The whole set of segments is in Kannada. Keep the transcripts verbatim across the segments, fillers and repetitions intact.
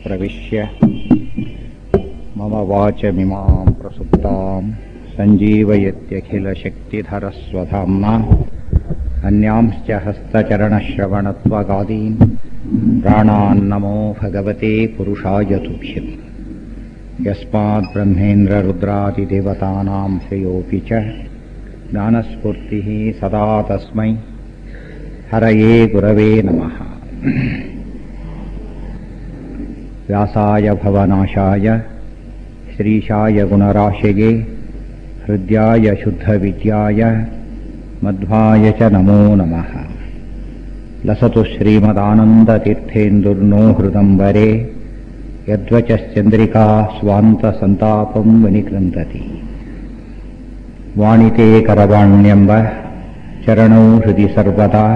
प्रविश्य मम वाचमिमां प्रसुप्तां सञ्जीवयत्यखिलशक्तिधरस्वधाम्ना अन्यांश्च हस्तचरणश्रवणत्वगादीन् प्राणान्नमो भगवते पुरुषाय तुभ्यम् यस्मात् ब्रह्मेन्द्ररुद्रादिदेवतानां श्रेयोऽपि च ज्ञानस्फूर्तिः सदा तस्मै हरये गुरवे नमः। व्यासाय भवनाशाय श्रीशाय गुणराशये हृद्याय शुद्धविद्याय मध्वाय च नमो नमः। लसतु श्रीमदानन्दतीर्थेन्दुर्नो हृदम्बरे यद्वचश्चन्द्रिका स्वान्तसन्तापं विनिकृन्तति। वाणिते करवाण्यम्ब चरणौ हृदि सर्वदा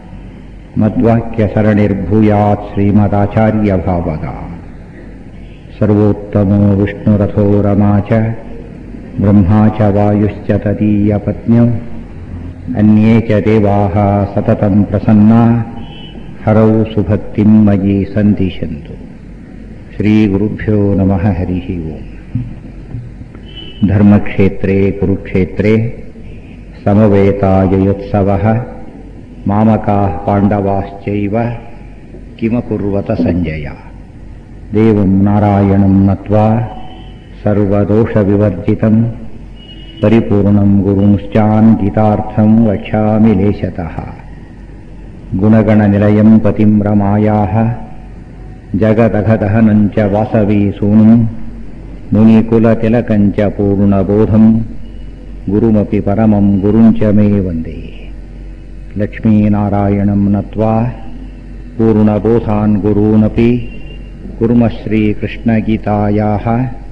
मद्वाक्यसरणिर्भूयात् श्रीमदाचार्यभावगा। सर्वोत्तमो विष्णुरथो रमा च ब्रह्मा च वायुश्च तदीयपत्न्यौ अन्ये च देवाः सततं प्रसन्ना हरौ सुभक्तिं मयि सन्दिशन्तु। श्रीगुरुभ्यो नमः। हरिः ओम्। धर्मक्षेत्रे कुरुक्षेत्रे समवेतायुत्सवः मामकाः पाण्डवाश्चैव किमकुर्वत सञ्जय। देवं नारायणं नत्वा सर्वदोषविवर्जितं परिपूर्णं गुरुंश्चान् गीतार्थं वक्ष्यामि लेशतः। गुणगणनिलयं पतिं रमायाः जगदघदहनं च वासवीसूनुं मुनिकुलतिलकं च पूर्णबोधं गुरुमपि परमं गुरुं च मे वन्दे। लक्ष्मीनारायणं नत्वा पूर्णबोधान् गुरूनपि कुर्मः श्रीकृष्णगीतायाः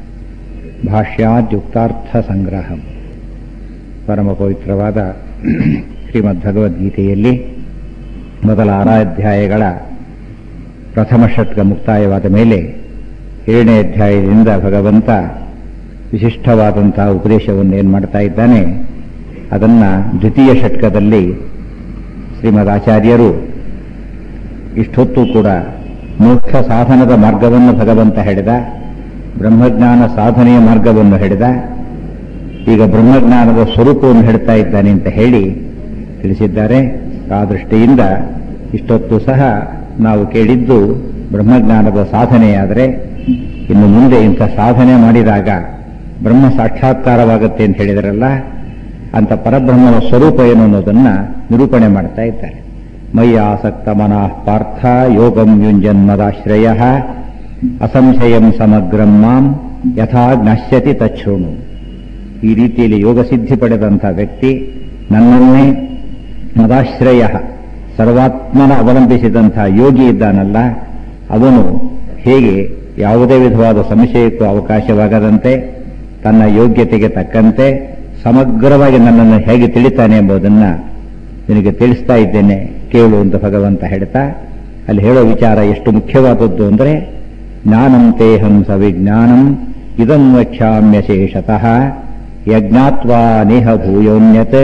ಭಾಷ್ಯಾದ್ಯುಕ್ತಾರ್ಥಸಂಗ್ರಹಂ. ಪರಮ ಪವಿತ್ರವಾದ ಶ್ರೀಮದ್ಭಗವದ್ಗೀತೆಯಲ್ಲಿ ಮೊದಲ ಆರಾಧ್ಯಾಯಗಳ ಪ್ರಥಮ ಷಟ್ಕ ಮುಕ್ತಾಯವಾದ ಮೇಲೆ ಏಳನೇ ಅಧ್ಯಾಯದಿಂದ ಭಗವಂತ ವಿಶಿಷ್ಟವಾದಂತಹ ಉಪದೇಶವನ್ನು ಏನು ಮಾಡ್ತಾ ಇದ್ದಾನೆ ಅದನ್ನು ದ್ವಿತೀಯ ಷಟ್ಕದಲ್ಲಿ ಶ್ರೀಮದ್ ಆಚಾರ್ಯರು ಇಷ್ಟೊತ್ತು ಕೂಡ ಮೋಕ್ಷ ಸಾಧನದ ಮಾರ್ಗವನ್ನು ಭಗವಂತ ಹೇಳಿದ, ಬ್ರಹ್ಮಜ್ಞಾನ ಸಾಧನೆಯ ಮಾರ್ಗವನ್ನು ಹೇಳಿದ, ಈಗ ಬ್ರಹ್ಮಜ್ಞಾನದ ಸ್ವರೂಪವನ್ನು ಹೇಳ್ತಾ ಇದ್ದಾನೆ ಅಂತ ಹೇಳಿ ತಿಳಿಸಿದ್ದಾರೆ. ಆ ದೃಷ್ಟಿಯಿಂದ ಇಷ್ಟೊತ್ತು ಸಹ ನಾವು ಕೇಳಿದ್ದು ಬ್ರಹ್ಮಜ್ಞಾನದ ಸಾಧನೆಯಾದರೆ ಇನ್ನು ಮುಂದೆ ಇಂಥ ಸಾಧನೆ ಮಾಡಿದಾಗ ಬ್ರಹ್ಮ ಸಾಕ್ಷಾತ್ಕಾರವಾಗುತ್ತೆ ಅಂತ ಹೇಳಿದರಲ್ಲ, ಅಂತ ಪರಬ್ರಹ್ಮನ ಸ್ವರೂಪ ಏನು ಅನ್ನೋದನ್ನು ನಿರೂಪಣೆ ಮಾಡ್ತಾ ಇದ್ದಾರೆ. ಮಯ್ಯ ಆಸಕ್ತ ಮನಃ ಪಾರ್ಥ ಯೋಗಂ ಯುಂಜನ್ಮದಾಶ್ರಯ ಅಸಂಶಯಂ ಸಮಗ್ರಂ ಮಾಂ ಯಥಾ ಜ್ಞಾಸ್ಯತಿ ತಚ್ಛೃಣು. ಈ ರೀತಿಯಲ್ಲಿ ಯೋಗ ಸಿದ್ಧಿ ಪಡೆದಂಥ ವ್ಯಕ್ತಿ ನನ್ನನ್ನೇ ಮದಾಶ್ರಯ ಸರ್ವಾತ್ಮನ ಅವಲಂಬಿಸಿದಂಥ ಯೋಗಿ ಇದ್ದಾನಲ್ಲ, ಅವನು ಹೇಗೆ ಯಾವುದೇ ವಿಧವಾದ ಸಂಶಯಕ್ಕೂ ಅವಕಾಶವಾಗದಂತೆ ತನ್ನ ಯೋಗ್ಯತೆಗೆ ತಕ್ಕಂತೆ ಸಮಗ್ರವಾಗಿ ನನ್ನನ್ನು ಹೇಗೆ ತಿಳಿತಾನೆ ಎಂಬುದನ್ನು ನಿನಗೆ ತಿಳಿಸ್ತಾ ಇದ್ದೇನೆ ಕೇಳು ಅಂತ ಭಗವಂತ ಹೇಳ್ತಾ, ಅಲ್ಲಿ ಹೇಳೋ ವಿಚಾರ ಎಷ್ಟು ಮುಖ್ಯವಾದದ್ದು ಅಂದರೆ, ಜ್ಞಾನಂ ತೇಹಂ ಸವಿಜ್ಞಾನಂ ಇದಂ ವಕ್ಷ್ಯಾಮ್ಯಶೇಷತಃ ಯಜ್ಞಾತ್ವಾ ನೇಹ ಭೂಯೋನ್ಯತ್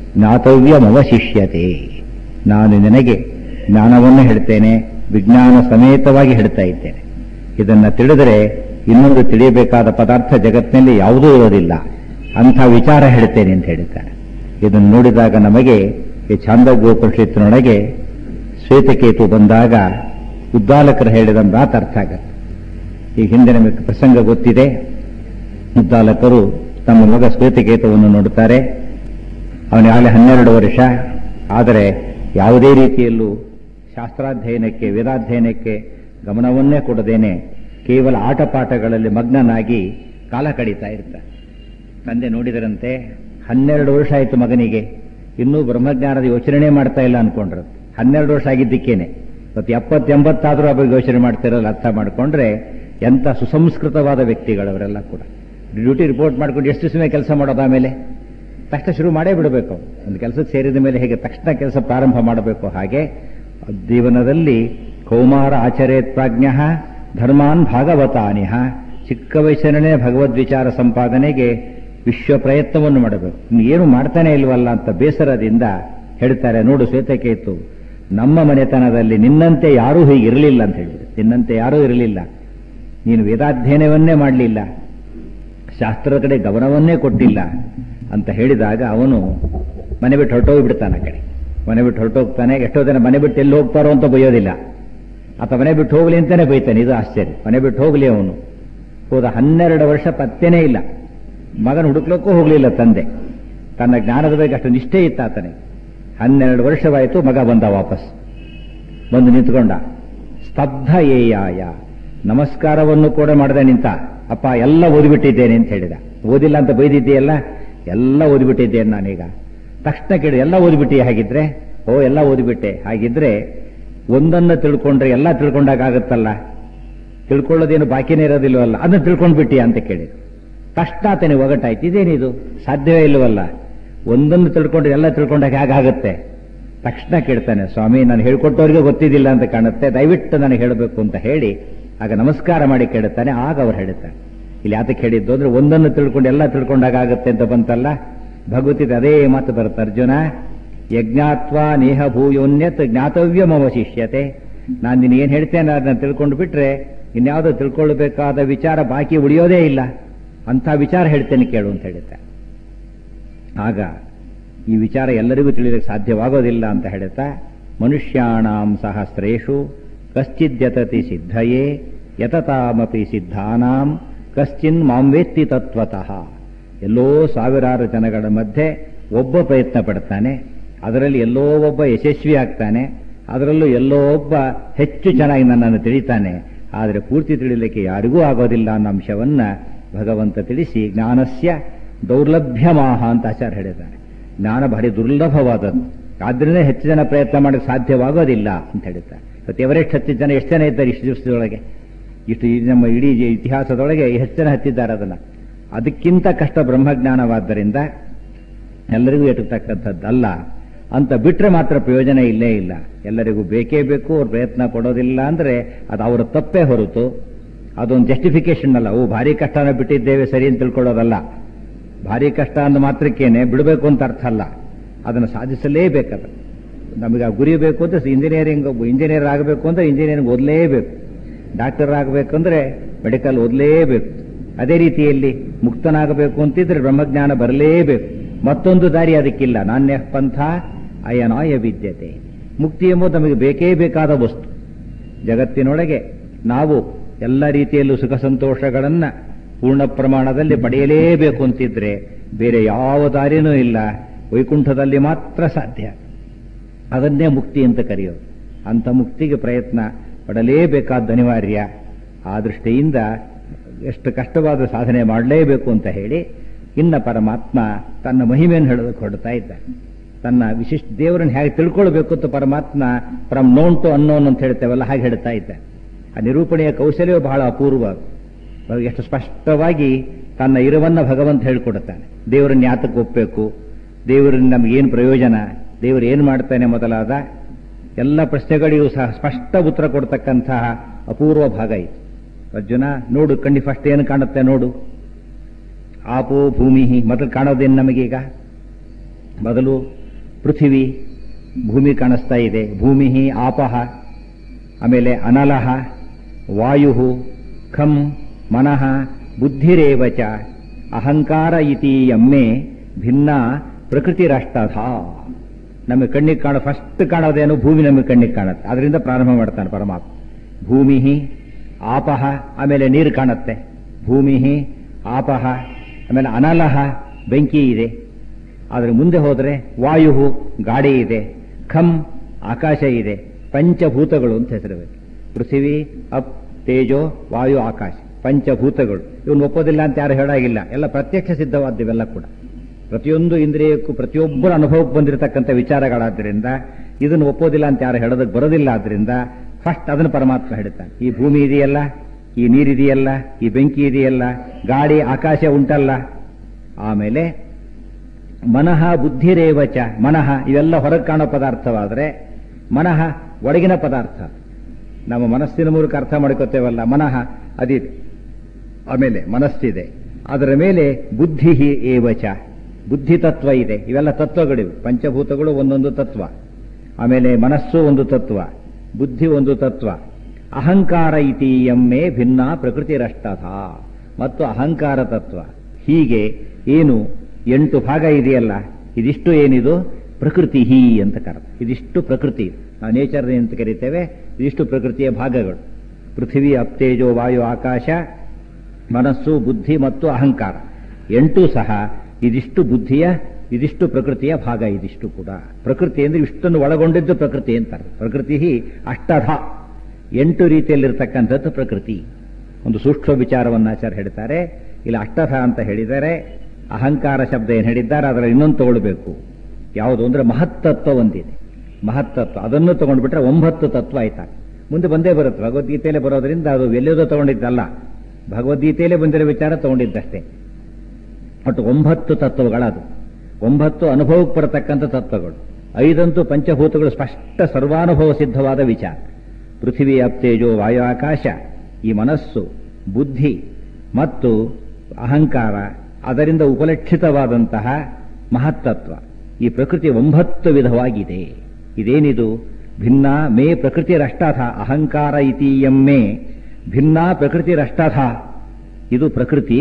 ಜ್ಞಾತವ್ಯಮವಶಿಷ್ಯತೆ. ನಾನು ನಿನಗೆ ಜ್ಞಾನವನ್ನು ಹೇಳ್ತೇನೆ, ವಿಜ್ಞಾನ ಸಮೇತವಾಗಿ ಹೇಳ್ತಾ ಇದ್ದೇನೆ. ಇದನ್ನು ತಿಳಿದರೆ ಇನ್ನೊಂದು ತಿಳಿಯಬೇಕಾದ ಪದಾರ್ಥ ಜಗತ್ತಿನಲ್ಲಿ ಯಾವುದೂ ಇರೋದಿಲ್ಲ, ಅಂಥ ವಿಚಾರ ಹೇಳ್ತೇನೆ ಅಂತ ಹೇಳಿದ್ದಾರೆ. ಇದನ್ನು ನೋಡಿದಾಗ ನಮಗೆ ಈ ಛಾಂದೋಗ್ಯೋಪನಿಷತ್ತಿನೊಳಗೆ ಶ್ವೇತಕೇತು ಬಂದಾಗ ಉದ್ದಾಲಕರು ಹೇಳಿದ ಮಾತು ಅರ್ಥ ಆಗತ್ತೆ. ಈ ಹಿಂದೆ ನಮಗೆ ಪ್ರಸಂಗ ಗೊತ್ತಿದೆ. ಉದ್ದಾಲಕರು ತಮ್ಮ ಮಗ ಶ್ವೇತಕೇತುವನ್ನು ನೋಡುತ್ತಾರೆ. ಅವನಿಗಾಗಲೇ ಹನ್ನೆರಡು ವರ್ಷ. ಆದರೆ ಯಾವುದೇ ರೀತಿಯಲ್ಲೂ ಶಾಸ್ತ್ರಾಧ್ಯಯನಕ್ಕೆ ವೇದಾಧ್ಯಯನಕ್ಕೆ ಗಮನವನ್ನೇ ಕೊಡದೇನೆ ಕೇವಲ ಆಟಪಾಠಗಳಲ್ಲಿ ಮಗ್ನನಾಗಿ ಕಾಲ ಕಳೀತಾ ಇರ್ತಾರೆ. ತಂದೆ ನೋಡಿದರಂತೆ, ಹನ್ನೆರಡು ವರ್ಷ ಆಯಿತು ಮಗನಿಗೆ, ಇನ್ನೂ ಬ್ರಹ್ಮಜ್ಞಾನದ ಯೋಚನೆ ಮಾಡ್ತಾ ಇಲ್ಲ ಅನ್ಕೊಂಡ್ರು. ಹನ್ನೆರಡು ವರ್ಷ ಆಗಿದ್ದಕ್ಕೇನೆ ಮತ್ತು ಎಪ್ಪತ್ತೆಂಬತ್ತಾದರೂ ಆ ಬಗ್ಗೆ ಯೋಚನೆ ಮಾಡ್ತಿರಲ್ಲ. ಅರ್ಥ ಮಾಡಿಕೊಂಡ್ರೆ ಎಂಥ ಸುಸಂಸ್ಕೃತವಾದ ವ್ಯಕ್ತಿಗಳವರೆಲ್ಲ ಕೂಡ. ಡ್ಯೂಟಿ ರಿಪೋರ್ಟ್ ಮಾಡ್ಕೊಂಡು ಎಷ್ಟು ಸಮಯ ಕೆಲಸ ಮಾಡೋದು, ಆಮೇಲೆ ತಕ್ಷಣ ಶುರು ಮಾಡೇ ಬಿಡಬೇಕು. ಒಂದು ಕೆಲಸಕ್ಕೆ ಸೇರಿದ ಮೇಲೆ ಹೇಗೆ ತಕ್ಷಣ ಕೆಲಸ ಪ್ರಾರಂಭ ಮಾಡಬೇಕು, ಹಾಗೆ ಜೀವನದಲ್ಲಿ ಕೌಮಾರ ಆಚರೇತ್ ಪ್ರಾಜ್ಞ ಧರ್ಮಾನ್ ಭಾಗವತಾನಿಹ. ಚಿಕ್ಕ ವಯಸ್ಸಿನಲ್ಲೇ ಭಗವದ್ವಿಚಾರ ಸಂಪಾದನೆಗೆ ವಿಶ್ವ ಪ್ರಯತ್ನವನ್ನು ಮಾಡಬೇಕು. ಏನು ಮಾಡ್ತಾನೆ ಇಲ್ವಲ್ಲ ಅಂತ ಬೇಸರದಿಂದ ಹೇಳ್ತಾರೆ, ನೋಡು ಶ್ವೇತಕೇತು, ನಮ್ಮ ಮನೆತನದಲ್ಲಿ ನಿನ್ನಂತೆ ಯಾರೂ ಹೀಗಿರಲಿಲ್ಲ ಅಂತ ಹೇಳಿದ್ರು. ನಿನ್ನಂತೆ ಯಾರೂ ಇರಲಿಲ್ಲ. ನೀನು ವೇದಾಧ್ಯಯನವನ್ನೇ ಮಾಡಲಿಲ್ಲ, ಶಾಸ್ತ್ರದ ಕಡೆ ಗಮನವನ್ನೇ ಕೊಟ್ಟಿಲ್ಲ ಅಂತ ಹೇಳಿದಾಗ ಅವನು ಮನೆ ಬಿಟ್ಟು ಹೊರಟೋಗ್ಬಿಡ್ತಾನೆ. ಆ ಕಡೆ ಮನೆ ಬಿಟ್ಟು ಹೊರಟೋಗ್ತಾನೆ. ಎಷ್ಟೋ ಜನ ಮನೆ ಬಿಟ್ಟು ಎಲ್ಲಿ ಹೋಗ್ತಾರೋ ಅಂತ ಬೈಯೋದಿಲ್ಲ, ಅಥವಾ ಮನೆ ಬಿಟ್ಟು ಹೋಗ್ಲಿ ಅಂತಾನೆ ಬೈತಾನೆ. ಇದು ಆಶ್ಚರ್ಯ. ಮನೆ ಬಿಟ್ಟು ಹೋಗ್ಲಿ ಅವನು. ಹೋದ ಹನ್ನೆರಡು ವರ್ಷ ಪತ್ತೇನೇ ಇಲ್ಲ. ಮಗನ ಹುಡುಕ್ಲಕ್ಕೂ ಹೋಗಲಿಲ್ಲ ತಂದೆ. ತನ್ನ ಜ್ಞಾನದ ಬಗ್ಗೆ ಅಷ್ಟು ನಿಷ್ಠೆ ಇತ್ತ ಆತನೆ. ಹನ್ನೆರಡು ವರ್ಷವಾಯಿತು. ಮಗ ಬಂದ ವಾಪಸ್. ಬಂದು ನಿಂತ್ಕೊಂಡ. ಸ್ತಬ್ಧ ಏಯಾಯ, ನಮಸ್ಕಾರವನ್ನು ಕೂಡ ಮಾಡದೆ ನಿಂತ. ಅಪ್ಪ ಎಲ್ಲ ಓದಿಬಿಟ್ಟಿದ್ದೇನೆ ಅಂತ ಹೇಳಿದ. ಓದಿಲ್ಲ ಅಂತ ಬೈದಿದ್ದೀಯಲ್ಲ, ಎಲ್ಲ ಓದಿಬಿಟ್ಟಿದ್ದೇನೆ ನಾನೀಗ. ತಕ್ಷಣ ಕೇಳಿ, ಎಲ್ಲ ಓದಿಬಿಟ್ಟಿ? ಹಾಗಿದ್ರೆ ಓ ಎಲ್ಲ ಓದಿಬಿಟ್ಟೆ. ಹಾಗಿದ್ರೆ ಒಂದನ್ನು ತಿಳ್ಕೊಂಡ್ರೆ ಎಲ್ಲ ತಿಳ್ಕೊಂಡಾಗತ್ತಲ್ಲ, ತಿಳ್ಕೊಳ್ಳೋದೇನು ಬಾಕಿನೇ ಇರೋದಿಲ್ವಲ್ಲ, ಅದನ್ನು ತಿಳ್ಕೊಂಡ್ಬಿಟ್ಟಿ ಅಂತ ಕೇಳಿದ್ರು. ತಕ್ಷಣ ಆತನೇ ಒಗಟಾಯ್ತು. ಇದೇನಿದು, ಸಾಧ್ಯವೇ ಇಲ್ಲವಲ್ಲ, ಒಂದನ್ನು ತಿಳ್ಕೊಂಡ್ರೆ ಎಲ್ಲ ತಿಳ್ಕೊಂಡಾಗ ಹೇಗಾಗುತ್ತೆ? ತಕ್ಷಣ ಕೇಳ್ತಾನೆ, ಸ್ವಾಮಿ ನಾನು ಹೇಳ್ಕೊಟ್ಟವ್ರಿಗೆ ಗೊತ್ತಿದ್ದಿಲ್ಲ ಅಂತ ಕಾಣುತ್ತೆ, ದಯವಿಟ್ಟು ನನಗೆ ಹೇಳಬೇಕು ಅಂತ ಹೇಳಿ ಆಗ ನಮಸ್ಕಾರ ಮಾಡಿ ಕೇಳುತ್ತಾನೆ. ಆಗ ಅವ್ರು ಹೇಳ್ತಾರೆ, ಇಲ್ಲಿ ಯಾತಕ್ಕೆ ಹೇಳಿದ್ದು ಅಂದ್ರೆ ಒಂದನ್ನು ತಿಳ್ಕೊಂಡು ಎಲ್ಲ ತಿಳ್ಕೊಂಡಾಗ ಆಗುತ್ತೆ ಅಂತ ಬಂತಲ್ಲ. ಭಗವತಿ ಅದೇ ಮಾತು ಬರುತ್ತೆ, ಅರ್ಜುನ ಯಜ್ಞಾತ್ವ ನೇಹ ಭೂಯೋನ್ಯತ್ ಜ್ಞಾತವ್ಯಮವಶಿಷ್ಯತೆ. ನಾನು ನಿನ್ನ ಏನು ಹೇಳ್ತೇನೆ ಅದನ್ನ ತಿಳ್ಕೊಂಡು ಬಿಟ್ರೆ ಇನ್ಯಾವುದೋ ತಿಳ್ಕೊಳ್ಬೇಕಾದ ವಿಚಾರ ಬಾಕಿ ಉಳಿಯೋದೇ ಇಲ್ಲ, ಅಂಥ ವಿಚಾರ ಹೇಳ್ತೇನೆ ಕೇಳು ಅಂತ ಹೇಳುತ್ತೆ. ಆಗ ಈ ವಿಚಾರ ಎಲ್ಲರಿಗೂ ತಿಳಿಯಲಿಕ್ಕೆ ಸಾಧ್ಯವಾಗೋದಿಲ್ಲ ಅಂತ ಹೇಳುತ್ತಾ, ಮನುಷ್ಯಾಣಾಂ ಸಹಸ್ರೇಷು ಕಶ್ಚಿದ್ಯತತಿ ಸಿದ್ಧಯೇ ಯತತಾಮಪಿ ಸಿದ್ಧಾನಾಂ ಕಶ್ಚಿನ್ ಮಾಂವೇತ್ತಿ ತತ್ವತಃ. ಎಲ್ಲೋ ಸಾವಿರಾರು ಜನಗಳ ಮಧ್ಯೆ ಒಬ್ಬ ಪ್ರಯತ್ನ ಪಡ್ತಾನೆ, ಅದರಲ್ಲಿ ಎಲ್ಲೋ ಒಬ್ಬ ಯಶಸ್ವಿ ಆಗ್ತಾನೆ, ಅದರಲ್ಲೂ ಎಲ್ಲೋ ಒಬ್ಬ ಹೆಚ್ಚು ಚೆನ್ನಾಗಿ ನನ್ನನ್ನು ತಿಳಿತಾನೆ. ಆದರೆ ಪೂರ್ತಿ ತಿಳಿಯಲಿಕ್ಕೆ ಯಾರಿಗೂ ಆಗೋದಿಲ್ಲ ಅನ್ನೋ ಅಂಶವನ್ನ ಭಗವಂತ ತಿಳಿಸಿ, ಜ್ಞಾನಸ್ಯ ದೌರ್ಲಭ್ಯಮಾಹ ಅಂತ ಆಚಾರ್ಯ ಹೇಳಿದ್ದಾರೆ. ಜ್ಞಾನ ಭಾರಿ ದುರ್ಲಭವಾದದ್ದು, ಆದ್ರಿಂದ ಹೆಚ್ಚು ಜನ ಪ್ರಯತ್ನ ಮಾಡಕ್ಕೆ ಸಾಧ್ಯವಾಗೋದಿಲ್ಲ ಅಂತ ಹೇಳ್ತಾರೆ. ಇವತ್ತು ಎವರೆಸ್ಟ್ ಹತ್ತಿದ ಜನ ಎಷ್ಟು ಜನ ಇದ್ದಾರೆ ಇಷ್ಟು ದಿವಸದೊಳಗೆ? ಇಷ್ಟು ನಮ್ಮ ಇಡೀ ಇತಿಹಾಸದೊಳಗೆ ಎಷ್ಟು ಜನ ಹತ್ತಿದ್ದಾರೆ ಅದನ್ನು? ಅದಕ್ಕಿಂತ ಕಷ್ಟ ಬ್ರಹ್ಮಜ್ಞಾನವಾದ್ದರಿಂದ ಎಲ್ಲರಿಗೂ ಎಟತಕ್ಕಂಥದ್ದಲ್ಲ ಅಂತ ಬಿಟ್ಟರೆ ಮಾತ್ರ ಪ್ರಯೋಜನ ಇಲ್ಲೇ ಇಲ್ಲ. ಎಲ್ಲರಿಗೂ ಬೇಕೇ ಬೇಕು. ಅವ್ರು ಪ್ರಯತ್ನ ಕೊಡೋದಿಲ್ಲ ಅಂದರೆ ಅದು ಅವರ ತಪ್ಪೇ ಹೊರತು ಅದೊಂದು ಜಸ್ಟಿಫಿಕೇಶನ್ ಅಲ್ಲ. ಓ ಭಾರಿ ಕಷ್ಟನ ಬಿಟ್ಟಿದ್ದೇವೆ ಸರಿ ಅಂತ ತಿಳ್ಕೊಳ್ಳೋದಲ್ಲ. ಭಾರಿ ಕಷ್ಟ ಅಂದ ಮಾತ್ರಕ್ಕೇನೆ ಬಿಡಬೇಕು ಅಂತ ಅರ್ಥ ಅಲ್ಲ, ಅದನ್ನು ಸಾಧಿಸಲೇಬೇಕದು. ನಮಗೆ ಆ ಗುರಿ ಬೇಕು ಅಂತ ಇಂಜಿನಿಯರಿಂಗ್ ಇಂಜಿನಿಯರ್ ಆಗಬೇಕು ಅಂದರೆ ಇಂಜಿನಿಯರಿಂಗ್ ಓದಲೇಬೇಕು, ಡಾಕ್ಟರ್ ಆಗಬೇಕಂದ್ರೆ ಮೆಡಿಕಲ್ ಓದಲೇಬೇಕು. ಅದೇ ರೀತಿಯಲ್ಲಿ ಮುಕ್ತನಾಗಬೇಕು ಅಂತಿದ್ರೆ ಬ್ರಹ್ಮಜ್ಞಾನ ಬರಲೇಬೇಕು. ಮತ್ತೊಂದು ದಾರಿ ಅದಕ್ಕಿಲ್ಲ. ನಾಣ್ಯ ಪಂಥ ಅಯನಾಯ ವಿದ್ಯತೆ. ಮುಕ್ತಿ ಎಂಬುದು ನಮಗೆ ಬೇಕೇ ಬೇಕಾದ ವಸ್ತು. ಜಗತ್ತಿನೊಳಗೆ ನಾವು ಎಲ್ಲ ರೀತಿಯಲ್ಲೂ ಸುಖ ಸಂತೋಷಗಳನ್ನು ಪೂರ್ಣ ಪ್ರಮಾಣದಲ್ಲಿ ಪಡೆಯಲೇಬೇಕು ಅಂತಿದ್ರೆ ಬೇರೆ ಯಾವ ದಾರಿನೂ ಇಲ್ಲ, ವೈಕುಂಠದಲ್ಲಿ ಮಾತ್ರ ಸಾಧ್ಯ. ಅದನ್ನೇ ಮುಕ್ತಿ ಅಂತ ಕರೆಯೋದು. ಅಂಥ ಮುಕ್ತಿಗೆ ಪ್ರಯತ್ನ ಪಡಲೇಬೇಕಾದ ಅನಿವಾರ್ಯ. ಆ ದೃಷ್ಟಿಯಿಂದ ಎಷ್ಟು ಕಷ್ಟವಾದ ಸಾಧನೆ ಮಾಡಲೇಬೇಕು ಅಂತ ಹೇಳಿ ಇನ್ನ ಪರಮಾತ್ಮ ತನ್ನ ಮಹಿಮೆಯನ್ನು ಹೇಳೋದಕ್ಕೆ ಹೊರಡ್ತಾ ಇದ್ದ. ತನ್ನ ವಿಶಿಷ್ಟ ದೇವರನ್ನು ಹೇಗೆ ತಿಳ್ಕೊಳ್ಬೇಕು ಅಂತ ಪರಮಾತ್ಮ ಫ್ರಮ್ ನೋನ್ ಟು ಅನ್ನೋನ್ ಅಂತ ಹೇಳ್ತೇವಲ್ಲ, ಹಾಗೆ ಹೇಳ್ತಾ ಇದ್ದ. ಆ ನಿರೂಪಣೆಯ ಕೌಶಲ್ಯವೂ ಬಹಳ ಅಪೂರ್ವ. ಎಷ್ಟು ಸ್ಪಷ್ಟವಾಗಿ ತನ್ನ ಇರುವನ್ನ ಭಗವಂತ ಹೇಳ್ಕೊಡುತ್ತಾನೆ. ದೇವರನ್ನ ಯಾತಕ್ಕೆ ಒಪ್ಪಬೇಕು, ದೇವರನ್ನ ನಮಗೇನು ಪ್ರಯೋಜನ, ದೇವರು ಏನು ಮಾಡ್ತಾನೆ ಮೊದಲಾದ ಎಲ್ಲ ಪ್ರಶ್ನೆಗಳಿಗೂ ಸಹ ಸ್ಪಷ್ಟ ಉತ್ತರ ಕೊಡ್ತಕ್ಕಂತಹ ಅಪೂರ್ವ ಭಾಗ ಇದು. ಅರ್ಜುನ ನೋಡು, ಕಣ್ಣಿ ಫಸ್ಟ್ ಏನು ಕಾಣುತ್ತೆ ನೋಡು. ಆಪೋ ಭೂಮಿ, ಮೊದಲು ಕಾಣೋದೇನು ನಮಗೀಗ? ಮೊದಲು ಪೃಥಿವಿ, ಭೂಮಿ ಕಾಣಿಸ್ತಾ ಇದೆ. ಭೂಮಿ ಆಪಹ, ಆಮೇಲೆ ಅನಲಹ, ವಾಯು, ಖಂ, ಮನಃ, ಬುದ್ಧಿರೇವಚ, ಅಹಂಕಾರ ಇತಿ ಎಮ್ಮೆ ಭಿನ್ನ ಪ್ರಕೃತಿರಷ್ಟಧ. ನಮಗೆ ಕಣ್ಣಿಗೆ ಕಾಣೋ ಫಸ್ಟ್ ಕಾಣೋದೇನು? ಭೂಮಿ ನಮಗೆ ಕಣ್ಣಿಗೆ ಕಾಣುತ್ತೆ. ಅದರಿಂದ ಪ್ರಾರಂಭ ಮಾಡ್ತಾನೆ ಪರಮಾತ್ಮ. ಭೂಮಿ ಆಪಹ, ಆಮೇಲೆ ನೀರು ಕಾಣುತ್ತೆ. ಭೂಮಿ ಆಪಹ, ಆಮೇಲೆ ಅನಲಹ, ಬೆಂಕಿ ಇದೆ. ಆದರೆ ಮುಂದೆ ಹೋದರೆ ವಾಯು, ಗಾಳಿ ಇದೆ. ಖಂ, ಆಕಾಶ ಇದೆ. ಪಂಚಭೂತಗಳು ಅಂತ ಹೆಸರಬೇಕು. ಪೃಥ್ವಿ, ಅಪ್, ತೇಜೋ, ವಾಯು, ಆಕಾಶ, ಪಂಚಭೂತಗಳು. ಇವನು ಒಪ್ಪೋದಿಲ್ಲ ಅಂತ ಯಾರು ಹೇಳಾಗಿಲ್ಲ. ಎಲ್ಲ ಪ್ರತ್ಯಕ್ಷ ಸಿದ್ಧವಾದ್ದಿವೆಲ್ಲ ಕೂಡ. ಪ್ರತಿಯೊಂದು ಇಂದ್ರಿಯಕ್ಕೂ ಪ್ರತಿಯೊಬ್ಬರ ಅನುಭವಕ್ಕೆ ಬಂದಿರತಕ್ಕಂಥ ವಿಚಾರಗಳಾದ್ದರಿಂದ ಇದನ್ನು ಒಪ್ಪೋದಿಲ್ಲ ಅಂತ ಯಾರು ಹೇಳೋದಕ್ಕೆ ಬರೋದಿಲ್ಲ. ಆದ್ರಿಂದ ಫಸ್ಟ್ ಅದನ್ನು ಪರಮಾತ್ಮ ಹೇಳ್ತಾನೆ. ಈ ಭೂಮಿ ಇದೆಯಲ್ಲ, ಈ ನೀರಿದೆಯಲ್ಲ, ಈ ಬೆಂಕಿ ಇದೆಯಲ್ಲ, ಗಾಳಿ ಆಕಾಶ ಉಂಟಲ್ಲ. ಆಮೇಲೆ ಮನಃ ಬುದ್ಧಿರೇವಚ. ಮನಃ ಇವೆಲ್ಲ ಹೊರಗೆ ಕಾಣೋ ಪದಾರ್ಥವಾದರೆ ಮನಃ ಒಳಗಿನ ಪದಾರ್ಥ. ನಮ್ಮ ಮನಸ್ಸಿನ ಮೂಲಕ ಅರ್ಥ ಮಾಡ್ಕೋತೇವಲ್ಲ, ಮನಃ ಅದಿದೆ. ಆಮೇಲೆ ಮನಸ್ಸಿದೆ, ಅದರ ಮೇಲೆ ಬುದ್ಧಿ ಏವಚ, ಬುದ್ಧಿ ತತ್ವ ಇದೆ. ಇವೆಲ್ಲ ತತ್ವಗಳಿವೆ. ಪಂಚಭೂತಗಳು ಒಂದೊಂದು ತತ್ವ. ಆಮೇಲೆ ಮನಸ್ಸು ಒಂದು ತತ್ವ, ಬುದ್ಧಿ ಒಂದು ತತ್ವ, ಅಹಂಕಾರ ಇತಿ ಎಮ್ಮೆ ಭಿನ್ನ ಪ್ರಕೃತಿರಷ್ಟಥ. ಮತ್ತು ಅಹಂಕಾರ ತತ್ವ ಹೀಗೆ ಏನು ಎಂಟು ಭಾಗ ಇದೆಯಲ್ಲ, ಇದಿಷ್ಟು ಏನಿದು ಪ್ರಕೃತಿ ಹೀ ಅಂತ ಕರ. ಇದಿಷ್ಟು ಪ್ರಕೃತಿ, ನಾವು ನೇಚರ್ ಅಂತ ಕರಿತೇವೆ. ಇದಿಷ್ಟು ಪ್ರಕೃತಿಯ ಭಾಗಗಳು. ಪೃಥ್ವಿ, ಅಪ್ತೇಜೋ, ವಾಯು, ಆಕಾಶ, ಮನಸ್ಸು, ಬುದ್ಧಿ ಮತ್ತು ಅಹಂಕಾರ ಎಂಟೂ ಸಹ ಇದಿಷ್ಟು ಬುದ್ಧಿಯ, ಇದಿಷ್ಟು ಪ್ರಕೃತಿಯ ಭಾಗ. ಇದಿಷ್ಟು ಕೂಡ ಪ್ರಕೃತಿ ಅಂದ್ರೆ ಇಷ್ಟನ್ನು ಒಳಗೊಂಡಿದ್ದು ಪ್ರಕೃತಿ ಅಂತಾರೆ. ಪ್ರಕೃತಿ ಅಷ್ಟಧ, ಎಂಟು ರೀತಿಯಲ್ಲಿರ್ತಕ್ಕಂಥದ್ದು ಪ್ರಕೃತಿ. ಒಂದು ಸೂಕ್ಷ್ಮ ವಿಚಾರವನ್ನು ಆಚಾರ್ಯ ಹೇಳ್ತಾರೆ. ಇಲ್ಲಿ ಅಷ್ಟಧ ಅಂತ ಹೇಳಿದರೆ ಅಹಂಕಾರ ಶಬ್ದ ಏನು ಹೇಳಿದ್ದಾರೆ ಅದರ ಇನ್ನೊಂದು ತಗೊಳ್ಬೇಕು. ಯಾವುದು ಅಂದ್ರೆ ಮಹತ್ತತ್ವ ಒಂದಿದೆ. ಮಹತ್ತತ್ವ ಅದನ್ನು ತಗೊಂಡ್ಬಿಟ್ರೆ ಒಂಬತ್ತು ತತ್ವ ಆಯ್ತಾ. ಮುಂದೆ ಬಂದೇ ಬರುತ್ತೆ. ಭಗವದ್ಗೀತೆಯಲ್ಲೇ ಬರೋದ್ರಿಂದ ಅದು ಎಲ್ಲೇದೋ ತಗೊಂಡಿದ್ದಲ್ಲ, ಭಗವದ್ಗೀತೆಯಲ್ಲೇ ಬಂದಿರೋ ವಿಚಾರ ತಗೊಂಡಿದ್ದಷ್ಟೇ. ಒಟ್ಟು ಒಂಬತ್ತು ತತ್ವಗಳದು. ಒಂಬತ್ತು ಅನುಭವಕ್ಕೆ ಬರತಕ್ಕಂಥ ತತ್ವಗಳು. ಐದಂತೂ ಪಂಚಭೂತಗಳು ಸ್ಪಷ್ಟ ಸರ್ವಾನುಭವ ಸಿದ್ಧವಾದ ವಿಚಾರ. ಪೃಥ್ವಿ, ಅಪ್ತೇಜೋ, ವಾಯು, ಆಕಾಶ, ಈ ಮನಸ್ಸು, ಬುದ್ಧಿ ಮತ್ತು ಅಹಂಕಾರ, ಅದರಿಂದ ಉಪಲಕ್ಷಿತವಾದಂತಹ ಮಹತ್ತತ್ವ. ಈ ಪ್ರಕೃತಿ ಒಂಬತ್ತು ವಿಧವಾಗಿದೆ. ಇದೇನಿದು? ಭಿನ್ನ ಮೇ ಪ್ರಕೃತಿರಷ್ಟಥ ಅಹಂಕಾರ ಇತೀಯಂ ಮೇ ಭಿನ್ನ ಪ್ರಕೃತಿರಷ್ಟಥ. ಇದು ಪ್ರಕೃತಿ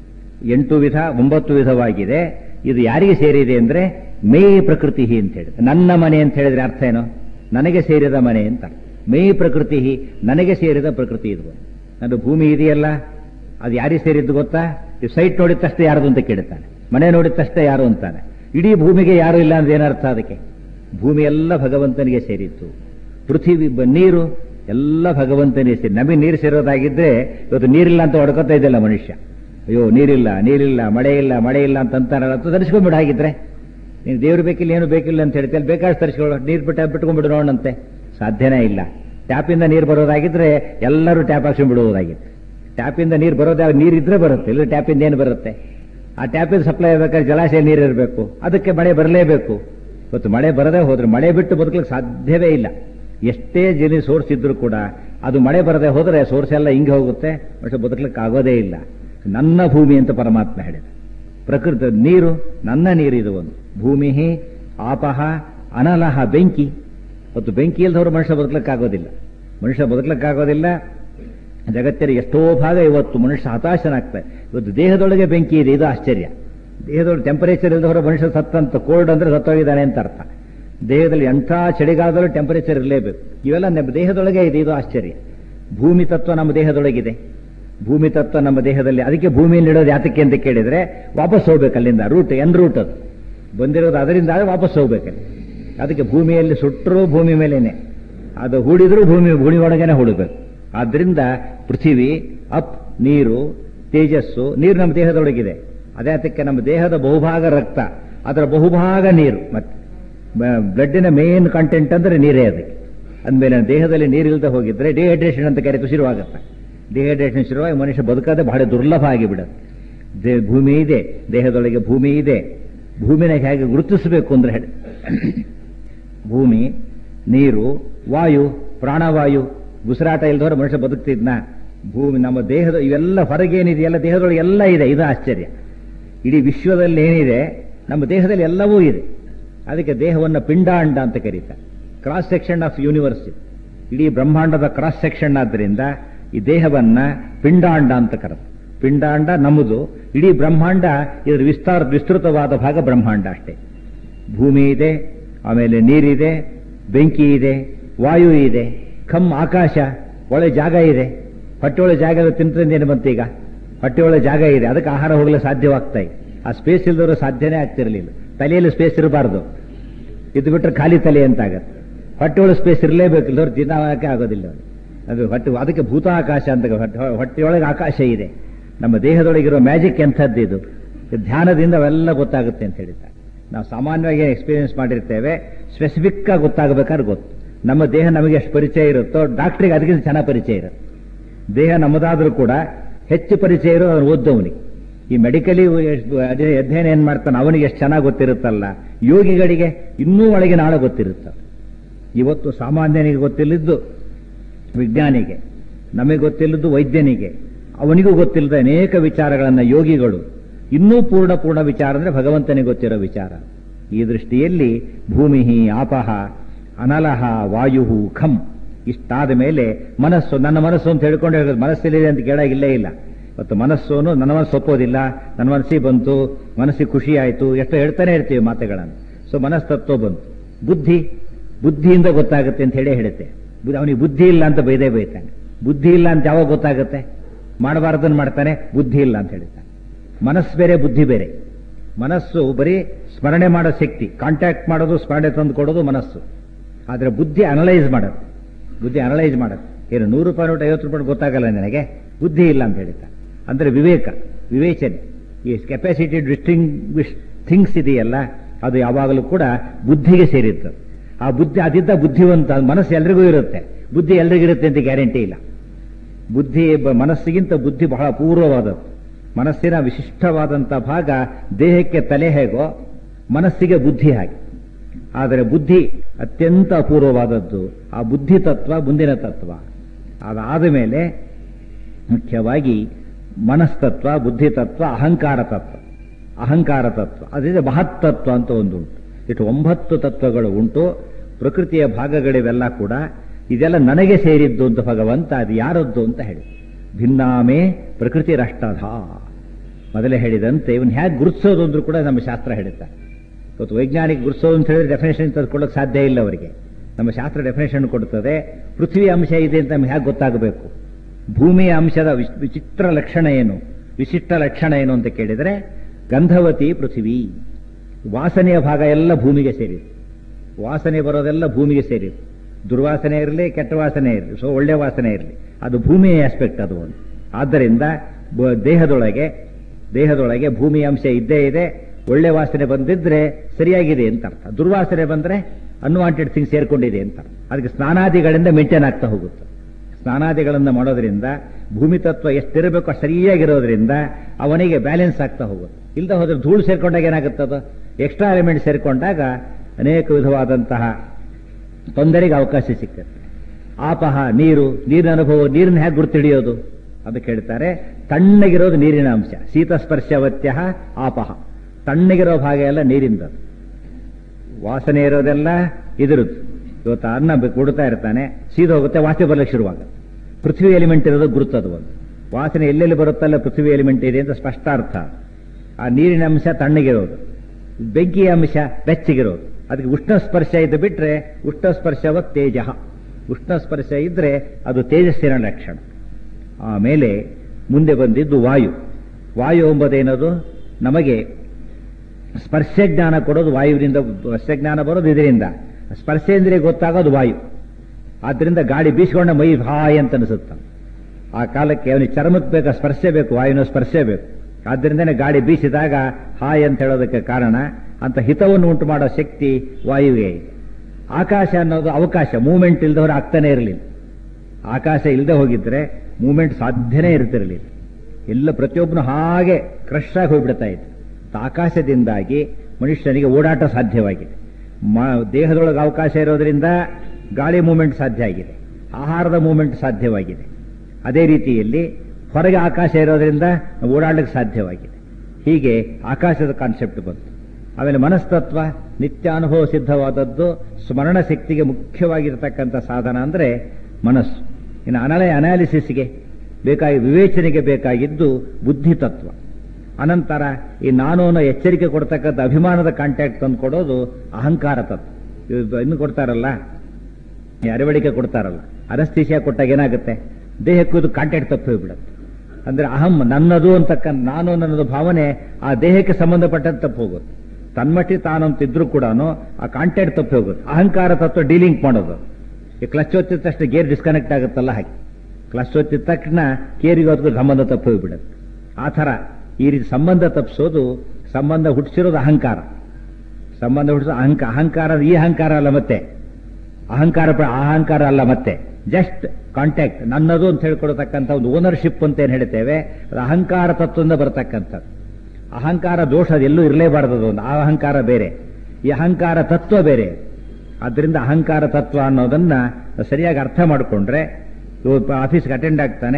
ಎಂಟು ವಿಧ, ಒಂಬತ್ತು ವಿಧವಾಗಿದೆ. ಇದು ಯಾರಿಗೆ ಸೇರಿದೆ ಅಂದ್ರೆ ಮೇ ಪ್ರಕೃತಿ ಅಂತ ಹೇಳಿದ್ರೆ, ನನ್ನ ಮನೆ ಅಂತ ಹೇಳಿದ್ರೆ ಅರ್ಥ ಏನು? ನನಗೆ ಸೇರಿದ ಮನೆ ಅಂತ. ಮೇ ಪ್ರಕೃತಿ, ನನಗೆ ಸೇರಿದ ಪ್ರಕೃತಿ. ಇದು ನನ್ನ ಭೂಮಿ ಇದೆಯಲ್ಲ, ಅದು ಯಾರಿಗೆ ಸೇರಿದ್ದು ಗೊತ್ತಾ? ಈ ಸೈಟ್ ನೋಡಿದ ತಕ್ಷಣ ಯಾರದು ಅಂತ ಕೇಳ್ತಾನೆ, ಮನೆ ನೋಡಿದ ತಕ್ಷಣ ಯಾರು ಅಂತಾನೆ. ಇಡೀ ಭೂಮಿಗೆ ಯಾರು ಇಲ್ಲ ಅಂದ್ರೆ ಏನರ್ಥ ಅದಕ್ಕೆ? ಭೂಮಿ ಎಲ್ಲ ಭಗವಂತನಿಗೆ ಸೇರಿತ್ತು. ಪೃಥ್ವಿ, ನೀರು ಎಲ್ಲ ಭಗವಂತನಿಗೆ ಸೇರಿ. ನಮಗೆ ನೀರು ಸೇರೋದಾಗಿದ್ರೆ ಇವತ್ತು ನೀರಿಲ್ಲ ಅಂತ ಹೊಡ್ಕೊತಾ ಇದ್ದಲ್ಲ ಮನುಷ್ಯ. ಅಯ್ಯೋ ನೀರಿಲ್ಲ, ನೀರಿಲ್ಲ, ಮಳೆ ಇಲ್ಲ, ಮಳೆ ಇಲ್ಲ ಅಂತ ಅಂತಾರಲ್ಲ, ತರಿಸ್ಕೊಂಡ್ಬಿಡು. ಹಾಗಿದ್ರೆ ನೀನು ದೇವ್ರು ಬೇಕಿಲ್ಲ, ಏನು ಬೇಕಿಲ್ಲ ಅಂತ ಹೇಳ್ತೀವಿ, ಬೇಕಾದ್ರೆ ತರಿಸ್ಕೊಳ್ಳೋ, ನೀರು ಬಿಟ್ಟು ಬಿಟ್ಕೊಂಡ್ಬಿಡು ನೋಡಂತೆ. ಸಾಧ್ಯನೇ ಇಲ್ಲ. ಟ್ಯಾಪಿಂದ ನೀರು ಬರೋದಾಗಿದ್ರೆ ಎಲ್ಲರೂ ಟ್ಯಾಪ್ ಹಾಕ್ಸ್ಕೊಂಡು ಬಿಡುವುದಾಗಿತ್ತು. ಟ್ಯಾಪಿಂದ ನೀರು ಬರೋದಾಗ ನೀರಿದ್ರೆ ಬರುತ್ತೆ, ಇಲ್ಲ ಟ್ಯಾಪಿಂದ ಏನು ಬರುತ್ತೆ? ಆ ಟ್ಯಾಪಿಂದ ಸಪ್ಲೈ ಆಗಬೇಕಾದ್ರೆ ಜಲಾಶಯ ನೀರು ಇರಬೇಕು, ಅದಕ್ಕೆ ಮಳೆ ಬರಲೇಬೇಕು. ಇವತ್ತು ಮಳೆ ಬರದೇ ಹೋದ್ರೆ ಮಳೆ ಬಿಟ್ಟು ಬದುಕಲಿಕ್ಕೆ ಸಾಧ್ಯವೇ ಇಲ್ಲ. ಎಷ್ಟೇ ಜನ ಸೋರ್ಸ್ ಇದ್ರೂ ಕೂಡ ಅದು ಮಳೆ ಬರದೆ ಹೋದರೆ ಸೋರ್ಸ್ ಎಲ್ಲ ಹಿಂಗೆ ಹೋಗುತ್ತೆ, പക്ഷെ ಬದುಕಲಿಕ್ಕೆ ಆಗೋದೇ ಇಲ್ಲ. ನನ್ನ ಭೂಮಿ ಅಂತ ಪರಮಾತ್ಮ ಹೇಳಿದ. ಪ್ರಕೃತಿ ನೀರು ನನ್ನ ನೀರು. ಇದು ಒಂದು ಭೂಮಿ, ಆಪಹ, ಅನಲಹ, ಬೆಂಕಿ. ಮತ್ತು ಬೆಂಕಿ ಇಲ್ದವರು ಮನುಷ್ಯ ಬದುಕಲಿಕ್ಕಾಗೋದಿಲ್ಲ. ಮನುಷ್ಯ ಬದುಕಲಿಕ್ಕಾಗೋದಿಲ್ಲ. ಜಗತ್ತಿನ ಎಷ್ಟೋ ಭಾಗ ಇವತ್ತು ಮನುಷ್ಯ ಹತಾಶನಾಗ್ತಾರೆ. ಇವತ್ತು ದೇಹದೊಳಗೆ ಬೆಂಕಿ ಇದೆ, ಇದು ಆಶ್ಚರ್ಯ. ದೇಹದೊಳಗೆ ಟೆಂಪರೇಚರ್ ಇಲ್ಲದವರ ಮನುಷ್ಯ ಸತ್ತಂತ, ಕೋಲ್ಡ್ ಅಂದ್ರೆ ಸತ್ತೋಗಿದ್ದಾನೆ ಅಂತ ಅರ್ಥ. ದೇಹದಲ್ಲಿ ಎಂಥ ಚಳಿಗಾಲದಲ್ಲೂ ಟೆಂಪರೇಚರ್ ಇರಲೇಬೇಕು. ಇವೆಲ್ಲ ನಮ್ಮ ದೇಹದೊಳಗೆ ಇದೆ, ಇದು ಆಶ್ಚರ್ಯ. ಭೂಮಿ ತತ್ವ ನಮ್ಮ ದೇಹದೊಳಗಿದೆ. ಭೂಮಿ ತತ್ವ ನಮ್ಮ ದೇಹದಲ್ಲಿ. ಅದಕ್ಕೆ ಭೂಮಿಯಲ್ಲಿ ಇಡೋದು ಯಾತಕ್ಕೆ ಅಂತ ಕೇಳಿದ್ರೆ ವಾಪಸ್ ಹೋಗ್ಬೇಕು ಅಲ್ಲಿಂದ. ರೂಟ್ ಎನ್ ರೂಟ್ ಅದು ಬಂದಿರೋದು, ಅದರಿಂದ ವಾಪಸ್ ಹೋಗ್ಬೇಕಲ್ಲಿ. ಅದಕ್ಕೆ ಭೂಮಿಯಲ್ಲಿ ಸುಟ್ಟರೂ ಭೂಮಿ ಮೇಲೇನೆ, ಅದು ಹೂಡಿದ್ರೂ ಭೂಮಿ ಭೂಮಿ ಒಳಗೇನೆ ಹೂಡಬೇಕು. ಆದ್ರಿಂದ ಪೃಥ್ವಿ, ಅಪ್, ನೀರು, ತೇಜಸ್ಸು. ನೀರು ನಮ್ಮ ದೇಹದೊಳಗಿದೆ. ಅದೇ ಅದಕ್ಕೆ ನಮ್ಮ ದೇಹದ ಬಹುಭಾಗ ರಕ್ತ, ಅದರ ಬಹುಭಾಗ ನೀರು. ಮತ್ತೆ ಬ್ಲಡ್ಡಿನ ಮೇನ್ ಕಂಟೆಂಟ್ ಅಂದ್ರೆ ನೀರೇ. ಅದಕ್ಕೆ ಅಂದಮೇಲೆ ದೇಹದಲ್ಲಿ ನೀರಿಲ್ಲದೆ ಹೋಗಿದ್ರೆ ಡಿಹೈಡ್ರೇಷನ್ ಅಂತ ಕರೆದು ಶುರುವಾಗುತ್ತೆ. ಡಿಹೈಡ್ರೇಷನ್ ಶುರುವಾಗಿ ಮನುಷ್ಯ ಬದುಕದೆ ಬಹಳ ದುರ್ಲಭ ಆಗಿಬಿಡುತ್ತೆ. ಭೂಮಿ ಇದೆ, ದೇಹದೊಳಗೆ ಭೂಮಿ ಇದೆ. ಭೂಮಿನ ಹೇಗೆ ಗುರುತಿಸಬೇಕು ಅಂದ್ರೆ ಹೇಳಿ, ಭೂಮಿ, ನೀರು, ವಾಯು, ಪ್ರಾಣವಾಯು. ಉಸಿರಾಟ ಇಲ್ದವರೆ ಮನುಷ್ಯ ಬದುಕ್ತಿದ್ನ? ಭೂಮಿ ನಮ್ಮ ದೇಹದ ಇವೆಲ್ಲ ಹೊರಗೇನಿದೆಯಲ್ಲ ದೇಹದೊಳಗೆ ಎಲ್ಲ ಇದೆ. ಇದು ಆಶ್ಚರ್ಯ. ಇಡೀ ವಿಶ್ವದಲ್ಲಿ ಏನಿದೆ ನಮ್ಮ ದೇಹದಲ್ಲಿ ಎಲ್ಲವೂ ಇದೆ. ಅದಕ್ಕೆ ದೇಹವನ್ನು ಪಿಂಡಾಂಡ ಅಂತ ಕರೀತಾರೆ. Cross section of universe. ಇಡೀ ಬ್ರಹ್ಮಾಂಡದ ಕ್ರಾಸ್ ಸೆಕ್ಷನ್ ಆದ್ದರಿಂದ ಈ ದೇಹವನ್ನ ಪಿಂಡಾಂಡ ಅಂತ ಕರೆದು. ಪಿಂಡಾಂಡ ನಮ್ಮದು, ಇಡೀ ಬ್ರಹ್ಮಾಂಡ ಇದರ ವಿಸ್ತಾರ ವಿಸ್ತೃತವಾದ ಭಾಗ ಬ್ರಹ್ಮಾಂಡ ಅಷ್ಟೇ. ಭೂಮಿ ಇದೆ, ಆಮೇಲೆ ನೀರಿದೆ, ಬೆಂಕಿ ಇದೆ, ವಾಯು ಇದೆ, ಖಮ್ ಆಕಾಶ, ಒಳ್ಳೆ ಜಾಗ ಇದೆ. ಹೊಟ್ಟೆಯೊಳಗೆ ಜಾಗ ತಿಂತಂದೇನು ಬಂತೀಗ? ಹೊಟ್ಟೆಯೊಳಗೆ ಜಾಗ ಇದೆ, ಅದಕ್ಕೆ ಆಹಾರ ಹೋಗಲು ಸಾಧ್ಯವಾಗ್ತಾ ಇದೆ. ಆ ಸ್ಪೇಸ್ ಇಲ್ದವರು ಸಾಧ್ಯನೇ ಆಗ್ತಿರಲಿಲ್ಲ. ತಲೆಯಲ್ಲಿ ಸ್ಪೇಸ್ ಇರಬಾರ್ದು, ಇದು ಬಿಟ್ಟರೆ ಖಾಲಿ ತಲೆ ಅಂತಾಗತ್ತೆ. ಹೊಟ್ಟೆಯೊಳಗೆ ಸ್ಪೇಸ್ ಇರಲೇಬೇಕು, ಇಲ್ಲದವ್ರು ತಿನ್ನೋಕೆ ಆಗೋದಿಲ್ಲ. ಅದು ಹೊಟ್ಟೆ, ಅದಕ್ಕೆ ಭೂತಾಕಾಶ ಅಂತ. ಹೊಟ್ಟೆಯೊಳಗೆ ಆಕಾಶ ಇದೆ. ನಮ್ಮ ದೇಹದೊಳಗಿರೋ ಮ್ಯಾಜಿಕ್ ಎಂಥದ್ದು ಇದು? ಧ್ಯಾನದಿಂದ ಅವೆಲ್ಲ ಗೊತ್ತಾಗುತ್ತೆ ಅಂತ ಹೇಳಿದ್ದಾರೆ. ನಾವು ಸಾಮಾನ್ಯವಾಗಿ ಎಕ್ಸ್ಪೀರಿಯನ್ಸ್ ಮಾಡಿರ್ತೇವೆ, ಸ್ಪೆಸಿಫಿಕ್ ಆಗಿ ಗೊತ್ತಾಗಬೇಕಾದ್ರೆ ಗೊತ್ತು. ನಮ್ಮ ದೇಹ ನಮಗೆ ಎಷ್ಟು ಪರಿಚಯ ಇರುತ್ತೋ ಡಾಕ್ಟ್ರಿಗೆ ಅದಕ್ಕಿಂತ ಚೆನ್ನಾಗಿ ಪರಿಚಯ ಇರುತ್ತೆ. ದೇಹ ನಮ್ಮದಾದ್ರೂ ಕೂಡ ಹೆಚ್ಚು ಪರಿಚಯ ಇರೋ ಅವನು ಓದ್ದವನಿಗೆ. ಈ ಮೆಡಿಕಲಿ ಅಧ್ಯಯನ ಏನ್ ಮಾಡ್ತಾನೆ ಅವನಿಗೆ ಎಷ್ಟು ಚೆನ್ನಾಗಿ ಗೊತ್ತಿರುತ್ತಲ್ಲ, ಯೋಗಿಗಳಿಗೆ ಇನ್ನೂ ಒಳಗಿನ ಆಳ ಗೊತ್ತಿರುತ್ತೆ. ಇವತ್ತು ಸಾಮಾನ್ಯನಿಗೆ ಗೊತ್ತಿಲ್ಲದ್ದು ವಿಜ್ಞಾನಿಗೆ, ನಮಗೆ ಗೊತ್ತಿಲ್ಲದ್ದು ವೈದ್ಯನಿಗೆ, ಅವನಿಗೂ ಗೊತ್ತಿಲ್ಲದ ಅನೇಕ ವಿಚಾರಗಳನ್ನು ಯೋಗಿಗಳು ಇನ್ನೂ ಪೂರ್ಣ ಪೂರ್ಣ ವಿಚಾರ ಅಂದ್ರೆ ಭಗವಂತನಿಗೆ ಗೊತ್ತಿರೋ ವಿಚಾರ. ಈ ದೃಷ್ಟಿಯಲ್ಲಿ ಭೂಮಿ, ಆಪಹ, ಅನಲಹ, ವಾಯು, ಖಂ ಇಷ್ಟಾದ ಮೇಲೆ ಮನಸ್ಸು, ನನ್ನ ಮನಸ್ಸು ಅಂತ ಹೇಳ್ಕೊಂಡು ಹೇಳೋದು, ಮನಸ್ಸಲ್ಲಿದೆ ಅಂತ ಕೇಳಾಗಿಲ್ಲೇ ಇಲ್ಲ. ಮತ್ತು ಮನಸ್ಸು ನನ್ನ ಮನಸ್ಸು ಒಪ್ಪೋದಿಲ್ಲ, ನನ್ನ ಮನಸ್ಸಿಗೆ ಬಂತು, ಮನಸ್ಸಿಗೆ ಖುಷಿ ಆಯಿತು, ಎಷ್ಟೋ ಹೇಳ್ತಾನೆ ಇರ್ತೀವಿ ಮಾತುಗಳನ್ನು. ಸೊ ಮನಸ್ತತ್ವ ಬಂತು. ಬುದ್ಧಿ, ಬುದ್ಧಿಯಿಂದ ಗೊತ್ತಾಗುತ್ತೆ ಅಂತ ಹೇಳೇ ಹೇಳುತ್ತೆ. ಅವನಿಗೆ ಬುದ್ಧಿ ಇಲ್ಲ ಅಂತ ಬೈದೇ ಬೈತಾನೆ. ಬುದ್ಧಿ ಇಲ್ಲ ಅಂತ ಯಾವಾಗ ಗೊತ್ತಾಗುತ್ತೆ? ಮಾಡಬಾರ್ದನ್ನು ಮಾಡ್ತಾನೆ, ಬುದ್ಧಿ ಇಲ್ಲ ಅಂತ ಹೇಳ್ತಾನೆ. ಮನಸ್ಸು ಬೇರೆ, ಬುದ್ಧಿ ಬೇರೆ. ಮನಸ್ಸು ಬರೀ ಸ್ಮರಣೆ ಮಾಡೋ ಶಕ್ತಿ, ಕಾಂಟ್ಯಾಕ್ಟ್ ಮಾಡೋದು, ಸ್ಮರಣೆ ತಂದು ಕೊಡೋದು ಮನಸ್ಸು. ಆದರೆ ಬುದ್ಧಿ ಅನಲೈಸ್ ಮಾಡೋದು, ಬುದ್ಧಿ ಅನಲೈಸ್ ಮಾಡೋದು. ಏನು ನೂರು ರೂಪಾಯಿ ನೋಟ್ ಐವತ್ತು ರೂಪಾಯಿ ಗೊತ್ತಾಗಲ್ಲ ನನಗೆ, ಬುದ್ಧಿ ಇಲ್ಲ ಅಂತ ಹೇಳ್ತಾನೆ. ಅಂದರೆ ವಿವೇಕ, ವಿವೇಚನೆ, ಈ ಕೆಪಾಸಿಟಿ ಡಿಸ್ಟಿಂಗ್ವಿಶ್ ಥಿಂಗ್ಸ್ ಇದೆಯಲ್ಲ, ಅದು ಯಾವಾಗಲೂ ಕೂಡ ಬುದ್ಧಿಗೆ ಸೇರಿರ್ತದೆ. ಆ ಬುದ್ಧಿ ಅದಿದ್ದ ಬುದ್ಧಿವಂತ ಮನಸ್ಸು ಎಲ್ರಿಗೂ ಇರುತ್ತೆ, ಬುದ್ಧಿ ಎಲ್ರಿಗಿರುತ್ತೆ ಅಂತ ಗ್ಯಾರಂಟಿ ಇಲ್ಲ. ಬುದ್ಧಿ ಮನಸ್ಸಿಗಿಂತ ಬುದ್ಧಿ ಬಹಳ ಅಪೂರ್ವವಾದದ್ದು. ಮನಸ್ಸಿನ ವಿಶಿಷ್ಟವಾದಂಥ ಭಾಗ ದೇಹಕ್ಕೆ ತಲೆ ಹೇಗೋ ಮನಸ್ಸಿಗೆ ಬುದ್ಧಿ ಹಾಗೆ. ಆದರೆ ಬುದ್ಧಿ ಅತ್ಯಂತ ಅಪೂರ್ವವಾದದ್ದು. ಆ ಬುದ್ಧಿ ತತ್ವ ಮುಂದಿನ ತತ್ವ. ಅದಾದ ಮೇಲೆ ಮುಖ್ಯವಾಗಿ ಮನಸ್ತತ್ವ, ಬುದ್ಧಿ ತತ್ವ, ಅಹಂಕಾರ ತತ್ವ. ಅಹಂಕಾರ ತತ್ವ ಅದೇ ಮಹತ್ತತ್ವ ಅಂತ ಒಂದು ಉಂಟು. ಇಟ್ಟು ಒಂಬತ್ತು ತತ್ವಗಳು ಉಂಟು. ಪ್ರಕೃತಿಯ ಭಾಗಗಳಿವೆಲ್ಲ ಕೂಡ ಇದೆಲ್ಲ ನನಗೆ ಸೇರಿದ್ದು ಅಂತ ಭಗವಂತ ಅದು ಯಾರದ್ದು ಅಂತ ಹೇಳಿ. ಭಿನ್ನಾಮೇ ಪ್ರಕೃತಿ ರಷ್ಟಧ. ಮೊದಲೇ ಹೇಳಿದಂತೆ ಇವನ್ ಹೇಗೆ ಗುರುತಿಸೋದು ಅಂದ್ರೂ ಕೂಡ ನಮ್ಮ ಶಾಸ್ತ್ರ ಹೇಳುತ್ತಾರೆ. ಇವತ್ತು ವೈಜ್ಞಾನಿಕ ಗುರುತಿಸೋದು ಅಂತ ಹೇಳಿದ್ರೆ ಡೆಫಿನೇಷನ್ ತೆಗೆದುಕೊಳ್ಳೋಕೆ ಸಾಧ್ಯ ಇಲ್ಲ ಅವರಿಗೆ. ನಮ್ಮ ಶಾಸ್ತ್ರ ಡೆಫಿನೇಷನ್ ಕೊಡ್ತದೆ. ಪೃಥ್ವಿ ಅಂಶ ಇದೆ ಅಂತ ನಮ್ಗೆ ಹೇಗೆ ಗೊತ್ತಾಗಬೇಕು? ಭೂಮಿಯ ಅಂಶದ ವಿಚಿತ್ರ ಲಕ್ಷಣ ಏನು, ವಿಶಿಷ್ಟ ಲಕ್ಷಣ ಏನು ಅಂತ ಕೇಳಿದರೆ ಗಂಧವತಿ ಪೃಥ್ವಿ. ವಾಸನೆಯ ಭಾಗ ಎಲ್ಲ ಭೂಮಿಗೆ ಸೇರಿದೆ. ವಾಸನೆ ಬರೋದೆಲ್ಲ ಭೂಮಿಗೆ ಸೇರಿದೆ. ದುರ್ವಾಸನೆ ಇರಲಿ, ಕೆಟ್ಟ ವಾಸನೆ ಇರಲಿ, ಸೊ ಒಳ್ಳೆ ವಾಸನೆ ಇರಲಿ, ಅದು ಭೂಮಿಯ ಆಸ್ಪೆಕ್ಟ್ ಅದು ಒಂದು. ಆದ್ದರಿಂದ ದೇಹದೊಳಗೆ ದೇಹದೊಳಗೆ ಭೂಮಿಯ ಅಂಶ ಇದ್ದೇ ಇದೆ. ಒಳ್ಳೆ ವಾಸನೆ ಬಂದಿದ್ರೆ ಸರಿಯಾಗಿದೆ ಅಂತ ಅರ್ಥ. ದುರ್ವಾಸನೆ ಬಂದರೆ ಅನ್ವಾಂಟೆಡ್ ಥಿಂಗ್ಸ್ ಸೇರ್ಕೊಂಡಿದೆ ಅಂತ. ಅದಕ್ಕೆ ಸ್ನಾನಾದಿಗಳಿಂದ ಮೇಂಟೈನ್ ಆಗ್ತಾ ಹೋಗುತ್ತೆ. ಸ್ನಾನಾದಿಗಳನ್ನು ಮಾಡೋದ್ರಿಂದ ಭೂಮಿ ತತ್ವ ಎಷ್ಟಿರಬೇಕು ಅಷ್ಟು ಸರಿಯಾಗಿರೋದ್ರಿಂದ ಅವನಿಗೆ ಬ್ಯಾಲೆನ್ಸ್ ಆಗ್ತಾ ಹೋಗುತ್ತೆ. ಇಲ್ಲದೆ ಹೋದ್ರೆ ಧೂಳು ಸೇರ್ಕೊಂಡಾಗ ಏನಾಗುತ್ತದು? ಎಕ್ಸ್ಟ್ರಾ ಎಲಿಮೆಂಟ್ ಸೇರ್ಕೊಂಡಾಗ ಅನೇಕ ವಿಧವಾದಂತಹ ತೊಂದರೆಗೆ ಅವಕಾಶ ಸಿಕ್ಕುತ್ತೆ. ಆಪಹ ನೀರು, ನೀರಿನ ಅನುಭವ, ನೀರನ್ನು ಹೇಗೆ ಗುರುತಿಡಿಯೋದು ಅದಕ್ಕೆ ಹೇಳ್ತಾರೆ. ತಣ್ಣಗಿರೋದು ನೀರಿನ ಅಂಶ. ಶೀತಸ್ಪರ್ಶವತ್ಯ ಆಪಹ. ತಣ್ಣಗಿರೋ ಭಾಗ ಎಲ್ಲ ನೀರಿಂದ. ವಾಸನೆ ಇರೋದೆಲ್ಲ ಇದಿರುತ್ತೆ. ಇವತ್ತು ಅನ್ನ ಕೊಡ್ತಾ ಇರ್ತಾನೆ, ಸೀದ ಹೋಗುತ್ತೆ, ವಾಸನೆ ಬರಲಿಕ್ಕೆ ಶುರುವಾಗುತ್ತೆ. ಪೃಥ್ವಿ ಎಲಿಮೆಂಟ್ ಇರೋದು ಗುರುತದು ಒಂದು. ವಾಸನೆ ಎಲ್ಲೆಲ್ಲಿ ಬರುತ್ತಲ್ಲ ಪೃಥ್ವಿ ಎಲಿಮೆಂಟ್ ಇದೆ ಅಂತ ಸ್ಪಷ್ಟ ಅರ್ಥ. ಆ ನೀರಿನ ಅಂಶ ತಣ್ಣಗಿರೋದು, ಬೆಂಕಿಯ ಅಂಶ ಬೆಚ್ಚಗಿರೋದು. ಅದಕ್ಕೆ ಉಷ್ಣಸ್ಪರ್ಶ ಇದ್ದು ಬಿಟ್ರೆ ಉಷ್ಣಸ್ಪರ್ಶವ ತೇಜ. ಉಷ್ಣಸ್ಪರ್ಶ ಇದ್ರೆ ಅದು ತೇಜಸ್ಸಿನ ಲಕ್ಷಣ. ಆಮೇಲೆ ಮುಂದೆ ಬಂದಿದ್ದು ವಾಯು. ವಾಯು ಎಂಬುದೇನದು? ನಮಗೆ ಸ್ಪರ್ಶಜ್ಞಾನ ಕೊಡೋದು ವಾಯುವಿನಿಂದ. ಸ್ಪರ್ಶಜ್ಞಾನ ಬರೋದು ಇದರಿಂದ. ಸ್ಪರ್ಶೇಂದ್ರಿಯ ಗೊತ್ತಾಗೋದು ವಾಯು. ಆದ್ದರಿಂದ ಗಾಳಿ ಬೀಸ್ಕೊಂಡ ಮೈ ಹಾಯ್ ಅಂತ ಅನಿಸುತ್ತ. ಆ ಕಾಲಕ್ಕೆ ಅವನಿಗೆ ಚರ್ಮಕ್ಕೆ ಬೇಕಾ ಸ್ಪರ್ಶ ಬೇಕು, ವಾಯುವಿನ ಸ್ಪರ್ಶ ಬೇಕು. ಆದ್ದರಿಂದನೇ ಗಾಳಿ ಬೀಸಿದಾಗ ಹಾಯ್ ಅಂತ ಹೇಳೋದಕ್ಕೆ ಕಾರಣ. ಅಂತ ಹಿತವನ್ನು ಉಂಟು ಮಾಡೋ ಶಕ್ತಿ ವಾಯುವಿಗೆ ಇದೆ. ಆಕಾಶ ಅನ್ನೋದು ಅವಕಾಶ, ಮೂವ್ಮೆಂಟ್ ಇಲ್ದವ್ರು ಆಗ್ತಾನೆ ಇರಲಿಲ್ಲ. ಆಕಾಶ ಇಲ್ಲದೆ ಹೋಗಿದ್ರೆ ಮೂವ್ಮೆಂಟ್ ಸಾಧ್ಯನೇ ಇರ್ತಿರಲಿಲ್ಲ. ಎಲ್ಲ ಪ್ರತಿಯೊಬ್ಬನು ಹಾಗೆ ಕ್ರಶ್ ಆಗಿ ಹೋಗ್ಬಿಡ್ತಾ ಇತ್ತು. ಆಕಾಶದಿಂದಾಗಿ ಮನುಷ್ಯನಿಗೆ ಓಡಾಟ ಸಾಧ್ಯವಾಗಿದೆ. ದೇಹದೊಳಗೆ ಅವಕಾಶ ಇರೋದರಿಂದ ಗಾಳಿ ಮೂವ್ಮೆಂಟ್ ಸಾಧ್ಯ ಆಗಿದೆ, ಆಹಾರದ ಮೂವ್ಮೆಂಟ್ ಸಾಧ್ಯವಾಗಿದೆ. ಅದೇ ರೀತಿಯಲ್ಲಿ ಹೊರಗೆ ಆಕಾಶ ಇರೋದರಿಂದ ಓಡಾಡಲಿಕ್ಕೆ ಸಾಧ್ಯವಾಗಿದೆ. ಹೀಗೆ ಆಕಾಶದ ಕಾನ್ಸೆಪ್ಟ್ ಬಂತು. ಆಮೇಲೆ ಮನಸ್ತತ್ವ ನಿತ್ಯಾನುಭವ ಸಿದ್ಧವಾದದ್ದು. ಸ್ಮರಣ ಶಕ್ತಿಗೆ ಮುಖ್ಯವಾಗಿರತಕ್ಕಂಥ ಸಾಧನ ಅಂದರೆ ಮನಸ್ಸು. ಇನ್ನು ಅನಲೈ ಅನಾಲಿಸಿಸ್ಗೆ ಬೇಕಾಗಿ ವಿವೇಚನೆಗೆ ಬೇಕಾಗಿದ್ದು ಬುದ್ಧಿ ತತ್ವ. ಅನಂತರ ಈ ನಾನು ಅನ್ನೋ ಎಚ್ಚರಿಕೆ ಕೊಡ್ತಕ್ಕಂಥ ಅಭಿಮಾನದ ಕಾಂಟ್ಯಾಕ್ಟ್ ತಂದು ಕೊಡೋದು ಅಹಂಕಾರ ತತ್ವ. ಇನ್ನು ಕೊಡ್ತಾರಲ್ಲ, ಅರಿವಳಿಕೆ ಕೊಡ್ತಾರಲ್ಲ, ಅನಸ್ಥೀಸಿಯಾ ಕೊಟ್ಟಾಗ ಏನಾಗುತ್ತೆ? ದೇಹಕ್ಕೂ ಇದು ಕಾಂಟ್ಯಾಕ್ಟ್ ತಪ್ಪು ಹೋಗ್ಬಿಡುತ್ತೆ. ಅಂದ್ರೆ ಅಹಂ ನನ್ನದು ಅಂತಕ್ಕಂಥ ನಾನು ನನ್ನದು ಭಾವನೆ ಆ ದೇಹಕ್ಕೆ ಸಂಬಂಧಪಟ್ಟಂತೆ ತಪ್ಪು ಹೋಗುತ್ತೆ. ತನ್ಮಟ್ಟಿ ತಾನಂತಿದ್ರು ಕೂಡ ಆ ಕಾಂಟ್ಯಾಕ್ಟ್ ತಪ್ಪು ಹೋಗುತ್ತೆ. ಅಹಂಕಾರ ತತ್ವ ಡೀಲಿಂಗ್ ಮಾಡೋದು. ಈ ಕ್ಲಚ್ ಒತ್ತಿದ ತಕ್ಷಣ ಗೇರ್ ಡಿಸ್ಕನೆಕ್ಟ್ ಆಗುತ್ತಲ್ಲ ಹಾಗೆ, ಕ್ಲಚ್ ಒತ್ತಿದ ತಕ್ಷಣ ಕೇರಿಗೆ ಅದಕ್ಕೂ ಸಂಬಂಧ ತಪ್ಪು ಹೋಗ್ಬಿಡುತ್ತೆ. ಆ ಥರ ಈ ರೀತಿ ಸಂಬಂಧ ತಪ್ಪಿಸೋದು, ಸಂಬಂಧ ಹುಟ್ಟಿಸಿರೋದು ಅಹಂಕಾರ. ಸಂಬಂಧ ಹುಟ್ಟಿಸೋದು ಅಹಂಕ ಅಹಂಕಾರ ಈ ಅಹಂಕಾರ ಅಲ್ಲ, ಮತ್ತೆ ಅಹಂಕಾರ ಅಹಂಕಾರ ಅಲ್ಲ, ಮತ್ತೆ ಜಸ್ಟ್ ಕಾಂಟ್ಯಾಕ್ಟ್ ನನ್ನದು ಅಂತ ಹೇಳ್ಕೊಡ್ತಕ್ಕಂಥ ಒಂದು ಓನರ್ಶಿಪ್ ಅಂತ ಏನು ಹೇಳ್ತೇವೆ, ಅದು ಅಹಂಕಾರ ತತ್ವದಿಂದ ಬರತಕ್ಕಂಥದ್ದು. ಅಹಂಕಾರ ದೋಷ ಅದೆಲ್ಲೂ ಇರಲೇಬಾರದು. ಒಂದು ಆ ಅಹಂಕಾರ ಬೇರೆ, ಈ ಅಹಂಕಾರ ತತ್ವ ಬೇರೆ. ಆದ್ದರಿಂದ ಅಹಂಕಾರ ತತ್ವ ಅನ್ನೋದನ್ನ ಸರಿಯಾಗಿ ಅರ್ಥ ಮಾಡಿಕೊಂಡ್ರೆ ಆಫೀಸ್ಗೆ ಅಟೆಂಡ್ ಆಗ್ತಾನೆ,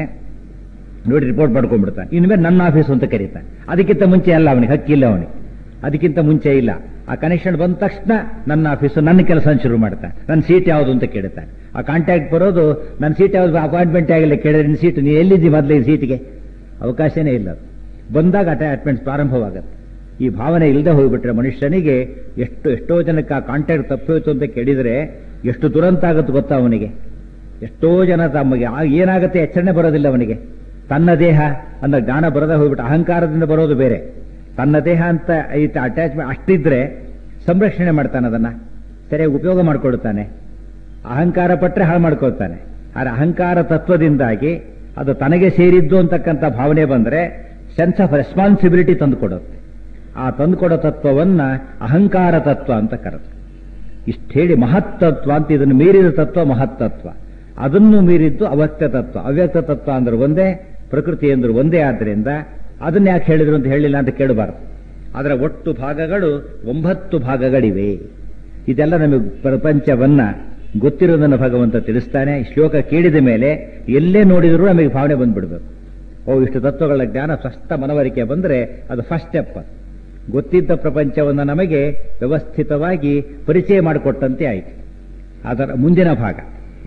ನೋಡಿ ರಿಪೋರ್ಟ್ ಮಾಡ್ಕೊಂಡ್ಬಿಡ್ತಾನೆ. ಇನ್ಮೇಲೆ ನನ್ನ ಆಫೀಸ್ ಅಂತ ಕರೀತಾನೆ. ಅದಕ್ಕಿಂತ ಮುಂಚೆ ಅಲ್ಲ, ಅವನಿಗೆ ಹಕ್ಕಿಲ್ಲ, ಅವನಿಗೆ ಅದಕ್ಕಿಂತ ಮುಂಚೆ ಇಲ್ಲ. ಆ ಕನೆಕ್ಷನ್ ಬಂದ ತಕ್ಷಣ ನನ್ನ ಆಫೀಸು ನನ್ನ ಕೆಲಸ ಶುರು ಮಾಡ್ತಾನೆ. ನನ್ನ ಸೀಟ್ ಯಾವುದು ಅಂತ ಕೇಳ್ತಾನೆ. ಆ ಕಾಂಟ್ಯಾಕ್ಟ್ ಬರೋದು ನನ್ನ ಸೀಟ್ ಯಾವುದು ಅಪಾಯಿಂಟ್ಮೆಂಟ್ ಆಗಿಲ್ಲ ಕೇಳಿದ್ರೆ ನಿನ್ನ ಸೀಟ್ ನೀ ಎಲ್ಲಿದ್ದಿ ಮೊದಲು ಈ ಸೀಟಿಗೆ ಅವಕಾಶನೇ ಇಲ್ಲ. ಬಂದಾಗ ಅಟ್ಯಾಚ್ಮೆಂಟ್ ಪ್ರಾರಂಭವಾಗುತ್ತೆ. ಈ ಭಾವನೆ ಇಲ್ಲದೆ ಹೋಗ್ಬಿಟ್ರೆ ಮನುಷ್ಯನಿಗೆ ಎಷ್ಟು ಎಷ್ಟೋ ಜನಕ್ಕೆ ಆ ಕಾಂಟ್ಯಾಕ್ಟ್ ತಪ್ಪೋಯ್ತು ಅಂತ ಕೇಳಿದರೆ ಎಷ್ಟು ದುರಂತ ಆಗುತ್ತೆ ಗೊತ್ತಾ ಅವನಿಗೆ. ಎಷ್ಟೋ ಜನ ತಮಗೆ ಏನಾಗುತ್ತೆ ಎಚ್ಚರಣೆ ಬರೋದಿಲ್ಲ ಅವನಿಗೆ. ತನ್ನ ದೇಹ ಅನ್ನೋ ಜ್ಞಾನ ಬರದೇ ಹೋಗ್ಬಿಟ್ಟು ಅಹಂಕಾರದಿಂದ ಬರೋದು ಬೇರೆ. ತನ್ನ ದೇಹ ಅಂತ ಐತೆ ಅಟ್ಯಾಚ್ಮೆಂಟ್ ಅಷ್ಟಿದ್ರೆ ಸಂರಕ್ಷಣೆ ಮಾಡ್ತಾನೆ, ಅದನ್ನ ಸರಿಯಾಗಿ ಉಪಯೋಗ ಮಾಡ್ಕೊಳ್ತಾನೆ. ಅಹಂಕಾರ ಪಟ್ಟರೆ ಹಾಳು ಮಾಡ್ಕೊಳ್ತಾನೆ. ಆದರೆ ಅಹಂಕಾರ ತತ್ವದಿಂದಾಗಿ ಅದು ತನಗೆ ಸೇರಿದ್ದು ಅಂತಕ್ಕಂಥ ಭಾವನೆ ಬಂದರೆ ಸೆನ್ಸ್ ಆಫ್ ರೆಸ್ಪಾನ್ಸಿಬಿಲಿಟಿ ತಂದುಕೊಡುತ್ತೆ. ಆ ತಂದುಕೊಡೋ ತತ್ವವನ್ನ ಅಹಂಕಾರ ತತ್ವ ಅಂತ ಕರೆದು ಇಷ್ಟು ಹೇಳಿ ಮಹತ್ತತ್ವ ಅಂತ ಇದನ್ನು ಮೀರಿದ ತತ್ವ ಮಹತ್ತತ್ವ. ಅದನ್ನು ಮೀರಿದ್ದು ಅವ್ಯಕ್ತ ತತ್ವ. ಅವ್ಯಕ್ತ ತತ್ವ ಅಂದ್ರೆ ಒಂದೇ, ಪ್ರಕೃತಿ ಅಂದ್ರೆ ಒಂದೇ. ಆದ್ದರಿಂದ ಅದನ್ನ ಯಾಕೆ ಹೇಳಿದ್ರು ಅಂತ ಹೇಳಿಲ್ಲ ಅಂತ ಕೇಳಬಾರದು. ಅದರ ಒಟ್ಟು ಭಾಗಗಳು ಒಂಬತ್ತು ಭಾಗಗಳಿವೆ. ಇದೆಲ್ಲ ನಮಗೆ ಪ್ರಪಂಚವನ್ನ ಗೊತ್ತಿರೋದನ್ನು ಭಗವಂತ ತಿಳಿಸ್ತಾನೆ. ಶ್ಲೋಕ ಕೇಳಿದ ಮೇಲೆ ಎಲ್ಲೇ ನೋಡಿದರೂ ನಮಗೆ ಭಾವನೆ ಬಂದ್ಬಿಡ್ಬೇಕು. ಓ ಇಷ್ಟು ತತ್ವಗಳ ಜ್ಞಾನ ಸ್ಪಷ್ಟ ಮನವರಿಕೆ ಬಂದರೆ ಅದು ಫಸ್ಟ್ ಸ್ಟೆಪ್. ಗೊತ್ತಿದ್ದ ಪ್ರಪಂಚವನ್ನು ನಮಗೆ ವ್ಯವಸ್ಥಿತವಾಗಿ ಪರಿಚಯ ಮಾಡಿಕೊಟ್ಟಂತೆ ಆಯಿತು. ಅದರ ಮುಂದಿನ ಭಾಗ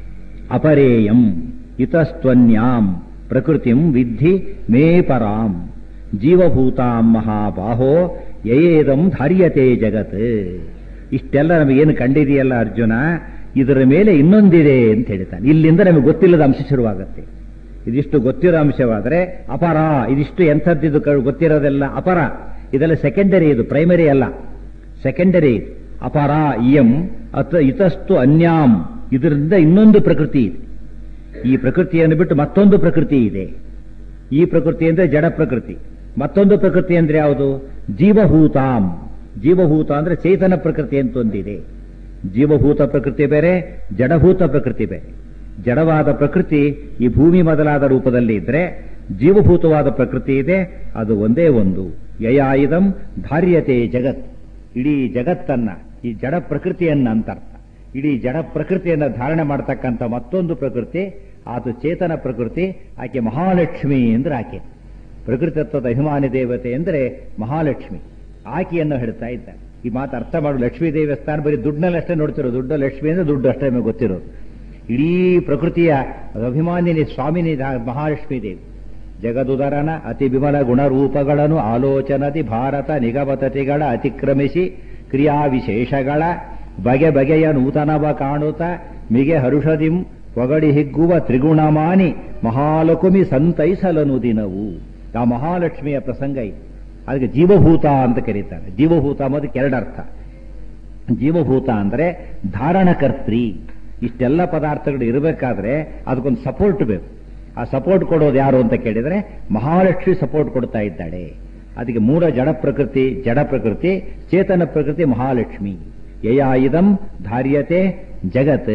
ಅಪರೇಯಂ ಇತಸ್ತ್ವನ್ಯಾಂ ಪ್ರಕೃತಿಂ ವಿದ್ಧಿ ಮೇ ಪರಾಂ ಜೀವಭೂತಾಂ ಮಹಾಬಾಹೋ ಯಯೇದಂ ಧಾರ್ಯತೆ ಜಗತ್. ಇಷ್ಟೆಲ್ಲ ನಮಗೇನು ಕಂಡಿದೆಯಲ್ಲ ಅರ್ಜುನ, ಇದರ ಮೇಲೆ ಇನ್ನೊಂದಿದೆ ಅಂತ ಹೇಳ್ತಾನೆ. ಇಲ್ಲಿಂದ ನಮಗೆ ಗೊತ್ತಿಲ್ಲದ ಅಂಶ ಶುರುವಾಗುತ್ತೆ. ಇದಿಷ್ಟು ಗೊತ್ತಿರೋ ಅಂಶವಾದರೆ ಅಪರ, ಇದಿಷ್ಟು ಎಂಥದ್ದಿದು ಗೊತ್ತಿರೋದೆಲ್ಲ ಅಪರ. ಇದೆಲ್ಲ ಸೆಕೆಂಡರಿ, ಇದು ಪ್ರೈಮರಿ ಅಲ್ಲ, ಸೆಕೆಂಡರಿ. ಅಪರ ಇಯಂ ಅಥ ಇತಸ್ತು ಅನ್ಯಾಂ, ಇದರಿಂದ ಇನ್ನೊಂದು ಪ್ರಕೃತಿ ಇದೆ. ಈ ಪ್ರಕೃತಿಯನ್ನು ಬಿಟ್ಟು ಮತ್ತೊಂದು ಪ್ರಕೃತಿ ಇದೆ. ಈ ಪ್ರಕೃತಿ ಅಂದ್ರೆ ಜಡ ಪ್ರಕೃತಿ. ಮತ್ತೊಂದು ಪ್ರಕೃತಿ ಅಂದ್ರೆ ಯಾವುದು? ಜೀವಭೂತಾಂ. ಜೀವಭೂತ ಅಂದ್ರೆ ಚೇತನ ಪ್ರಕೃತಿ ಅಂತ ಒಂದಿದೆ. ಜೀವಭೂತ ಪ್ರಕೃತಿ ಬೇರೆ, ಜಡಭೂತ ಪ್ರಕೃತಿ ಬೇರೆ. ಜಡವಾದ ಪ್ರಕೃತಿ ಈ ಭೂಮಿ ಮೊದಲಾದ ರೂಪದಲ್ಲಿ ಇದ್ರೆ, ಜೀವಭೂತವಾದ ಪ್ರಕೃತಿ ಇದೆ, ಅದು ಒಂದೇ ಒಂದು. ಯಯಾಯಿದಂ ಧಾರ್ಯತೆ ಜಗತ್. ಇಡೀ ಜಗತ್ತನ್ನ, ಈ ಜಡ ಪ್ರಕೃತಿಯನ್ನ ಅಂತರ್ಥ. ಇಡೀ ಜಡ ಪ್ರಕೃತಿಯನ್ನ ಧಾರಣೆ ಮಾಡತಕ್ಕಂಥ ಮತ್ತೊಂದು ಪ್ರಕೃತಿ, ಅದು ಚೇತನ ಪ್ರಕೃತಿ. ಆಕೆ ಮಹಾಲಕ್ಷ್ಮಿ ಅಂದ್ರೆ ಆಕೆ ಪ್ರಕೃತಿತ್ವದ ಅಭಿಮಾನಿ ದೇವತೆ ಅಂದ್ರೆ ಮಹಾಲಕ್ಷ್ಮಿ. ಆಕೆಯನ್ನು ಹೇಳ್ತಾ ಇದ್ದಾರೆ. ಈ ಮಾತು ಅರ್ಥ ಮಾಡು. ಲಕ್ಷ್ಮೀ ದೇವಸ್ಥಾನ ಬರೀ ದುಡ್ಡಲ್ಲಿ ಅಷ್ಟೇ ನೋಡ್ತಿರೋದು. ದುಡ್ಡ ಲಕ್ಷ್ಮಿ ಅಂದ್ರೆ ದುಡ್ಡು ಅಷ್ಟೇ ನಮಗೆ ಗೊತ್ತಿರೋದು. ಇಡೀ ಪ್ರಕೃತಿಯ ಅಭಿಮಾನಿನಿ ಸ್ವಾಮಿನಿ ಮಹಾಲಕ್ಷ್ಮೀ ದೇವಿ. ಜಗದುದರನ ಅತಿ ವಿಮಲ ಗುಣರೂಪಗಳನ್ನು ಆಲೋಚನದಿ ಭಾರತ ನಿಗಮತತಿಗಳ ಅತಿಕ್ರಮಿಸಿ ಕ್ರಿಯಾ ವಿಶೇಷಗಳ ಬಗೆ ಬಗೆಯ ನೂತನವ ಕಾಣುತ್ತ ಮಿಗೆ ಹರುಷದಿಂ ಒಗಡಿ ಹಿಗ್ಗುವ ತ್ರಿಗುಣಮಾನಿ ಮಹಾಲಕುಮಿ ಸಂತೈಸಲನು ದಿನವು. ಆ ಮಹಾಲಕ್ಷ್ಮಿಯ ಪ್ರಸಂಗ ಇದೆ. ಅದಕ್ಕೆ ಜೀವಭೂತ ಅಂತ ಕರೀತಾರೆ. ಜೀವಭೂತ ಅನ್ನೋದಕ್ಕೆ ಎರಡರ್ಥ. ಜೀವಭೂತ ಅಂದ್ರೆ ಧಾರಣಕರ್ತ್ರಿ. ಇಷ್ಟೆಲ್ಲ ಪದಾರ್ಥಗಳು ಇರಬೇಕಾದ್ರೆ ಅದಕ್ಕೊಂದು ಸಪೋರ್ಟ್ ಬೇಕು. ಆ ಸಪೋರ್ಟ್ ಕೊಡೋದು ಯಾರು ಅಂತ ಕೇಳಿದ್ರೆ ಮಹಾಲಕ್ಷ್ಮಿ ಸಪೋರ್ಟ್ ಕೊಡ್ತಾ ಇದ್ದಾಳೆ. ಅದಕ್ಕೆ ಮೂಲ ಜಡ ಪ್ರಕೃತಿ ಜಡ ಪ್ರಕೃತಿ, ಚೇತನ ಪ್ರಕೃತಿ ಮಹಾಲಕ್ಷ್ಮಿ. ಯಯಾಯಿದಂ ಧಾರ್ಯತೆ ಜಗತ್.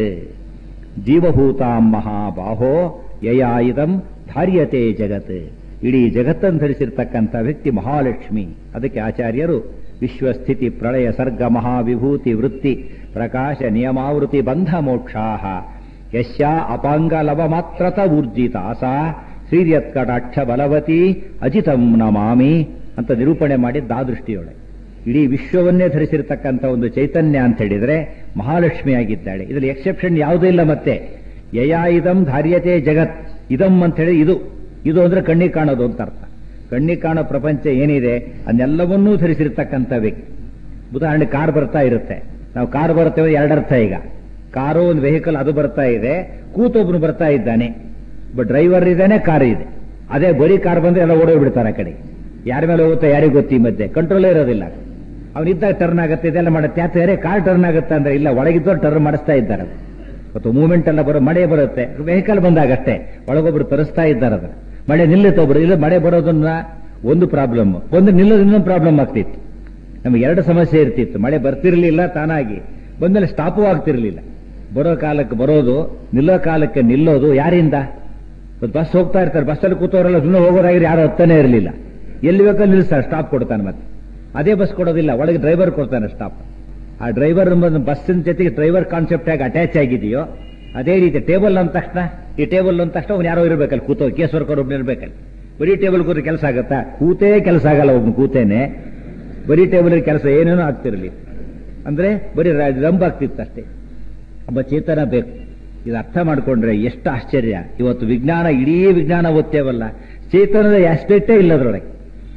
ಜೀವಭೂತಾಂ ಮಹಾಬಾಹೋ ಯಯಾಯಿದಂ ಧಾರ್ಯತೆ ಜಗತ್. ಇಡೀ ಜಗತ್ತನ್ನು ಧರಿಸಿರ್ತಕ್ಕಂಥ ವ್ಯಕ್ತಿ ಮಹಾಲಕ್ಷ್ಮಿ. ಅದಕ್ಕೆ ಆಚಾರ್ಯರು ವಿಶ್ವಸ್ಥಿತಿ ಪ್ರಳಯ ಸರ್ಗ ಮಹಾವಿಭೂತಿ ವೃತ್ತಿ ಪ್ರಕಾಶ ನಿಯಮಾವೃತಿ ಬಂಧ ಮೋಕ್ಷಾಹ ಯಶ್ಯಾ ಅಪಾಂಗ ಲವ ಮಾತ್ರತ ಊರ್ಜಿತಾಸ ಶ್ರೀರ್ಯತ್ಕಟಾಕ್ಷ ಬಲವತಿ ಅಜಿತಂ ನಮಾಮಿ ಅಂತ ನಿರೂಪಣೆ ಮಾಡಿದ್ದ ಆ ದೃಷ್ಟಿಯೊಳಗೆ ಇಡೀ ವಿಶ್ವವನ್ನೇ ಧರಿಸಿರ್ತಕ್ಕಂಥ ಒಂದು ಚೈತನ್ಯ ಅಂತ ಹೇಳಿದ್ರೆ ಮಹಾಲಕ್ಷ್ಮಿಯಾಗಿದ್ದಾಳೆ. ಇದರಲ್ಲಿ ಎಕ್ಸೆಪ್ಷನ್ ಯಾವುದೂ ಇಲ್ಲ. ಮತ್ತೆ ಯಯಾ ಇದಂ ಧಾರ್ಯತೆ ಜಗತ್. ಇದಂ ಅಂತ ಹೇಳಿ ಇದು ಇದು ಅಂದ್ರೆ ಕಣ್ಣಿಗೆ ಕಾಣೋದು ಅಂತ ಅರ್ಥ. ಕಣ್ಣಿಗೆ ಕಾಣೋ ಪ್ರಪಂಚ ಏನಿದೆ ಅದನ್ನೆಲ್ಲವನ್ನೂ ಧರಿಸಿರ್ತಕ್ಕಂಥ ವ್ಯಕ್ತಿ. ಉದಾಹರಣೆ ಕಾರ್ ಬರ್ತಾ ಇರುತ್ತೆ. ನಾವು ಕಾರ್ ಬರ್ತೇವೆ ಎರಡರ್ಥ. ಈಗ ಕಾರು ಒಂದು ವೆಹಿಕಲ್ ಅದು ಬರ್ತಾ ಇದೆ, ಕೂತೊಬ್ಬನು ಬರ್ತಾ ಇದ್ದಾನೆ, ಬಟ್ ಡ್ರೈವರ್ ಇದ್ದಾನೆ, ಕಾರ್ ಇದೆ. ಅದೇ ಬರೀ ಕಾರ್ ಬಂದ್ರೆ ಎಲ್ಲ ಓಡೋಗ್ಬಿಡ್ತಾರೆ ಆ ಕಡೆ. ಯಾರ ಮೇಲೆ ಹೋಗುತ್ತೆ ಯಾರಿಗೆ ಗೊತ್ತಿ, ಮಧ್ಯೆ ಕಂಟ್ರೋಲೇ ಇರೋದಿಲ್ಲ. ಅವನಿದ್ದಾಗ ಟರ್ನ್ ಆಗುತ್ತೆ, ಇದೆಲ್ಲ ಮಾಡುತ್ತೆ. ಯಾಕೆ ಕಾರ್ ಟರ್ನ್ ಆಗುತ್ತೆ ಅಂದ್ರೆ ಇಲ್ಲ, ಒಳಗಿದ್ದವ್ರು ಟರ್ನ್ ಮಾಡಿಸ್ತಾ ಇದ್ದಾರೆ. ಮತ್ತು ಮೂವ್ಮೆಂಟ್ ಎಲ್ಲ ಬರೋ ಮಳೆ ಬರುತ್ತೆ, ವೆಹಿಕಲ್ ಬಂದಾಗಷ್ಟೇ ಒಳಗೊಬ್ರು ತರಿಸ್ತಾ ಇದ್ದಾರೆ. ಅದರ ಮಳೆ ನಿಲ್ಲುತ್ತೊಬ್ರು ಇಲ್ಲ, ಮಳೆ ಬರೋದನ್ನ ಒಂದು ಪ್ರಾಬ್ಲಮ್, ಒಂದು ನಿಲ್ಲೋದು ಇನ್ನೊಂದು ಪ್ರಾಬ್ಲಮ್ ಆಗ್ತಿತ್ತು. ನಮಗೆ ಎರಡು ಸಮಸ್ಯೆ ಇರ್ತಿತ್ತು. ಮಳೆ ಬರ್ತಿರ್ಲಿಲ್ಲ ತಾನಾಗಿ, ಬಂದಲ್ಲಿ ಸ್ಟಾಪು ಆಗ್ತಿರ್ಲಿಲ್ಲ. ಬರೋ ಕಾಲಕ್ಕೆ ಬರೋದು, ನಿಲ್ಲೋ ಕಾಲಕ್ಕೆ ನಿಲ್ಲೋದು ಯಾರಿಂದ? ಬಸ್ ಹೋಗ್ತಾ ಇರ್ತಾರೆ, ಬಸ್ಸಲ್ಲಿ ಕೂತವರೆಲ್ಲ ಸುಮ್ಮನೆ ಹೋಗೋದಾಗಿದ್ರೆ ಯಾರು ಹತ್ತಾನೆ ಇರಲಿಲ್ಲ. ಎಲ್ಲಿ ಬೇಕಲ್ಲಿ ನಿಲ್ಲಿಸ್ತಾರೆ, ಸ್ಟಾಪ್ ಕೊಡ್ತಾನೆ. ಮತ್ತೆ ಅದೇ ಬಸ್ ಕೊಡೋದಿಲ್ಲ, ಒಳಗೆ ಡ್ರೈವರ್ ಕೊಡ್ತಾನೆ ಸ್ಟಾಪ್. ಆ ಡ್ರೈವರ್ ಬಸ್ಸಿನ ಜೊತೆಗೆ ಡ್ರೈವರ್ ಕಾನ್ಸೆಪ್ಟ್ ಆಗಿ ಅಟ್ಯಾಚ್ ಆಗಿದೆಯೋ ಅದೇ ರೀತಿ ಟೇಬಲ್ ಅಂದ ತಕ್ಷಣ ಈ ಟೇಬಲ್ ಅಂದ ತಕ್ಷಣ ಅವ್ನು ಯಾರೋ ಇರಬೇಕಲ್ಲ, ಕೂತೋ ಕೇಸ್ ವರ್ಕರ್ ಒಬ್ಬನು ಇರಬೇಕಲ್ಲ. ಬರೀ ಟೇಬಲ್ ಕೂತ್ರೆ ಕೆಲಸ ಆಗುತ್ತಾ? ಕೂತೇ ಕೆಲಸ ಆಗಲ್ಲ, ಒಬ್ಬನು ಕೂತೇನೆ. ಬರೀ ಟೇಬಲ್ ಕೆಲಸ ಏನೇನೋ ಆಗ್ತಿರಲಿ. ಅಂದ್ರೆ ಬರೀ ರಂಬಾಗ್ತಿತ್ತು ಅಷ್ಟೇ. ಒಬ್ಬ ಚೇತನ ಬೇಕು. ಇದು ಅರ್ಥ ಮಾಡಿಕೊಂಡ್ರೆ ಎಷ್ಟು ಆಶ್ಚರ್ಯ. ಇವತ್ತು ವಿಜ್ಞಾನ, ಇಡೀ ವಿಜ್ಞಾನ ಓದ್ತೇವಲ್ಲ, ಚೇತನದ ಆಸ್ಪೆಕ್ಟೇ ಇಲ್ಲದ್ರೊಳಗೆ.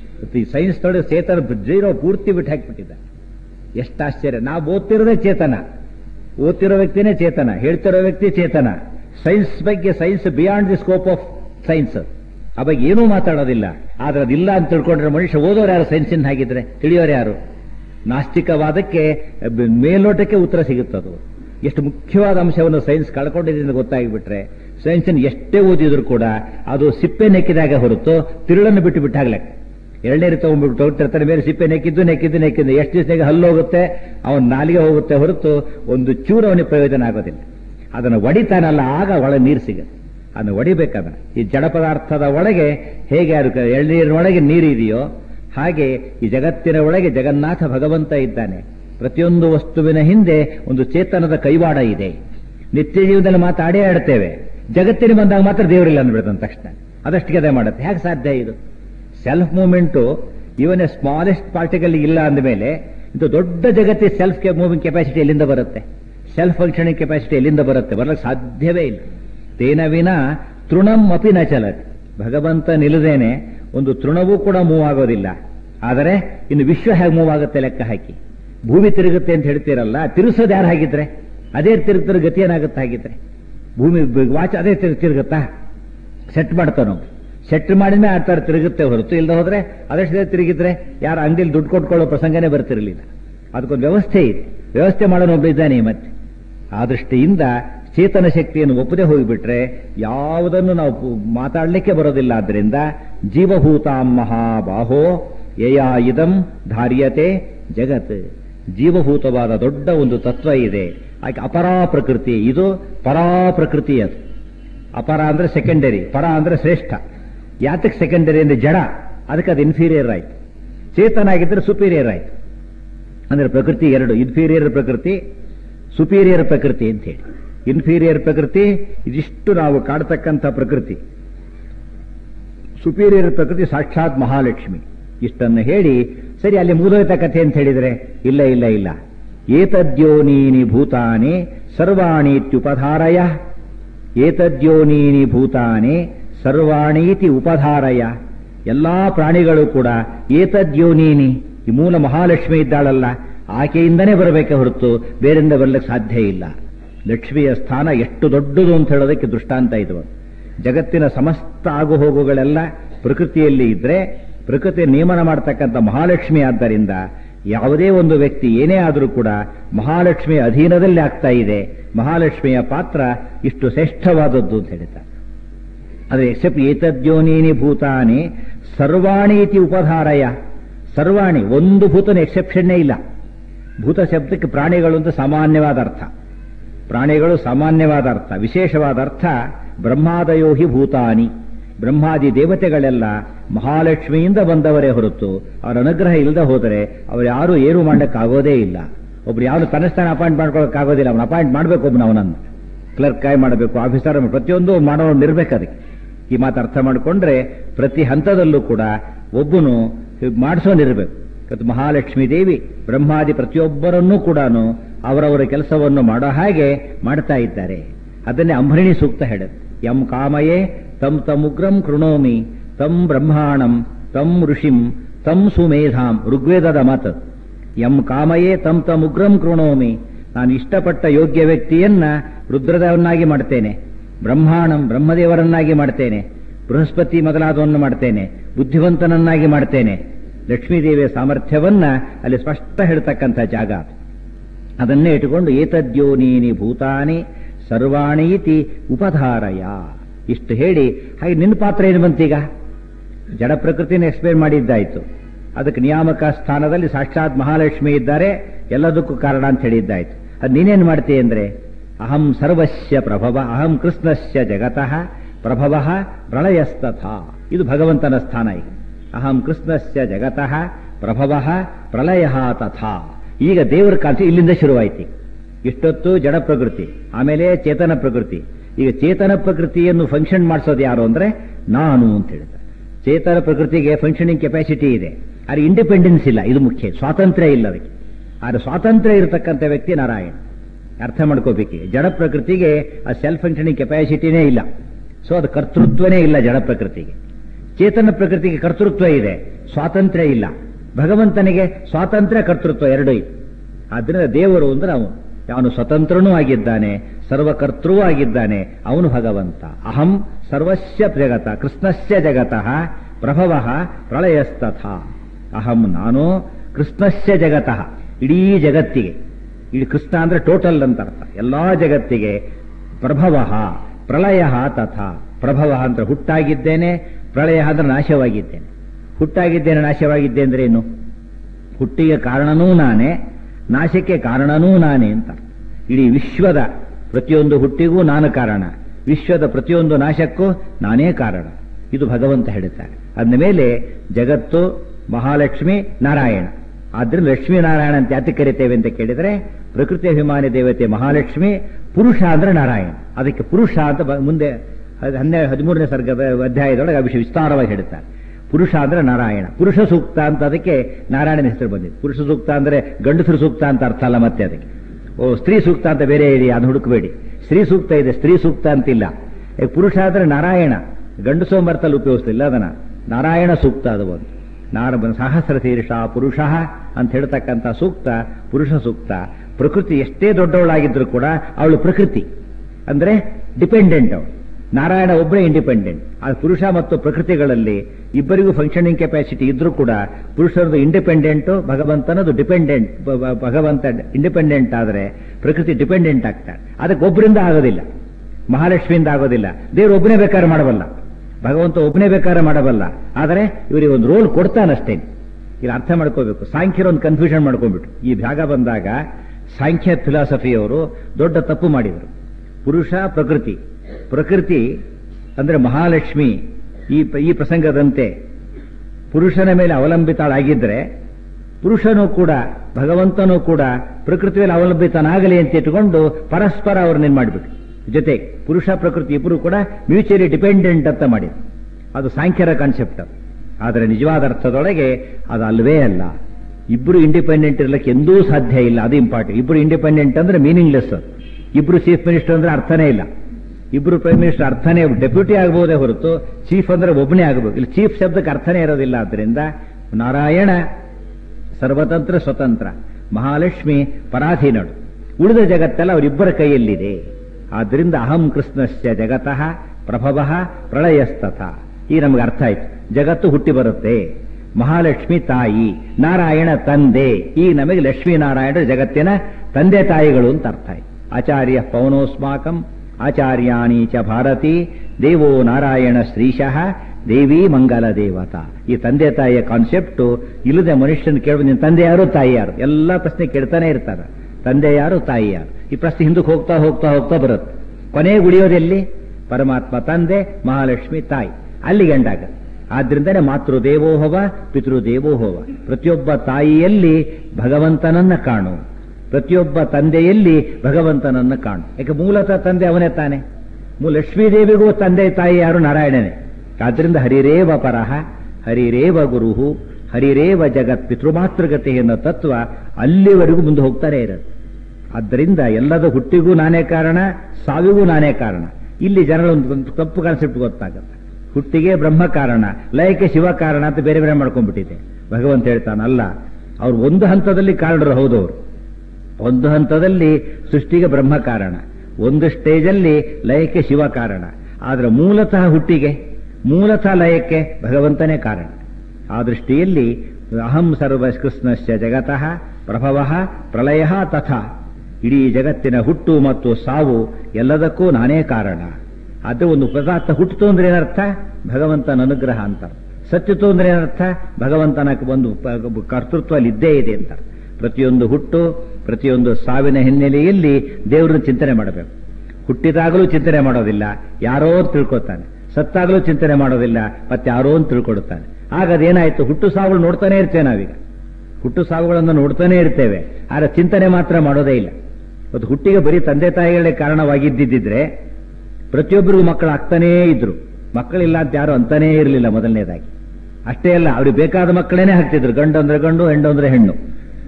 ಈ ಸೈನ್ಸ್ ತೊಡೆ ಚೇತನ ಜೀರೋ ಪೂರ್ತಿ ಬಿಟ್ಟು ಹಾಕಿಬಿಟ್ಟಿದ್ದ. ಎಷ್ಟು ಆಶ್ಚರ್ಯ. ನಾವು ಓದ್ತಿರೋದೇ ಚೇತನ, ಓದ್ತಿರೋ ವ್ಯಕ್ತಿನೇ ಚೇತನ, ಹೇಳ್ತಿರೋ ವ್ಯಕ್ತಿ ಚೇತನ. ಸೈನ್ಸ್ ಬಗ್ಗೆ, science beyond the scope of science, ಆ ಬಗ್ಗೆ ಏನೂ ಮಾತಾಡೋದಿಲ್ಲ. ಆದ್ರೆ ಅದಿಲ್ಲ ಅಂತ ತಿಳ್ಕೊಂಡ್ರೆ ಮನುಷ್ಯ ಓದೋರು ಯಾರು? ಸೈನ್ಸಿನ ಹಾಗಿದ್ರೆ ತಿಳಿಯೋರು ಯಾರು? ನಾಸ್ತಿಕವಾದಕ್ಕೆ ಮೇಲ್ನೋಟಕ್ಕೆ ಉತ್ತರ ಸಿಗುತ್ತದು. ಎಷ್ಟು ಮುಖ್ಯವಾದ ಅಂಶವನ್ನು ಸೈನ್ಸ್ ಕಳ್ಕೊಂಡಿದೆ ಅಂತ ಗೊತ್ತಾಗಿಬಿಟ್ರೆ, ಸೈನ್ಸನ್ನು ಎಷ್ಟೇ ಓದಿದ್ರು ಕೂಡ ಅದು ಸಿಪ್ಪೆ ನೆಕ್ಕಿದಾಗ ಹೊರತು ತಿರುಳನ್ನು ಬಿಟ್ಟು ಬಿಟ್ಟಾಗ್ಲಕ್ಕೆ. ಎರಡನೇ ರೀತಿ ತಗೊಂಡ್ಬಿಟ್ಟು ಹೋಗ್ತಿರ್ತಾನೆ, ಮೇಲೆ ಸಿಪ್ಪೆ ನೆಕ್ಕಿದ್ದು ನೆಕ್ಕಿದ್ದು ನೆಕ್ಕಿದ್ದು ಎಷ್ಟು ದಿವಸನಾಗ ಹಲ್ಲು ಹೋಗುತ್ತೆ, ಅವನ ನಾಲಿಗೆ ಹೋಗುತ್ತೆ ಹೊರತು ಒಂದು ಚೂರು ಅವನಿಗೆ ಪ್ರಯೋಜನ ಆಗೋದಿಲ್ಲ. ಅದನ್ನು ಒಡಿತಾನಲ್ಲ, ಆಗ ಒಳಗೆ ನೀರು ಸಿಗುತ್ತೆ. ಅದನ್ನು ಒಡಿಬೇಕಾದ. ಈ ಜಡ ಪದಾರ್ಥದ ಒಳಗೆ ಹೇಗೆ ಅದು ಎಳ್ನೀರಿನೊಳಗೆ ನೀರಿದೆಯೋ ಹಾಗೆ ಈ ಜಗತ್ತಿನ ಒಳಗೆ ಜಗನ್ನಾಥ ಭಗವಂತ ಇದ್ದಾನೆ. ಪ್ರತಿಯೊಂದು ವಸ್ತುವಿನ ಹಿಂದೆ ಒಂದು ಚೇತನದ ಕೈವಾಡ ಇದೆ. ನಿತ್ಯ ಜೀವನದಲ್ಲಿ ಮಾತಾಡೇ ಆಡ್ತೇವೆ, ಜಗತ್ತಿನ ಬಂದಾಗ ಮಾತ್ರ ದೇವರಿಲ್ಲ ಅಂದ್ಬಿಡ್ತಾನೆ ತಕ್ಷಣ. ಅದಷ್ಟಿಗೆ ಅದೇ ಮಾಡುತ್ತೆ. ಹೇಗೆ ಸಾಧ್ಯ ಇದು? Self movement even a smallest particle ಇಲ್ಲ ಅಂದಮೇಲೆ ಇದು ದೊಡ್ಡ ಜಗತ್ತಿನ ಸೆಲ್ಫ್ ಮೂವಿಂಗ್ ಕೆಪಾಸಿಟಿ ಎಲ್ಲಿಂದ ಬರುತ್ತೆ? ಸೆಲ್ಫ್ ಫಂಕ್ಷನಿಂಗ್ ಕೆಪಾಸಿಟಿ ಎಲ್ಲಿಂದ ಬರುತ್ತೆ? ಬರಲಿಕ್ಕೆ ಸಾಧ್ಯವೇ ಇಲ್ಲ. ತೇನ ವಿನ ತೃಣಂ ಅಪಿ ನ ಚಲತಿ. ಭಗವಂತ ನಿಲ್ಲದೇನೆ ಒಂದು ತೃಣವೂ ಕೂಡ ಮೂವ್ ಆಗೋದಿಲ್ಲ. ಆದರೆ ಇನ್ನು ವಿಶ್ವ ಹೇಗೆ ಮೂವ್ ಆಗುತ್ತೆ ಲೆಕ್ಕ ಹಾಕಿ. ಭೂಮಿ ತಿರುಗುತ್ತೆ ಅಂತ ಹೇಳ್ತೀರಲ್ಲ, ತಿರುಸೋದು ಯಾರು ಹಾಗಿದ್ರೆ? ಅದೇ ತಿರುಗ್ತಿರೋ ಗತಿ ಏನಾಗುತ್ತೆ ಹಾಗಿದ್ರೆ? ಭೂಮಿ ವಾಚ್ ಅದೇ ತಿರುಗುತ್ತಾ? ಸೆಟ್ ಮಾಡ್ತಾನೋ, ಸೆಟ್ ಮಾಡಿದ್ಮೇಲೆ ಆ ಥರ ತಿರುಗುತ್ತೆ ಹೊರತು ಇಲ್ಲದೆ ಹೋದ್ರೆ ಅದಷ್ಟೇ ತಿರುಗಿದ್ರೆ ಯಾರು ಅಂಗಡಿಯಲ್ಲಿ ದುಡ್ಡು ಕೊಟ್ಕೊಳ್ಳೋ ಪ್ರಸಂಗನೇ ಬರ್ತಿರಲಿಲ್ಲ. ಅದಕ್ಕೊಂದು ವ್ಯವಸ್ಥೆ ಇದೆ, ವ್ಯವಸ್ಥೆ ಮಾಡೋನೊಬ್ಬ ಇದ್ದಾನೆ. ಮತ್ತೆ ಆ ದೃಷ್ಟಿಯಿಂದ ಚೇತನ ಶಕ್ತಿಯನ್ನು ಒಪ್ಪದೆ ಹೋಗಿಬಿಟ್ರೆ ಯಾವುದನ್ನು ನಾವು ಮಾತಾಡಲಿಕ್ಕೆ ಬರೋದಿಲ್ಲ. ಆದ್ದರಿಂದ ಜೀವಭೂತಾಂ ಮಹಾಬಾಹೋ ಯಯಾ ಇದಂ ಧಾರ್ಯತೆ ಜಗತ್. ಜೀವಭೂತವಾದ ದೊಡ್ಡ ಒಂದು ತತ್ವ ಇದೆ, ಆಕೆ ಅಪರಾ ಪ್ರಕೃತಿ. ಇದು ಪರಾ ಪ್ರಕೃತಿ. ಅದು ಅಪರ ಅಂದ್ರೆ ಸೆಕೆಂಡರಿ, ಪರ ಅಂದ್ರೆ ಶ್ರೇಷ್ಠ. ಯಾತಕ್ಕೆ ಸೆಕೆಂಡರಿ ಅಂದ್ರೆ ಜಡ, ಅದಕ್ಕೆ ಅದು ಇನ್ಫೀರಿಯರ್ ಆಯ್ತು. ಚೇತನ ಆಗಿದ್ರೆ ಸುಪೀರಿಯರ್ ಆಯ್ತು. ಅಂದ್ರೆ ಪ್ರಕೃತಿ ಎರಡು, ಇನ್ಫೀರಿಯರ್ ಪ್ರಕೃತಿ, ಸುಪೀರಿಯರ್ ಪ್ರಕೃತಿ ಅಂತ ಹೇಳಿ. ಇನ್ಫೀರಿಯರ್ ಪ್ರಕೃತಿ ಇದಿಷ್ಟು ನಾವು ಕಾಡ್ತಕ್ಕಂಥ ಪ್ರಕೃತಿ. ಸುಪೀರಿಯರ್ ಪ್ರಕೃತಿ ಸಾಕ್ಷಾತ್ ಮಹಾಲಕ್ಷ್ಮಿ. ಇಷ್ಟನ್ನು ಹೇಳಿ ಸರಿ ಅಲ್ಲಿ ಮುಗಿದೋಯ್ತ ಕಥೆ ಅಂತ ಹೇಳಿದ್ರೆ, ಇಲ್ಲ ಇಲ್ಲ ಇಲ್ಲ ಏತದ್ಯೋನೀನಿ ಭೂತಾನಿ ಸರ್ವಾಣೀತ್ಯುಪಧಾರಯ. ಏತದ್ಯೋನೀನಿ ಭೂತಾನಿ ಸರ್ವಾಣೀತಿ ಉಪಧಾರಯ. ಎಲ್ಲಾ ಪ್ರಾಣಿಗಳು ಕೂಡ ಏತದ್ಯೋನೀನಿ, ಈ ಮೂಲ ಮಹಾಲಕ್ಷ್ಮಿ ಇದ್ದಾಳಲ್ಲ ಆಕೆಯಿಂದನೇ ಬರಬೇಕೆ ಹೊರತು ಬೇರೆಯಿಂದ ಬರಲಿಕ್ಕೆ ಸಾಧ್ಯ ಇಲ್ಲ. ಲಕ್ಷ್ಮಿಯ ಸ್ಥಾನ ಎಷ್ಟು ದೊಡ್ಡದು ಅಂತ ಹೇಳೋದಕ್ಕೆ ದೃಷ್ಟಾಂತ ಇದು. ಜಗತ್ತಿನ ಸಮಸ್ತ ಆಗುಹೋಗುಗಳೆಲ್ಲ ಪ್ರಕೃತಿಯಲ್ಲಿ ಇದ್ರೆ ಪ್ರಕೃತಿ ನಿಯಮನ ಮಾಡತಕ್ಕಂಥ ಮಹಾಲಕ್ಷ್ಮಿ. ಆದ್ದರಿಂದ ಯಾವುದೇ ಒಂದು ವ್ಯಕ್ತಿ ಏನೇ ಆದರೂ ಕೂಡ ಮಹಾಲಕ್ಷ್ಮಿಯ ಅಧೀನದಲ್ಲಿ ಆಗ್ತಾ ಇದೆ. ಮಹಾಲಕ್ಷ್ಮಿಯ ಪಾತ್ರ ಇಷ್ಟು ಶ್ರೇಷ್ಠವಾದದ್ದು ಅಂತ ಹೇಳ್ತಾರೆ. ಆದರೆ ಎಕ್ಸೆಪ್ಟ್ ಏತದ್ಯೋನೀನಿ ಭೂತಾನಿ ಸರ್ವಾಣೀತಿ ಉಪಧಾರಯ. ಸರ್ವಾಣಿ, ಒಂದು ಭೂತನ ಎಕ್ಸೆಪ್ಷನ್ನೇ ಇಲ್ಲ. ಭೂತ ಶಬ್ದಕ್ಕೆ ಪ್ರಾಣಿಗಳು ಅಂತ ಸಾಮಾನ್ಯವಾದ ಅರ್ಥ. ಪ್ರಾಣಿಗಳು ಸಾಮಾನ್ಯವಾದ ಅರ್ಥ. ವಿಶೇಷವಾದ ಅರ್ಥ ಬ್ರಹ್ಮಾದಯೋ ಹಿ ಭೂತಾನಿ. ಬ್ರಹ್ಮಾದಿ ದೇವತೆಗಳೆಲ್ಲ ಮಹಾಲಕ್ಷ್ಮಿಯಿಂದ ಬಂದವರೇ ಹೊರತು ಅವರ ಅನುಗ್ರಹ ಇಲ್ಲದೆ ಹೋದರೆ ಅವರು ಯಾರು ಏನೂ ಮಾಡಕ್ಕಾಗೋದೇ ಇಲ್ಲ. ಒಬ್ರು ಯಾರು ತನ್ನಸ್ಥಾನ ಅಪಾಯಿಂಟ್ ಮಾಡ್ಕೊಳ್ಳೋಕ್ಕಾಗೋದಿಲ್ಲ. ಅವನು ಅಪಾಯಿಂಟ್ ಮಾಡಬೇಕು, ಒಬ್ಬನು ಅವನನ್ನು ಕ್ಲರ್ಕ್ ಆಗಿ ಮಾಡಬೇಕು, ಆಫೀಸರ್, ಪ್ರತಿಯೊಂದು ಮಾಡೋನು ಇರಬೇಕು. ಅದಕ್ಕೆ ಈ ಮಾತು ಅರ್ಥ ಮಾಡಿಕೊಂಡ್ರೆ ಪ್ರತಿ ಹಂತದಲ್ಲೂ ಕೂಡ ಒಬ್ಬನು ಮಾಡಿಸೋನಿರಬೇಕು. ಮಹಾಲಕ್ಷ್ಮೀ ದೇವಿ ಬ್ರಹ್ಮಾದಿ ಪ್ರತಿಯೊಬ್ಬರನ್ನೂ ಕೂಡ ಅವರವರ ಕೆಲಸವನ್ನು ಮಾಡೋ ಹಾಗೆ ಮಾಡ್ತಾ ಇದ್ದಾರೆ. ಅದನ್ನೇ ಅಂಬರಿಣಿ ಸೂಕ್ತ ಹೇಳುತ್ತೆ. ಯಂ ಕಾಮಯೇ ತಂ ತಮುಗ್ರಂ ಕೃಣೋಮಿ ತಂ ಬ್ರಹ್ಮಾಣಂ ತಂ ಋಷಿಂ ತಂ ಸುಮೇಧಾಂ. ಋಗ್ವೇದದ ಮಾತು. ಯಂ ಕಾಮಯೇ ತಂ ತಮುಗ್ರಂ ಕೃಣೋಮಿ. ನಾನು ಇಷ್ಟಪಟ್ಟ ಯೋಗ್ಯ ವ್ಯಕ್ತಿಯನ್ನ ರುದ್ರದೇವನ್ನಾಗಿ ಮಾಡ್ತೇನೆ, ಬ್ರಹ್ಮಾಣಂ ಬ್ರಹ್ಮದೇವರನ್ನಾಗಿ ಮಾಡ್ತೇನೆ, ಬೃಹಸ್ಪತಿ ಮೊದಲಾದವನ್ನು ಮಾಡ್ತೇನೆ, ಬುದ್ಧಿವಂತನನ್ನಾಗಿ ಮಾಡ್ತೇನೆ. ಲಕ್ಷ್ಮೀದೇವಿಯ ಸಾಮರ್ಥ್ಯವನ್ನ ಅಲ್ಲಿ ಸ್ಪಷ್ಟ ಹೇಳ್ತಕ್ಕಂಥ ಜಾಗ. ಅದನ್ನೇ ಇಟ್ಟುಕೊಂಡು ಏತದ್ಯೋನೀನಿ ಭೂತಾನಿ ಸರ್ವಾಣೀತಿ ಉಪಧಾರಯ. ಇಷ್ಟು ಹೇಳಿ, ಹಾಗೆ ನಿನ್ನ ಪಾತ್ರ ಏನು ಬಂತೀಗ? ಜಡ ಪ್ರಕೃತಿನ ಎಕ್ಸ್ಪ್ಲೇನ್ ಮಾಡಿದ್ದಾಯ್ತು. ಅದಕ್ಕೆ ನಿಯಾಮಕ ಸ್ಥಾನದಲ್ಲಿ ಸಾಕ್ಷಾತ್ ಮಹಾಲಕ್ಷ್ಮಿ ಇದ್ದಾರೆ, ಎಲ್ಲದಕ್ಕೂ ಕಾರಣ ಅಂತ ಹೇಳಿದ್ದಾಯ್ತು. ಅದು ನೀನೇನು ಮಾಡ್ತೀಯ ಅಂದ್ರೆ, ಅಹಂ ಸರ್ವಸ್ಯ ಪ್ರಭವ, ಅಹಂ ಕೃಷ್ಣಸ್ಯ ಜಗತಃ ಪ್ರಭವ ಪ್ರಳಯಸ್ತಥಾ. ಇದು ಭಗವಂತನ ಸ್ಥಾನ. ಈಗ ಅಹಂ ಕೃಷ್ಣಸ್ಯ ಜಗತಃ ಪ್ರಭವ ಪ್ರಳಯ ತಥಾ. ಈಗ ದೇವರ ಕಾಲ ಇಲ್ಲಿಂದ ಶುರುವಾಯ್ತು. ಇಷ್ಟೊತ್ತು ಜಡ ಪ್ರಕೃತಿ, ಆಮೇಲೆ ಚೇತನ ಪ್ರಕೃತಿ. ಈಗ ಚೇತನ ಪ್ರಕೃತಿಯನ್ನು ಫಂಕ್ಷನ್ ಮಾಡಿಸೋದು ಯಾರು ಅಂದ್ರೆ ನಾನು ಅಂತ ಹೇಳ್ತಾರೆ. ಚೇತನ ಪ್ರಕೃತಿಗೆ ಫಂಕ್ಷನಿಂಗ್ ಕೆಪಾಸಿಟಿ ಇದೆ, ಆದರೆ ಇಂಡಿಪೆಂಡೆನ್ಸ್ ಇಲ್ಲ. ಇದು ಮುಖ್ಯ. ಸ್ವಾತಂತ್ರ್ಯ ಇಲ್ಲ ಅದಕ್ಕೆ. ಆದರೆ ಸ್ವಾತಂತ್ರ್ಯ ಇರತಕ್ಕಂಥ ವ್ಯಕ್ತಿ ನಾರಾಯಣ. ಅರ್ಥ ಮಾಡ್ಕೋಬೇಕು. ಜಡ ಪ್ರಕೃತಿಗೆ ಆ ಸೆಲ್ಫ್ ಫಂಕ್ಷನಿಂಗ್ ಕೆಪಾಸಿಟಿನೇ ಇಲ್ಲ. ಸೊ ಅದು ಕರ್ತೃತ್ವನೇ ಇಲ್ಲ ಜಡ ಪ್ರಕೃತಿಗೆ. ಚೇತನ ಪ್ರಕೃತಿಗೆ ಕರ್ತೃತ್ವ ಇದೆ, ಸ್ವಾತಂತ್ರ್ಯ ಇಲ್ಲ. ಭಗವಂತನಿಗೆ ಸ್ವಾತಂತ್ರ್ಯ ಕರ್ತೃತ್ವ ಎರಡೂ ಇದೆ. ಆದ್ದರಿಂದ ದೇವರು ಅಂದ್ರೆ ಅವನು ಅವನು ಸ್ವತಂತ್ರನೂ ಆಗಿದ್ದಾನೆ, ಸರ್ವಕರ್ತೃವೂ ಆಗಿದ್ದಾನೆ. ಅವನು ಭಗವಂತ. ಅಹಂ ಸರ್ವಸ್ಯ ಜಗತ ಕೃಷ್ಣಸ್ಯ ಜಗತಃ ಪ್ರಭವ ಪ್ರಳಯಸ್ತಥ. ಅಹಂ ನಾನು ಕೃಷ್ಣಸ್ಯ ಜಗತಃ ಇಡೀ ಜಗತ್ತಿಗೆ, ಇಡೀ ಕೃಷ್ಣ ಅಂದ್ರೆ ಟೋಟಲ್ ಅಂತ ಅರ್ಥ, ಎಲ್ಲಾ ಜಗತ್ತಿಗೆ ಪ್ರಭವ ಪ್ರಳಯ ತಥಾ. ಪ್ರಭವ ಅಂದ್ರೆ ಹುಟ್ಟಾಗಿದ್ದೇನೆ, ಪ್ರಳಯ ಅಂದ್ರೆ ನಾಶವಾಗಿದ್ದೇನೆ. ಹುಟ್ಟಾಗಿದ್ದೇನೆ ನಾಶವಾಗಿದ್ದೆ ಅಂದ್ರೆ ಏನು? ಹುಟ್ಟಿಗೆ ಕಾರಣನೂ ನಾನೇ, ನಾಶಕ್ಕೆ ಕಾರಣನೂ ನಾನೇ ಅಂತ. ಇಡೀ ವಿಶ್ವದ ಪ್ರತಿಯೊಂದು ಹುಟ್ಟಿಗೂ ನಾನು ಕಾರಣ, ವಿಶ್ವದ ಪ್ರತಿಯೊಂದು ನಾಶಕ್ಕೂ ನಾನೇ ಕಾರಣ. ಇದು ಭಗವಂತ ಹೇಳ್ತಾರೆ. ಅಂದ ಮೇಲೆ ಜಗತ್ತು ಮಹಾಲಕ್ಷ್ಮಿ ನಾರಾಯಣ. ಆದ್ರಿಂದ ಲಕ್ಷ್ಮೀನಾರಾಯಣ ಅಂತ ಯಾಕೆ ಕರಿತೇವೆ ಅಂತ ಕೇಳಿದರೆ, ಪ್ರಕೃತಿ ಅಭಿಮಾನಿ ದೇವತೆ ಮಹಾಲಕ್ಷ್ಮಿ, ಪುರುಷ ಅಂದ್ರೆ ನಾರಾಯಣ. ಅದಕ್ಕೆ ಪುರುಷ ಅಂತ ಮುಂದೆ ಹನ್ನೆರಡು ಹದಿಮೂರನೇ ಸರ್ಗದ ಅಧ್ಯಾಯದೊಳಗೆ ಆ ವಿಷಯ ವಿಸ್ತಾರವಾಗಿ ಹೇಳ್ತಾರೆ. ಪುರುಷ ಅಂದ್ರೆ ನಾರಾಯಣ. ಪುರುಷ ಸೂಕ್ತ ಅಂತ ಅದಕ್ಕೆ ನಾರಾಯಣನ ಹೆಸರು ಬಂದಿದೆ. ಪುರುಷ ಸೂಕ್ತ ಅಂದ್ರೆ ಗಂಡಸರು ಸೂಕ್ತ ಅಂತ ಅರ್ಥ ಅಲ್ಲ. ಮತ್ತೆ ಅದಕ್ಕೆ ಓ ಸ್ತ್ರೀ ಸೂಕ್ತ ಅಂತ ಬೇರೆ ಹೇಳಿ ಅದು ಹುಡುಕಬೇಡಿ. ಸ್ತ್ರೀ ಸೂಕ್ತ ಇದೆ, ಸ್ತ್ರೀ ಸೂಕ್ತ ಅಂತಿಲ್ಲ. ಪುರುಷ ಅಂದ್ರೆ ನಾರಾಯಣ, ಗಂಡಸೋ ಮರ್ತಲ್ಲಿ ಉಪಯೋಗಿಸ್ತಿಲ್ಲ ಅದನ್ನ. ನಾರಾಯಣ ಸೂಕ್ತ ಅದು ಒಂದು. ನಾರ ಸಹಸ್ರ ಶೀರ್ಷ ಪುರುಷ ಅಂತ ಹೇಳ್ತಕ್ಕಂಥ ಸೂಕ್ತ ಪುರುಷ ಸೂಕ್ತ. ಪ್ರಕೃತಿ ಎಷ್ಟೇ ದೊಡ್ಡವಳಾಗಿದ್ರು ಕೂಡ ಅವಳು ಪ್ರಕೃತಿ ಅಂದ್ರೆ ಡಿಪೆಂಡೆಂಟ್. ಅವಳು ನಾರಾಯಣ ಒಬ್ಬರೇ ಇಂಡಿಪೆಂಡೆಂಟ್. ಆ ಪುರುಷ ಮತ್ತು ಪ್ರಕೃತಿಗಳಲ್ಲಿ ಇಬ್ಬರಿಗೂ ಫಂಕ್ಷನಿಂಗ್ ಕೆಪಾಸಿಟಿ ಇದ್ರೂ ಕೂಡ ಪುರುಷರದು ಇಂಡಿಪೆಂಡೆಂಟು, ಭಗವಂತನದು ಡಿಪೆಂಡೆಂಟ್. ಭಗವಂತ ಇಂಡಿಪೆಂಡೆಂಟ್ ಆದರೆ ಪ್ರಕೃತಿ ಡಿಪೆಂಡೆಂಟ್ ಆಗ್ತಾರೆ. ಅದಕ್ಕೆ ಒಬ್ಬರಿಂದ ಆಗೋದಿಲ್ಲ, ಮಹಾಲಕ್ಷ್ಮಿಯಿಂದ ಆಗೋದಿಲ್ಲ. ದೇವರು ಒಬ್ಬನೇ ಬೇಕಾದ್ರೆ ಮಾಡಬಲ್ಲ, ಭಗವಂತ ಒಬ್ಬನೇ ಬೇಕಾದ್ರೆ ಮಾಡಬಲ್ಲ. ಆದರೆ ಇವರಿಗೆ ಒಂದು ರೋಲ್ ಕೊಡ್ತಾನಷ್ಟೇ. ಇಲ್ಲಿ ಅರ್ಥ ಮಾಡ್ಕೋಬೇಕು. ಸಾಂಖ್ಯರು ಒಂದು ಕನ್ಫ್ಯೂಷನ್ ಮಾಡ್ಕೊಂಡ್ಬಿಟ್ಟು ಈ ಭಾಗ ಬಂದಾಗ ಸಾಂಖ್ಯ ಫಿಲಾಸಫಿಯವರು ದೊಡ್ಡ ತಪ್ಪು ಮಾಡಿದರು. ಪುರುಷ ಪ್ರಕೃತಿ, ಪ್ರಕೃತಿ ಅಂದ್ರೆ ಮಹಾಲಕ್ಷ್ಮಿ ಈ ಈ ಪ್ರಸಂಗದಂತೆ ಪುರುಷನ ಮೇಲೆ ಅವಲಂಬಿತಳಾಗಿದ್ರೆ ಪುರುಷನೂ ಕೂಡ ಭಗವಂತನೂ ಕೂಡ ಪ್ರಕೃತಿ ಮೇಲೆ ಅವಲಂಬಿತನಾಗಲಿ ಅಂತ ಇಟ್ಟುಕೊಂಡು ಪರಸ್ಪರ ಅವ್ರನ್ನೇನು ಮಾಡಿಬಿಟ್ಟು ಜೊತೆ ಪುರುಷ ಪ್ರಕೃತಿ ಇಬ್ಬರು ಕೂಡ ಮ್ಯೂಚುವಲಿ ಡಿಪೆಂಡೆಂಟ್ ಅಂತ ಮಾಡಿ. ಅದು ಸಾಂಖ್ಯರ ಕಾನ್ಸೆಪ್ಟ್. ಆದರೆ ನಿಜವಾದ ಅರ್ಥದೊಳಗೆ ಅದು ಅಲ್ವೇ ಅಲ್ಲ. ಇಬ್ಬರು ಇಂಡಿಪೆಂಡೆಂಟ್ ಇರಲಿಕ್ಕೆ ಎಂದೂ ಸಾಧ್ಯ ಇಲ್ಲ. ಅದು ಇಂಪಾರ್ಟೆಂಟ್. ಇಬ್ಬರು ಇಂಡಿಪೆಂಡೆಂಟ್ ಅಂದ್ರೆ ಮೀನಿಂಗ್ಲೆಸ್. ಇಬ್ರು ಚೀಫ್ ಮಿನಿಸ್ಟರ್ ಅಂದ್ರೆ ಅರ್ಥನೇ ಇಲ್ಲ. ಇಬ್ರು ಪ್ರೈಮ್ ಮಿನಿಸ್ಟರ್ ಅರ್ಥನೇ ಡೆಪ್ಯೂಟಿ ಆಗಬಹುದೇ ಹೊರತು ಚೀಫ್ ಅಂದ್ರೆ ಒಬ್ಬನೇ ಆಗಬೇಕು. ಇಲ್ಲಿ ಚೀಫ್ ಶಬ್ದಕ್ಕೆ ಅರ್ಥನೇ ಇರೋದಿಲ್ಲ. ಆದ್ದರಿಂದ ನಾರಾಯಣ ಸರ್ವತಂತ್ರ ಸ್ವತಂತ್ರ, ಮಹಾಲಕ್ಷ್ಮಿ ಪರಾಧೀನಳು. ಉಳಿದ ಜಗತ್ತೆಲ್ಲ ಅವರಿಬ್ಬರ ಕೈಯಲ್ಲಿದೆ. ಆದ್ದರಿಂದ ಅಹಂ ಕೃಷ್ಣಸ್ಯ ಜಗತಃ ಪ್ರಭವ ಪ್ರಳಯಸ್ತಥ. ಈ ನಮಗೆ ಅರ್ಥ ಆಯ್ತು. ಜಗತ್ತು ಹುಟ್ಟಿ ಬರುತ್ತೆ, ಮಹಾಲಕ್ಷ್ಮಿ ತಾಯಿ, ನಾರಾಯಣ ತಂದೆ. ಈ ನಮಗೆ ಲಕ್ಷ್ಮೀನಾರಾಯಣ ಜಗತ್ತಿನ ತಂದೆ ತಾಯಿಗಳು ಅಂತ ಅರ್ಥ ಆಯ್ತು. ಆಚಾರ್ಯ ಪವನೋಸ್ಮಾಕಂ ಆಚಾರ್ಯಾಣಿ ಚ ಭಾರತಿ ದೇವೋ ನಾರಾಯಣ ಶ್ರೀಶಃ ದೇವಿ ಮಂಗಲ ದೇವತಾ. ಈ ತಂದೆ ತಾಯಿಯ ಕಾನ್ಸೆಪ್ಟು ಇಲ್ಲದೆ ಮನುಷ್ಯನ ಕೇಳುವ ನಿನ್ನ ತಂದೆ ಯಾರು ತಾಯಿ ಯಾರು ಎಲ್ಲ ಪ್ರಶ್ನೆ ಕೇಳ್ತಾನೆ ಇರ್ತಾರೆ. ತಂದೆ ಯಾರು ತಾಯಿ ಯಾರು ಈ ಪ್ರಶ್ನೆ ಹಿಂದಕ್ಕೆ ಹೋಗ್ತಾ ಹೋಗ್ತಾ ಹೋಗ್ತಾ ಬರುತ್ತೆ. ಕೊನೆಗೆ ಉಳಿಯೋದೆಲ್ಲಿ? ಪರಮಾತ್ಮ ತಂದೆ, ಮಹಾಲಕ್ಷ್ಮಿ ತಾಯಿ, ಅಲ್ಲಿಗೆ ಎಂಡಾಗ. ಆದ್ರಿಂದನೇ ಮಾತೃದೇವೋಹವ ಪಿತೃದೇವೋಹವ. ಪ್ರತಿಯೊಬ್ಬ ತಾಯಿಯಲ್ಲಿ ಭಗವಂತನನ್ನ ಕಾಣು, ಪ್ರತಿಯೊಬ್ಬ ತಂದೆಯಲ್ಲಿ ಭಗವಂತನನ್ನ ಕಾಣು. ಯಾಕೆ ಮೂಲತಃ ತಂದೆ ಅವನೇ ತಾನೆ. ಮೂಲ ಲಕ್ಷ್ಮೀದೇವಿಗೂ ತಂದೆ ತಾಯಿ ಯಾರು? ನಾರಾಯಣನೇ. ಆದ್ರಿಂದ ಹರಿರೇವ ಪರಹ ಹರಿರೇವ ಗುರುಹು ಹರಿರೇವ ಜಗತ್ ಪಿತೃಮಾತೃಗತಿ ಎನ್ನೋ ತತ್ವ ಅಲ್ಲಿವರೆಗೂ ಮುಂದೆ ಹೋಗ್ತಾನೆ ಇರೋದು. ಆದ್ದರಿಂದ ಎಲ್ಲದ ಹುಟ್ಟಿಗೂ ನಾನೇ ಕಾರಣ, ಸಾವಿಗೂ ನಾನೇ ಕಾರಣ. ಇಲ್ಲಿ ಜನರ ಒಂದು ತಪ್ಪು ಕಾನ್ಸೆಪ್ಟ್ ಗೊತ್ತಾಗುತ್ತೆ. ಹುಟ್ಟಿಗೆ ಬ್ರಹ್ಮ ಕಾರಣ, ಲಯಕ್ಕೆ ಶಿವ ಕಾರಣ ಅಂತ ಬೇರೆ ಬೇರೆ ಮಾಡ್ಕೊಂಡ್ಬಿಟ್ಟಿದೆ. ಭಗವಂತ ಹೇಳ್ತಾನಲ್ಲ, ಅವ್ರು ಒಂದು ಹಂತದಲ್ಲಿ ಕಾರಣರು ಹೌದವರು. ಒಂದು ಹಂತದಲ್ಲಿ ಸೃಷ್ಟಿಗೆ ಬ್ರಹ್ಮ ಕಾರಣ, ಒಂದು ಸ್ಟೇಜಲ್ಲಿ ಲಯಕ್ಕೆ ಶಿವ ಕಾರಣ. ಆದ್ರೆ ಮೂಲತಃ ಹುಟ್ಟಿಗೆ, ಮೂಲತಃ ಲಯಕ್ಕೆ ಭಗವಂತನೇ ಕಾರಣ. ಆ ದೃಷ್ಟಿಯಲ್ಲಿ ಅಹಂ ಸರ್ವ ಕೃಷ್ಣಸ್ಯ ಜಗತಃ ಪ್ರಭವ ಪ್ರಳಯ ತಥಾ. ಇಡೀ ಜಗತ್ತಿನ ಹುಟ್ಟು ಮತ್ತು ಸಾವು ಎಲ್ಲದಕ್ಕೂ ನಾನೇ ಕಾರಣ. ಅದು ಒಂದು ಪದಾರ್ಥ ಹುಟ್ಟಿತು ಅಂದ್ರೆ ಏನರ್ಥ? ಭಗವಂತನ ಅನುಗ್ರಹ ಅಂತ. ಸತ್ಯತು ಅಂದ್ರೆ ಏನರ್ಥ? ಭಗವಂತನ ಒಂದು ಕರ್ತೃತ್ವ ಅಲ್ಲಿ ಇದ್ದೇ ಇದೆ ಅಂತ. ಪ್ರತಿಯೊಂದು ಹುಟ್ಟು, ಪ್ರತಿಯೊಂದು ಸಾವಿನ ಹಿನ್ನೆಲೆಯಲ್ಲಿ ದೇವರನ್ನು ಚಿಂತನೆ ಮಾಡಬೇಕು. ಹುಟ್ಟಿದಾಗಲೂ ಚಿಂತನೆ ಮಾಡೋದಿಲ್ಲ, ಯಾರೋ ಅಂತ ತಿಳ್ಕೊತಾನೆ. ಸತ್ತಾಗಲೂ ಚಿಂತನೆ ಮಾಡೋದಿಲ್ಲ, ಮತ್ತೆ ಯಾರೋ ಅಂತ ತಿಳ್ಕೊಡುತ್ತಾನೆ. ಆಗ ಅದೇನಾಯ್ತು? ಹುಟ್ಟು ಸಾವುಗಳು ನೋಡ್ತಾನೆ ಇರ್ತೇವೆ ನಾವೀಗ. ಹುಟ್ಟು ಸಾವುಗಳನ್ನು ನೋಡ್ತಾನೆ ಇರ್ತೇವೆ, ಆದರೆ ಚಿಂತನೆ ಮಾತ್ರ ಮಾಡೋದೇ ಇಲ್ಲ. ಮತ್ತು ಹುಟ್ಟಿಗೆ ಬರೀ ತಂದೆ ತಾಯಿಗಳೇ ಕಾರಣವಾಗಿದ್ದಿದ್ರೆ ಪ್ರತಿಯೊಬ್ಬರಿಗೂ ಮಕ್ಕಳು ಆಗ್ತಾನೇ ಇದ್ರು. ಮಕ್ಕಳಿಲ್ಲ ಅಂತ ಯಾರು ಅಂತಾನೇ ಇರಲಿಲ್ಲ ಮೊದಲನೇದಾಗಿ. ಅಷ್ಟೇ ಅಲ್ಲ, ಅವ್ರಿಗೆ ಬೇಕಾದ ಮಕ್ಕಳೇನೆ ಹಾಕ್ತಿದ್ರು. ಗಂಡು ಅಂದ್ರೆ ಗಂಡು, ಹೆಣ್ಣು ಅಂದ್ರೆ ಹೆಣ್ಣು.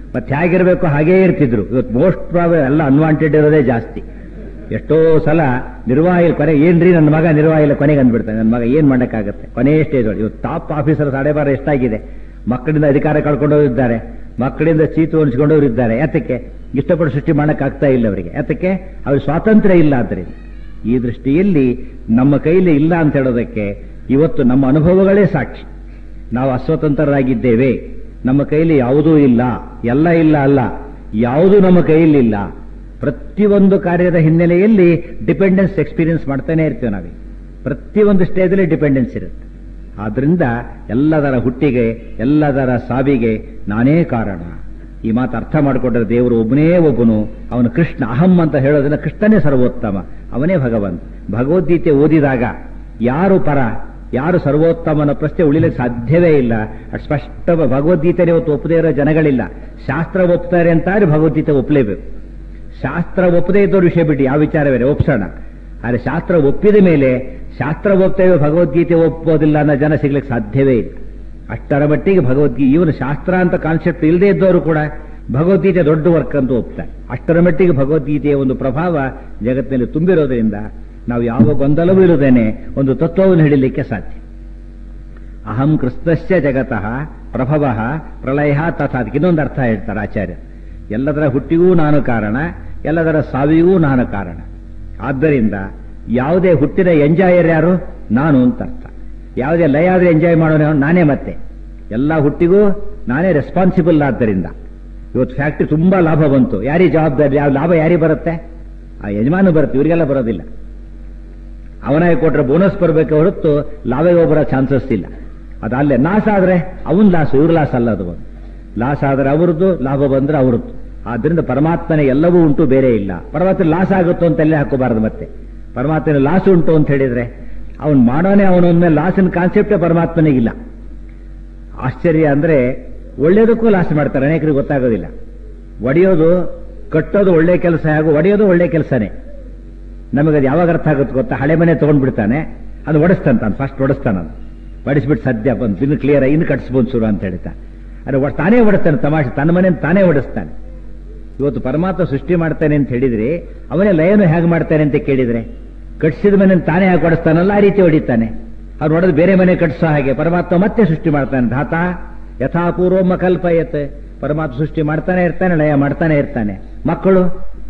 ಮತ್ತೆ ಹೇಗಿರಬೇಕು ಹಾಗೇ ಇರ್ತಿದ್ರು. ಇವತ್ತು ಮೋಸ್ಟ್ ಪ್ರಾಬಲ್ ಎಲ್ಲ ಅನ್ವಾಂಟೆಡ್ ಇರೋದೇ ಜಾಸ್ತಿ. ಎಷ್ಟೋ ಸಲ ನಿರ್ವಾಹಿ ಕೊನೆ ಏನ್ರಿ ನನ್ನ ಮಗ ನಿರ್ವಾಹಿಲ್ಲ ಕೊನೆಗೆ ಅಂದ್ಬಿಡ್ತಾನೆ. ನನ್ನ ಮಗ ಏನ್ ಮಾಡಕ್ಕಾಗತ್ತೆ ಕೊನೆ ಸ್ಟೇಜ್ ಒಳಗೆ. ಇವತ್ತು ಟಾಪ್ ಆಫೀಸರ್ ಸಾಡೆಬಾರ ಎಷ್ಟಾಗಿದೆ. ಮಕ್ಕಳಿಂದ ಅಧಿಕಾರ ಕಳ್ಕೊಂಡವರಿದ್ದಾರೆ, ಮಕ್ಕಳಿಂದ ಚೀತು ಅನಿಸ್ಕೊಂಡವ್ರು ಇದ್ದಾರೆ. ಯಾತಕ್ಕೆ? ಇಷ್ಟಪಟ್ಟು ಸೃಷ್ಟಿ ಮಾಡಕ್ಕಾಗ್ತಾ ಇಲ್ಲ ಅವರಿಗೆ. ಯಾತಕ್ಕೆ? ಅವ್ರಿಗೆ ಸ್ವಾತಂತ್ರ್ಯ ಇಲ್ಲ. ಆದ್ದರಿಂದ ಈ ದೃಷ್ಟಿಯಲ್ಲಿ ನಮ್ಮ ಕೈಲಿ ಇಲ್ಲ ಅಂತ ಹೇಳೋದಕ್ಕೆ ಇವತ್ತು ನಮ್ಮ ಅನುಭವಗಳೇ ಸಾಕ್ಷಿ. ನಾವು ಅಸ್ವತಂತ್ರರಾಗಿದ್ದೇವೆ, ನಮ್ಮ ಕೈಲಿ ಯಾವುದೂ ಇಲ್ಲ. ಎಲ್ಲ ಇಲ್ಲ ಅಲ್ಲ, ಯಾವುದೂ ನಮ್ಮ ಕೈಯಲ್ಲಿಲ್ಲ. ಪ್ರತಿಯೊಂದು ಕಾರ್ಯದ ಹಿನ್ನೆಲೆಯಲ್ಲಿ ಡಿಪೆಂಡೆನ್ಸ್ ಎಕ್ಸ್ಪೀರಿಯನ್ಸ್ ಮಾಡ್ತಾನೆ ಇರ್ತೀವಿ ನಾವೇ. ಪ್ರತಿಯೊಂದು ಸ್ಟೇಜಲ್ಲಿ ಡಿಪೆಂಡೆನ್ಸ್ ಇರುತ್ತೆ. ಆದ್ರಿಂದ ಎಲ್ಲದರ ಹುಟ್ಟಿಗೆ ಎಲ್ಲದರ ಸಾವಿಗೆ ನಾನೇ ಕಾರಣ. ಈ ಮಾತು ಅರ್ಥ ಮಾಡಿಕೊಂಡ್ರೆ ದೇವರು ಒಬ್ಬನೇ ಒಬ್ಬನು, ಅವನು ಕೃಷ್ಣ. ಅಹಂ ಅಂತ ಹೇಳೋದನ್ನ ಕೃಷ್ಣನೇ ಸರ್ವೋತ್ತಮ, ಅವನೇ ಭಗವಂತ. ಭಗವದ್ಗೀತೆ ಓದಿದಾಗ ಯಾರು ಪರ ಯಾರು ಸರ್ವೋತ್ತಮನ ಪ್ರಶ್ನೆ ಉಳಿಲಿಕ್ಕೆ ಸಾಧ್ಯವೇ ಇಲ್ಲ. ಅದು ಸ್ಪಷ್ಟ. ಭಗವದ್ಗೀತೆನೇ ಇವತ್ತು ಒಪ್ಪದೇ ಇರೋ ಜನಗಳಿಲ್ಲ. ಶಾಸ್ತ್ರ ಒಪ್ತಾರೆ ಅಂತಾರೆ ಭಗವದ್ಗೀತೆ ಒಪ್ಪಲೇಬೇಕು. ಶಾಸ್ತ್ರ ಒಪ್ಪದೇ ಇದ್ದವ್ರ ವಿಷಯ ಬಿಟ್ಟು ಯಾವ ವಿಚಾರ ಬೇರೆ ಒಪ್ಸೋಣ. ಆದರೆ ಶಾಸ್ತ್ರ ಒಪ್ಪಿದ ಮೇಲೆ ಶಾಸ್ತ್ರ ಒಪ್ತೇವೆ ಭಗವದ್ಗೀತೆ ಒಪ್ಪೋದಿಲ್ಲ ಅನ್ನೋ ಜನ ಸಿಗ್ಲಿಕ್ಕೆ ಸಾಧ್ಯವೇ ಇಲ್ಲ. ಅಷ್ಟರ ಮಟ್ಟಿಗೆ ಭಗವದ್ಗೀತೆ ಇವನು ಶಾಸ್ತ್ರ ಅಂತ ಕಾನ್ಸೆಪ್ಟ್ ಇಲ್ಲದೆ ಇದ್ದವರು ಕೂಡ ಭಗವದ್ಗೀತೆ ದೊಡ್ಡ ವರ್ಕ್ ಅಂತ ಒಪ್ತಾರೆ. ಅಷ್ಟರ ಮಟ್ಟಿಗೆ ಭಗವದ್ಗೀತೆಯ ಒಂದು ಪ್ರಭಾವ ಜಗತ್ತಿನಲ್ಲಿ ತುಂಬಿರೋದ್ರಿಂದ ನಾವು ಯಾವ ಗೊಂದಲವೂ ಇಲ್ಲದೇನೆ ಒಂದು ತತ್ವವನ್ನು ಹಿಡಿಲಿಕ್ಕೆ ಸಾಧ್ಯ. ಅಹಂ ಕೃಷ್ಣಸ್ಯ ಜಗತಃ ಪ್ರಭವ ಪ್ರಳಯ ತಥಾ. ಅದಕ್ಕೆ ಇನ್ನೊಂದು ಅರ್ಥ ಹೇಳ್ತಾರೆ ಆಚಾರ್ಯ. ಎಲ್ಲದರ ಹುಟ್ಟಿಗೂ ನಾನು ಕಾರಣ, ಎಲ್ಲದರ ಸಾವಿಗೂ ನಾನು ಕಾರಣ. ಆದ್ದರಿಂದ ಯಾವುದೇ ಹುಟ್ಟಿನ ಎಂಜಾಯರ್ ಯಾರು? ನಾನು ಅಂತ ಅರ್ಥ. ಯಾವುದೇ ಲಯ ಆದ್ರೆ ಎಂಜಾಯ್ ಮಾಡೋನು ನಾನೇ. ಮತ್ತೆ ಎಲ್ಲ ಹುಟ್ಟಿಗೂ ನಾನೇ ರೆಸ್ಪಾನ್ಸಿಬಲ್. ಆದ್ದರಿಂದ ಇವತ್ತು ಫ್ಯಾಕ್ಟ್ರಿ ತುಂಬಾ ಲಾಭ ಬಂತು, ಯಾರಿಗೆ ಜವಾಬ್ದಾರಿ? ಯಾವ ಲಾಭ ಯಾರಿಗೆ ಬರುತ್ತೆ? ಆ ಯಜಮಾನ ಬರುತ್ತೆ, ಇವರಿಗೆಲ್ಲ ಬರೋದಿಲ್ಲ. ಅವನಾಗಿ ಕೊಟ್ರೆ ಬೋನಸ್ ಬರಬೇಕು ಹೊರತು ಲಾಭವೇ ಬರೋ ಚಾನ್ಸಸ್ ಇಲ್ಲ. ಅದಲ್ಲೇ ಲಾಸ್ ಆದ್ರೆ ಅವನ್ ಲಾಸ್, ಇವ್ರ ಲಾಸ್ ಅಲ್ಲ. ಅದು ಲಾಸ್ ಆದ್ರೆ ಅವ್ರದ್ದು, ಲಾಭ ಬಂದ್ರೆ ಅವ್ರದ್ದು. ಆದ್ರಿಂದ ಪರಮಾತ್ಮನೇ ಎಲ್ಲವೂ ಉಂಟು, ಬೇರೆ ಇಲ್ಲ. ಪರಮಾತ್ಮ ಲಾಸ್ ಆಗುತ್ತೋ ಅಂತ ಎಲ್ಲೇ ಹಾಕೋಬಾರದು. ಮತ್ತೆ ಪರಮಾತ್ಮನ ಲಾಸ್ ಉಂಟು ಅಂತ ಹೇಳಿದ್ರೆ ಅವನು ಮಾಡೋನೇ ಅವನೊಂದ್ಮೇಲೆ ಲಾಸಿನ ಕಾನ್ಸೆಪ್ಟೇ ಪರಮಾತ್ಮನಿಗಿಲ್ಲ. ಆಶ್ಚರ್ಯ ಅಂದ್ರೆ ಒಳ್ಳೇದಕ್ಕೂ ಲಾಸ್ ಮಾಡ್ತಾರೆ, ಅನೇಕರಿಗೆ ಗೊತ್ತಾಗೋದಿಲ್ಲ. ಒಡೆಯೋದು ಕಟ್ಟೋದು ಒಳ್ಳೆ ಕೆಲಸ, ಹಾಗೂ ಒಡೆಯೋದು ಒಳ್ಳೆ ಕೆಲಸನೇ. ನಮಗದು ಯಾವಾಗ ಅರ್ಥ ಆಗುತ್ತೆ ಗೊತ್ತಾ? ಹಳೆ ಮನೆ ತಗೊಂಡ್ಬಿಡ್ತಾನೆ, ಅದು ಒಡಿಸ್ತಾನೆ, ಫಸ್ಟ್ ಒಡಿಸ್ತಾನ, ಬಡಿಸ್ಬಿಟ್ಟು ಸದ್ಯ ಬಂದು ಇನ್ನು ಕ್ಲಿಯರ್ ಇನ್ನು ಕಟ್ಸ್ಬೋದು ಶುರು ಅಂತ ಹೇಳ್ತಾ. ಅದು ತಾನೇ ಒಡಿಸ್ತಾನೆ, ತಮಾಷೆ ತನ್ನ ಮನೆ ತಾನೇ ಒಡಿಸ್ತಾನೆ. ಇವತ್ತು ಪರಮಾತ್ಮ ಸೃಷ್ಟಿ ಮಾಡ್ತಾನೆ ಅಂತ ಹೇಳಿದ್ರೆ ಅವನೇ ಲಯನು ಹೇಗೆ ಮಾಡ್ತಾನೆ ಅಂತ ಕೇಳಿದ್ರೆ, ಕಟ್ಸಿದ ಮನೆ ತಾನೇ ಹಾಗೆ ಹೊಡಿಸ್ತಾನಲ್ಲ, ಆ ರೀತಿ ಹೊಡಿತಾನೆ. ಅವ್ರು ನೋಡೋದು ಬೇರೆ ಮನೆ ಕಟ್ಸೋ ಹಾಗೆ ಪರಮಾತ್ಮ ಮತ್ತೆ ಸೃಷ್ಟಿ ಮಾಡ್ತಾನೆ. ಧಾತ ಯಥಾಪೂರ್ವಮ್ಮ ಕಲ್ಪಯತ್. ಪರಮಾತ್ಮ ಸೃಷ್ಟಿ ಮಾಡ್ತಾನೆ ಇರ್ತಾನೆ, ಲಯ ಮಾಡ್ತಾನೆ ಇರ್ತಾನೆ. ಮಕ್ಕಳು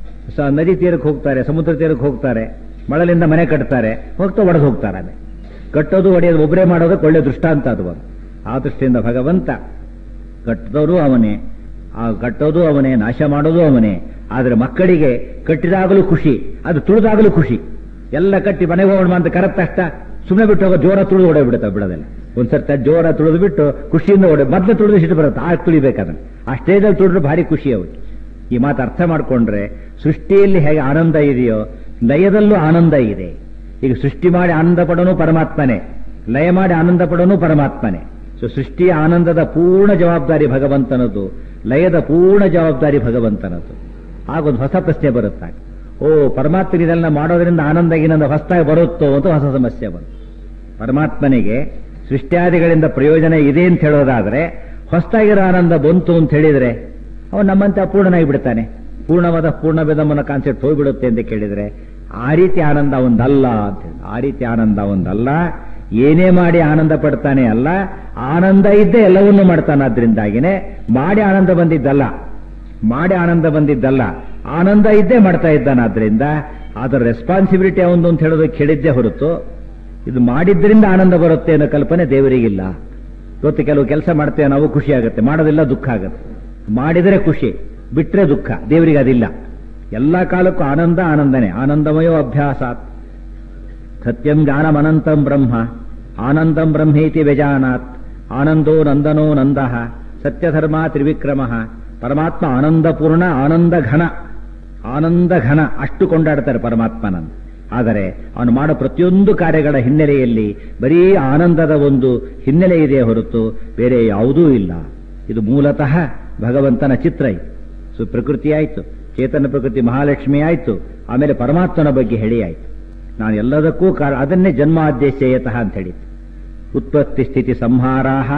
ನದಿ ತೀರಕ್ಕೆ ಹೋಗ್ತಾರೆ, ಸಮುದ್ರ ತೀರಕ್ಕೆ ಹೋಗ್ತಾರೆ, ಮಳಲಿಂದ ಮನೆ ಕಟ್ತಾರೆ, ಹೋಗ್ತಾ ಒಡೆದು ಹೋಗ್ತಾರೆ. ಕಟ್ಟೋದು ಒಡೆಯೋದು ಒಬ್ಬರೇ ಮಾಡೋದಕ್ಕೆ ಒಳ್ಳೆ ದೃಷ್ಟಾಂತ ಅದು. ಆ ದೃಷ್ಟಿಯಿಂದ ಭಗವಂತ ಕಟ್ಟದವರು ಅವನೇ, ಆ ಕಟ್ಟೋದು ಅವನೇ, ನಾಶ ಮಾಡೋದು ಅವನೇ. ಆದರೆ ಮಕ್ಕಳಿಗೆ ಕಟ್ಟಿದಾಗಲೂ ಖುಷಿ, ಅದು ತುಳಿದಾಗಲೂ ಖುಷಿ. ಎಲ್ಲ ಕಟ್ಟಿ ಮನೆಗೆ ಹೋಗೋಣ ಅಂತ ಕರೆದ ತಕ್ಷಣ ಸುಮ್ಮನೆ ಬಿಟ್ಟು ಹೋಗೋ, ಜೋರ ತುಳಿದು ಓಡೇ ಬಿಡುತ್ತೆ ಬಿಡೋದೆಲ್ಲ. ಒಂದ್ಸರ್ತ ಜೋರ ತುಳಿದು ಬಿಟ್ಟು ಖುಷಿಯಿಂದ ಓಡೆ, ಮೊದಲು ತುಳಿದು ಸಿಟ್ಟು ಬರುತ್ತೆ, ಆ ತುಳಿಬೇಕಾದ್ರೆ ಆ ಸ್ಟೇಜಲ್ಲಿ ತುಳಿದ್ರೆ ಭಾರಿ ಖುಷಿ ಅವ್ರಿಗೆ. ಈ ಮಾತು ಅರ್ಥ ಮಾಡ್ಕೊಂಡ್ರೆ ಸೃಷ್ಟಿಯಲ್ಲಿ ಹೇಗೆ ಆನಂದ ಇದೆಯೋ ಲಯದಲ್ಲೂ ಆನಂದ ಇದೆ. ಈಗ ಸೃಷ್ಟಿ ಮಾಡಿ ಆನಂದ ಪಡೋನು ಪರಮಾತ್ಮನೇ, ಲಯ ಮಾಡಿ ಆನಂದ ಪಡೋನು ಪರಮಾತ್ಮನೇ. ಸೊ ಸೃಷ್ಟಿಯ ಆನಂದದ ಪೂರ್ಣ ಜವಾಬ್ದಾರಿ ಭಗವಂತನದು, ಲಯದ ಪೂರ್ಣ ಜವಾಬ್ದಾರಿ ಭಗವಂತನದು. ಆಗೊಂದು ಹೊಸ ಪ್ರಶ್ನೆ ಬರುತ್ತಾಗ, ಓ ಪರಮಾತ್ಮ ಇದೆಲ್ಲ ಮಾಡೋದ್ರಿಂದ ಆನಂದ ಗಿನಂದ ಹೊಸದಾಗಿ ಬರುತ್ತೋ ಅಂತ ಹೊಸ ಸಮಸ್ಯೆ ಬಂತು. ಪರಮಾತ್ಮನಿಗೆ ಸೃಷ್ಟಿಯಾದಿಗಳಿಂದ ಪ್ರಯೋಜನ ಇದೆ ಅಂತ ಹೇಳೋದಾದ್ರೆ ಹೊಸದಾಗಿರೋ ಆನಂದ ಬಂತು ಅಂತ ಹೇಳಿದ್ರೆ ಅವನು ನಮ್ಮಂತೆ ಅಪೂರ್ಣನಾಗಿ ಬಿಡ್ತಾನೆ. ಪೂರ್ಣವಾದ ಪೂರ್ಣಭೇದಮ್ಮನ ಕಾನ್ಸೆಪ್ಟ್ ಹೋಗ್ಬಿಡುತ್ತೆ ಅಂತ ಕೇಳಿದ್ರೆ ಆ ರೀತಿ ಆನಂದ ಒಂದಲ್ಲ ಅಂತ ಹೇಳಿ. ಆ ರೀತಿ ಆನಂದ ಒಂದಲ್ಲ. ಏನೇ ಮಾಡಿ ಆನಂದ ಪಡ್ತಾನೆ ಅಲ್ಲ, ಆನಂದ ಇದ್ದೇ ಎಲ್ಲವನ್ನೂ ಮಾಡ್ತಾನೆ. ಆದ್ರಿಂದಾಗಿನೇ ಮಾಡಿ ಆನಂದ ಬಂದಿದ್ದಲ್ಲ, ಮಾಡಿ ಆನಂದ ಬಂದಿದ್ದಲ್ಲ, ಆನಂದ ಇದ್ದೇ ಮಾಡ್ತಾ ಇದ್ದಾನೆ. ಆದ್ರಿಂದ ಅದರ ರೆಸ್ಪಾನ್ಸಿಬಿಲಿಟಿ ಅವನು ಅಂತ ಹೇಳೋದಕ್ಕೆ ಹೇಳಿದ್ದೇ ಹೊರತು ಇದು ಮಾಡಿದ್ರಿಂದ ಆನಂದ ಬರುತ್ತೆ ಅನ್ನೋ ಕಲ್ಪನೆ ದೇವರಿಗಿಲ್ಲ. ಇವತ್ತು ಕೆಲವು ಕೆಲಸ ಮಾಡ್ತೇವೆ ನಾವು, ಖುಷಿ ಆಗುತ್ತೆ, ಮಾಡೋದಿಲ್ಲ ದುಃಖ ಆಗುತ್ತೆ. ಮಾಡಿದರೆ ಖುಷಿ, ಬಿಟ್ರೆ ದುಃಖ. ದೇವರಿಗೆ ಅದಿಲ್ಲ. ಎಲ್ಲ ಕಾಲಕ್ಕೂ ಆನಂದ ಆನಂದನೇ. ಆನಂದಮಯೋ ಅಭ್ಯಾಸಾತ್ ಸತ್ಯಂ ಜ್ಞಾನಂ ಅನಂತಂ ಬ್ರಹ್ಮ ಆನಂದಂ ಬ್ರಹ್ಮೇತಿ ವ್ಯಜಾನಾತ್ ಆನಂದೋ ನಂದನೋ ನಂದಃ ಸತ್ಯಧರ್ಮ ತ್ರಿವಿಕ್ರಮ. ಪರಮಾತ್ಮ ಆನಂದಪೂರ್ಣ, ಆನಂದ ಘನ, ಆನಂದ ಘನ ಅಷ್ಟು ಕೊಂಡಾಡ್ತಾರೆ ಪರಮಾತ್ಮನನ್ನು. ಆದರೆ ಅವನು ಮಾಡೋ ಪ್ರತಿಯೊಂದು ಕಾರ್ಯಗಳ ಹಿನ್ನೆಲೆಯಲ್ಲಿ ಬರೀ ಆನಂದದ ಒಂದು ಹಿನ್ನೆಲೆ ಇದೆ ಹೊರತು ಬೇರೆ ಯಾವುದೂ ಇಲ್ಲ. ಇದು ಮೂಲತಃ ಭಗವಂತನ ಚಿತ್ರ. ಇದು ಸೊ ಪ್ರಕೃತಿ ಆಯಿತು, ಚೇತನ ಪ್ರಕೃತಿ ಮಹಾಲಕ್ಷ್ಮಿ ಆಯಿತು, ಆಮೇಲೆ ಪರಮಾತ್ಮನ ಬಗ್ಗೆ ಹೇಳಿ ಆಯಿತು. ನಾನು ಎಲ್ಲದಕ್ಕೂ ಕಾರಣ, ಅದನ್ನೇ ಜನ್ಮಾದ್ಯಶಯತಃ ಅಂತ ಹೇಳಿತ್ತು. ಉತ್ಪತ್ತಿ ಸ್ಥಿತಿ ಸಂಹಾರಾಹ